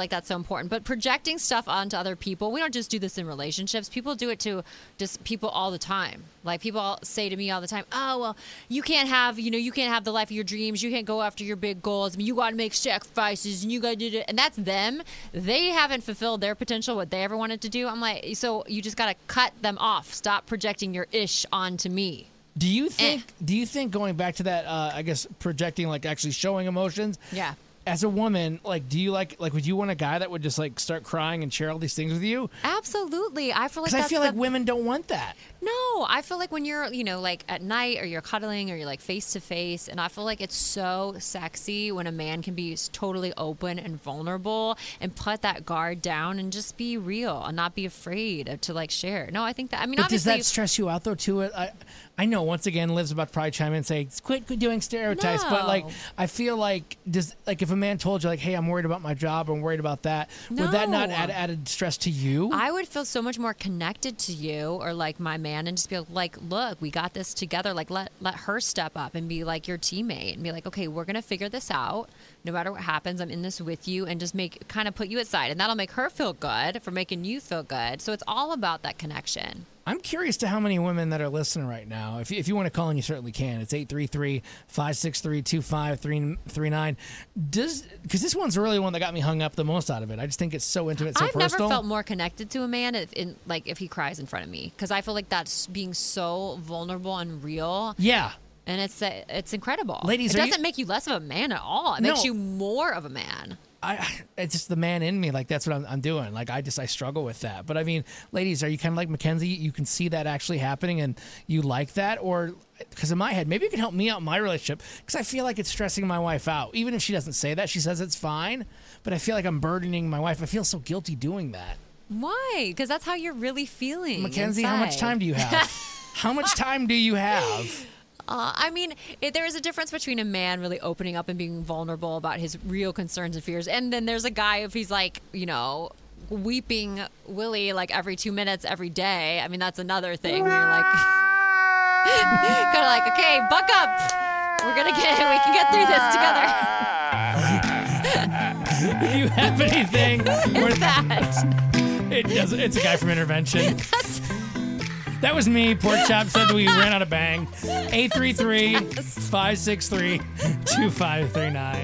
[SPEAKER 5] important. But projecting stuff onto other people, we don't just do this in relationships. People do it to just people all the time. Like people all say to me all the time, oh, well, you can't have, you know, you can't have the life of your dreams. You can't go after your big goals. I mean, you got to make sacrifices and you got to do it. And that's them. They haven't fulfilled their potential, what they ever wanted to do. I'm like, so you just got to cut them off. Stop projecting your ish onto me.
[SPEAKER 4] Do you think? Eh. Do you think going back to that? Uh, I guess projecting, like actually showing emotions.
[SPEAKER 5] Yeah.
[SPEAKER 4] As a woman, like, do you like, like, would you want a guy that would just like start crying and share all these things with you?
[SPEAKER 5] Absolutely. I feel like
[SPEAKER 4] Because
[SPEAKER 5] that's
[SPEAKER 4] I feel
[SPEAKER 5] the...
[SPEAKER 4] like women don't want that.
[SPEAKER 5] No, I feel like when you're, you know, like at night or you're cuddling or you're like face to face, and I feel like it's so sexy when a man can be totally open and vulnerable and put that guard down and just be real and not be afraid of, to like share. No, I think that, I mean,
[SPEAKER 4] but
[SPEAKER 5] obviously.
[SPEAKER 4] Does that stress you out though, too? I, I know, once again, Liv's about to probably chime in and say, quit doing stereotypes, no. But like, I feel like, does, like if a man told you like, hey, I'm worried about my job, I'm worried about that,
[SPEAKER 5] no.
[SPEAKER 4] would that not add added stress to you?
[SPEAKER 5] I would feel so much more connected to you or like my man and just be like, look, we got this together. Like let let her step up and be like your teammate and be like, okay, we're gonna figure this out. No matter what happens, I'm in this with you, and just make kind of put you aside, and that'll make her feel good for making you feel good. So it's all about that connection.
[SPEAKER 4] I'm curious to how many women that are listening right now. If you, if you want to call in, you certainly can. It's eight three three, five six three, two five three nine. Does because this one's really one that got me hung up the most out of it. I just think it's so intimate, so
[SPEAKER 5] I've
[SPEAKER 4] personal.
[SPEAKER 5] never felt more connected to a man if, in like if he cries in front of me, because I feel like that's being so vulnerable and real.
[SPEAKER 4] Yeah.
[SPEAKER 5] And it's uh, it's incredible.
[SPEAKER 4] Ladies,
[SPEAKER 5] it
[SPEAKER 4] are
[SPEAKER 5] doesn't
[SPEAKER 4] you-
[SPEAKER 5] make you less of a man at all. It
[SPEAKER 4] No.
[SPEAKER 5] makes you more of a man.
[SPEAKER 4] I, it's just the man in me. Like, that's what I'm, I'm doing. Like, I just, I struggle with that. But I mean, ladies, are you kind of like Mackenzie? You can see that actually happening and you like that? Or, because in my head, maybe you can help me out in my relationship, because I feel like it's stressing my wife out. Even if she doesn't say that, she says it's fine. But I feel like I'm burdening my wife. I feel so guilty doing that.
[SPEAKER 5] Why? Because that's how you're really feeling.
[SPEAKER 4] Mackenzie,
[SPEAKER 5] inside.
[SPEAKER 4] how much time do you have? How much time do you have?
[SPEAKER 5] Uh, I mean, it, there is a difference between a man really opening up and being vulnerable about his real concerns and fears, and then there's a guy if he's like, you know, weeping Willie like every two minutes every day. I mean, that's another thing where you're like, kind of like, okay, buck up. We're gonna get, we can get through this together.
[SPEAKER 4] Do you have anything?
[SPEAKER 5] What is that?
[SPEAKER 4] It does. It's a guy from Intervention. That was me. Pork Chop said we ran out of bang. eight three three, five six three, two five three nine.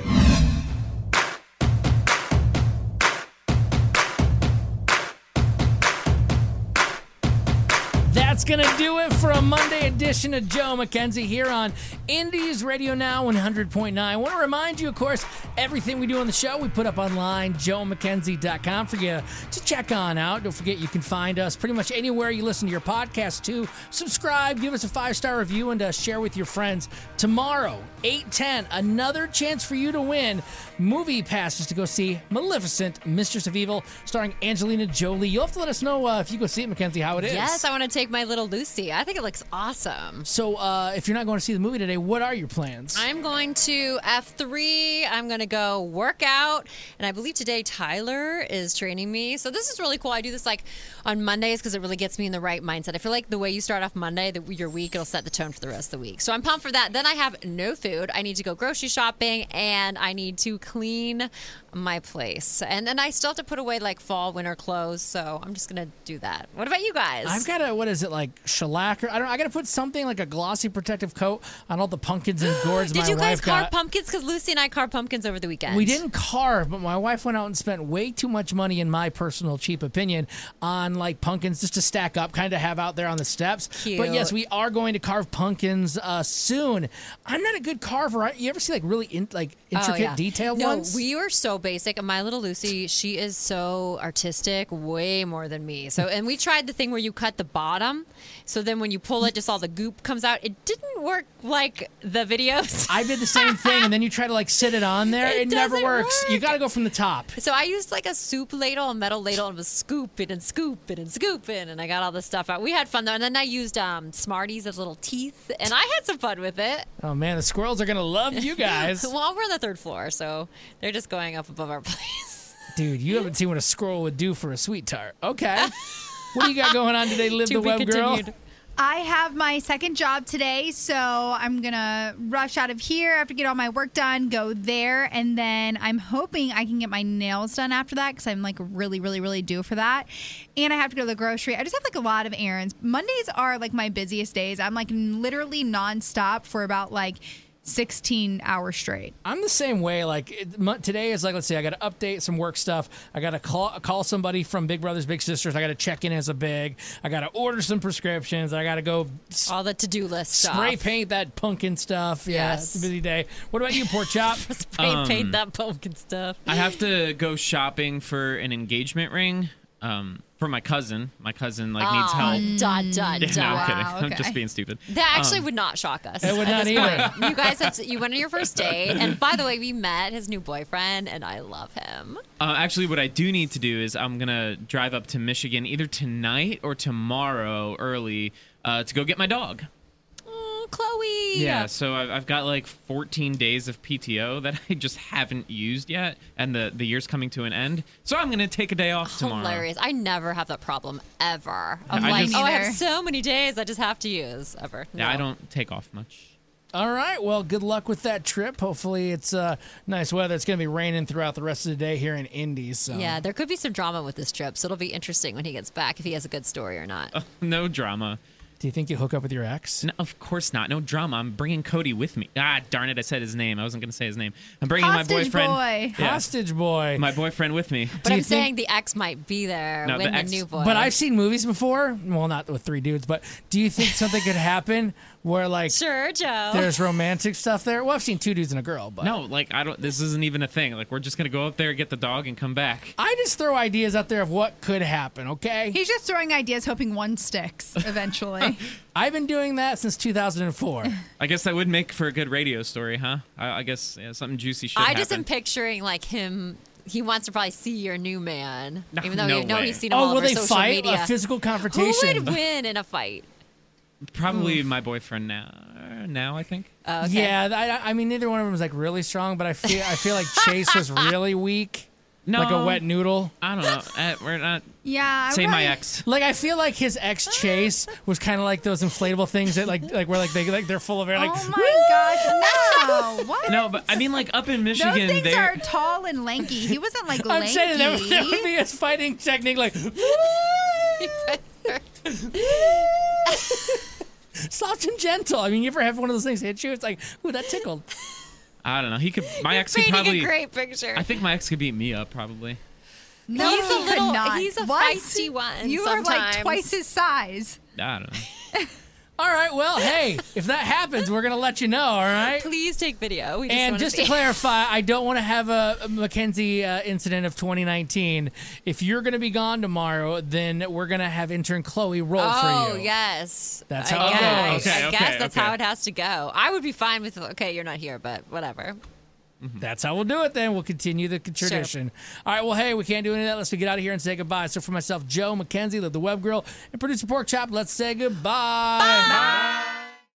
[SPEAKER 4] That's going to do it for a Monday edition of Joe Mackenzie here on Indies Radio Now one hundred point nine. I want to remind you, of course, everything we do on the show, we put up online, joe mackenzie dot com for you to check on out. Don't forget, you can find us pretty much anywhere you listen to your podcast to. Subscribe, give us a five-star review, and uh, share with your friends. Tomorrow, eight ten, another chance for you to win movie passes to go see Maleficent, Mistress of Evil, starring Angelina Jolie. You'll have to let us know uh, if you go see it, Mackenzie, how it is.
[SPEAKER 5] Yes, I want to take my little Lucy. I think it looks awesome.
[SPEAKER 4] So uh, if you're not going to see the movie today, what are your plans?
[SPEAKER 5] I'm going to F three. I'm going to go work out. And I believe today Tyler is training me. So this is really cool. I do this like on Mondays because it really gets me in the right mindset. I feel like the way you start off Monday, the, your week, it'll set the tone for the rest of the week. So I'm pumped for that. Then I have no food. I need to go grocery shopping and I need to clean my place. And then I still have to put away like fall, winter clothes. So I'm just going to do that. What about you guys?
[SPEAKER 4] I've got a, what is it, like shellac? Or, I don't know. I got to put something like a glossy protective coat on all the pumpkins and gourds
[SPEAKER 5] Did
[SPEAKER 4] my
[SPEAKER 5] you guys
[SPEAKER 4] wife
[SPEAKER 5] carve
[SPEAKER 4] got.
[SPEAKER 5] pumpkins? Because Lucy and I carved pumpkins over the weekend.
[SPEAKER 4] We didn't carve, but my wife went out and spent way too much money, in my personal cheap opinion, on like pumpkins just to stack up, kind of have out there on the steps.
[SPEAKER 5] Cute.
[SPEAKER 4] But yes, we are going to carve pumpkins uh, soon. I'm not a good carver. You ever see like really in, like intricate,
[SPEAKER 5] Oh, yeah.
[SPEAKER 4] detailed
[SPEAKER 5] no,
[SPEAKER 4] ones?
[SPEAKER 5] we were so basic. And my little Lucy, she is so artistic, way more than me. So, and we tried the thing where you cut the bottom. So then when you pull it, just all the goop comes out. It didn't work like the videos.
[SPEAKER 4] I did the same thing, and then you try to like sit it on there. It,
[SPEAKER 5] It
[SPEAKER 4] never
[SPEAKER 5] doesn't
[SPEAKER 4] works.
[SPEAKER 5] work.
[SPEAKER 4] You got to go from the top.
[SPEAKER 5] So I used like a soup ladle, a metal ladle, and was scooping and scooping and scooping, and I got all this stuff out. We had fun though, and then I used um, Smarties as little teeth, and I had some fun with it.
[SPEAKER 4] Oh man, the squirrels are gonna love you guys.
[SPEAKER 5] Well, we're on the third floor, so they're just going up above our place.
[SPEAKER 4] Dude, you haven't seen what a squirrel would do for a sweet tart. Okay. What do you got going on today, Live
[SPEAKER 5] To
[SPEAKER 4] the
[SPEAKER 5] be
[SPEAKER 4] Web Girl?
[SPEAKER 5] continued.
[SPEAKER 6] I have my second job today, so I'm going to rush out of here after get all my work done, go there, and then I'm hoping I can get my nails done after that because I'm like really, really, really due for that. And I have to go to the grocery. I just have like a lot of errands. Mondays are like my busiest days. I'm like literally nonstop for about like sixteen hours straight.
[SPEAKER 4] I'm the same way. Like it, mo- today is like, let's see, I got to update some work stuff. I got to call call somebody from Big Brothers Big Sisters. I got to check in as a big. I got to order some prescriptions. I got to go s-
[SPEAKER 5] All the to-do list stuff.
[SPEAKER 4] spray paint that pumpkin stuff. Yeah,
[SPEAKER 5] Yes.
[SPEAKER 4] it's a busy day. What about you, Pork Chop?
[SPEAKER 5] Spray
[SPEAKER 7] Um,
[SPEAKER 5] paint that pumpkin stuff.
[SPEAKER 7] I have to go shopping for an engagement ring um, for my cousin. My cousin like needs
[SPEAKER 5] Aw,
[SPEAKER 7] help.
[SPEAKER 5] dot, dot,
[SPEAKER 7] Yeah, no, I'm
[SPEAKER 5] dot.
[SPEAKER 7] kidding.
[SPEAKER 5] Wow,
[SPEAKER 7] I'm
[SPEAKER 5] okay.
[SPEAKER 7] just being stupid.
[SPEAKER 5] That actually
[SPEAKER 7] Um,
[SPEAKER 5] would not shock us.
[SPEAKER 4] It would
[SPEAKER 5] at
[SPEAKER 4] not
[SPEAKER 5] this
[SPEAKER 4] either.
[SPEAKER 5] point. You guys have to, you went on your first date, and by the way, we met his new boyfriend, and I love him.
[SPEAKER 7] Uh, actually, what I do need to do is I'm gonna drive up to Michigan either tonight or tomorrow early uh, to go get my dog.
[SPEAKER 5] Oh, Chloe.
[SPEAKER 7] Yeah, so I've, I've got like fourteen days of P T O that I just haven't used yet, and the, the year's coming to an end. So I'm gonna take a day off tomorrow.
[SPEAKER 5] Hilarious. I never have that problem ever. Of
[SPEAKER 7] Yeah, I
[SPEAKER 5] like,
[SPEAKER 7] just-
[SPEAKER 5] oh, I have so many days I just have to use ever.
[SPEAKER 7] Yeah, I
[SPEAKER 5] No.
[SPEAKER 7] don't take off much.
[SPEAKER 4] All right. Well, good luck with that trip. Hopefully, it's uh, nice weather. It's going to be raining throughout the rest of the day here in Indy. So.
[SPEAKER 5] Yeah, there could be some drama with this trip, so it'll be interesting when he gets back if he has a good story or not.
[SPEAKER 7] No drama.
[SPEAKER 4] Do you think you hook up with your ex?
[SPEAKER 7] No, of course not. No drama. I'm bringing Cody with me. Ah, darn it! I said his name. I wasn't gonna say his name. I'm bringing
[SPEAKER 6] Hostage
[SPEAKER 7] my boyfriend.
[SPEAKER 6] boy.
[SPEAKER 7] Yeah,
[SPEAKER 4] Hostage boy.
[SPEAKER 7] my boyfriend with me.
[SPEAKER 5] But I'm saying the ex might be there
[SPEAKER 7] No,
[SPEAKER 5] when
[SPEAKER 7] the
[SPEAKER 5] the,
[SPEAKER 7] ex-
[SPEAKER 5] new boy.
[SPEAKER 4] But I've seen movies before. Well, not with three dudes, but do you think something could happen where, like,
[SPEAKER 5] Sure, Joe.
[SPEAKER 4] there's romantic stuff there? Well, I've seen two dudes and a girl, but.
[SPEAKER 7] No, like I don't. This isn't even a thing. Like we're just gonna go up there, get the dog, and come back.
[SPEAKER 4] I just throw ideas out there of what could happen, okay?
[SPEAKER 6] He's just throwing ideas, hoping one sticks eventually.
[SPEAKER 4] I've been doing that since two thousand four.
[SPEAKER 7] I guess that would make for a good radio story, huh? I, I guess yeah, something juicy should
[SPEAKER 5] I
[SPEAKER 7] happen.
[SPEAKER 5] just am picturing like him. He wants to probably see your new man,
[SPEAKER 7] No,
[SPEAKER 5] even though
[SPEAKER 7] no
[SPEAKER 5] you know
[SPEAKER 7] way.
[SPEAKER 5] he's seen him
[SPEAKER 4] Oh,
[SPEAKER 5] all
[SPEAKER 4] will
[SPEAKER 5] over
[SPEAKER 4] they
[SPEAKER 5] social
[SPEAKER 4] fight?
[SPEAKER 5] media.
[SPEAKER 4] A physical
[SPEAKER 5] Who
[SPEAKER 4] confrontation?
[SPEAKER 5] would win in a fight?
[SPEAKER 7] Probably my boyfriend now. Uh, Now I think.
[SPEAKER 5] Oh, okay.
[SPEAKER 4] Yeah, I, I mean, neither one of them was like really strong, but I feel I feel like Chase was really weak.
[SPEAKER 7] No,
[SPEAKER 4] Like a wet noodle.
[SPEAKER 7] I don't know. Uh, we're not.
[SPEAKER 6] Yeah.
[SPEAKER 7] Say
[SPEAKER 6] right.
[SPEAKER 7] my ex.
[SPEAKER 4] Like I feel like his ex Chase was kind of like those inflatable things that like like where like they like they're full of air. Like
[SPEAKER 6] Oh my gosh, no! What?
[SPEAKER 7] No, but I mean, like up in Michigan,
[SPEAKER 6] Those things
[SPEAKER 7] they
[SPEAKER 6] are tall and lanky. He wasn't like
[SPEAKER 4] I'm
[SPEAKER 6] lanky.
[SPEAKER 4] saying there, there would be his fighting technique like soft and gentle. I mean, you ever have one of those things hit you? It's like, ooh, that tickled.
[SPEAKER 7] I don't know. He could. My
[SPEAKER 5] You're
[SPEAKER 7] ex could
[SPEAKER 5] painting
[SPEAKER 7] probably.
[SPEAKER 5] a great picture.
[SPEAKER 7] I think my ex could beat me up probably.
[SPEAKER 6] No,
[SPEAKER 5] he's
[SPEAKER 6] he
[SPEAKER 5] a
[SPEAKER 6] could
[SPEAKER 5] little.
[SPEAKER 6] not.
[SPEAKER 5] He's a
[SPEAKER 6] What?
[SPEAKER 5] feisty one.
[SPEAKER 6] You are like
[SPEAKER 5] sometimes.
[SPEAKER 6] twice his size.
[SPEAKER 7] I don't know.
[SPEAKER 4] All right, well, hey, if that happens, we're gonna let you know. All right.
[SPEAKER 5] Please take video. We just
[SPEAKER 4] And
[SPEAKER 5] wanna
[SPEAKER 4] just
[SPEAKER 5] see.
[SPEAKER 4] to clarify, I don't want to have a, a Mackenzie uh, incident of twenty nineteen. If you're going to be gone tomorrow, then we're going to have intern Chloe roll
[SPEAKER 5] Oh
[SPEAKER 4] for you.
[SPEAKER 5] yes,
[SPEAKER 4] That's
[SPEAKER 5] I
[SPEAKER 4] how it
[SPEAKER 5] guess.
[SPEAKER 4] goes.
[SPEAKER 5] I
[SPEAKER 7] Okay,
[SPEAKER 5] guess
[SPEAKER 7] okay,
[SPEAKER 5] that's
[SPEAKER 7] okay.
[SPEAKER 5] how it has to go. I would be fine with. Okay, you're not here, but whatever.
[SPEAKER 4] That's how we'll do it then. We'll continue the tradition. All right, well, hey, we can't do any of that unless we get out of here and say goodbye. So for myself, Joe, Mackenzie, the Web Girl, and producer Pork Chop, let's say goodbye.
[SPEAKER 5] Bye.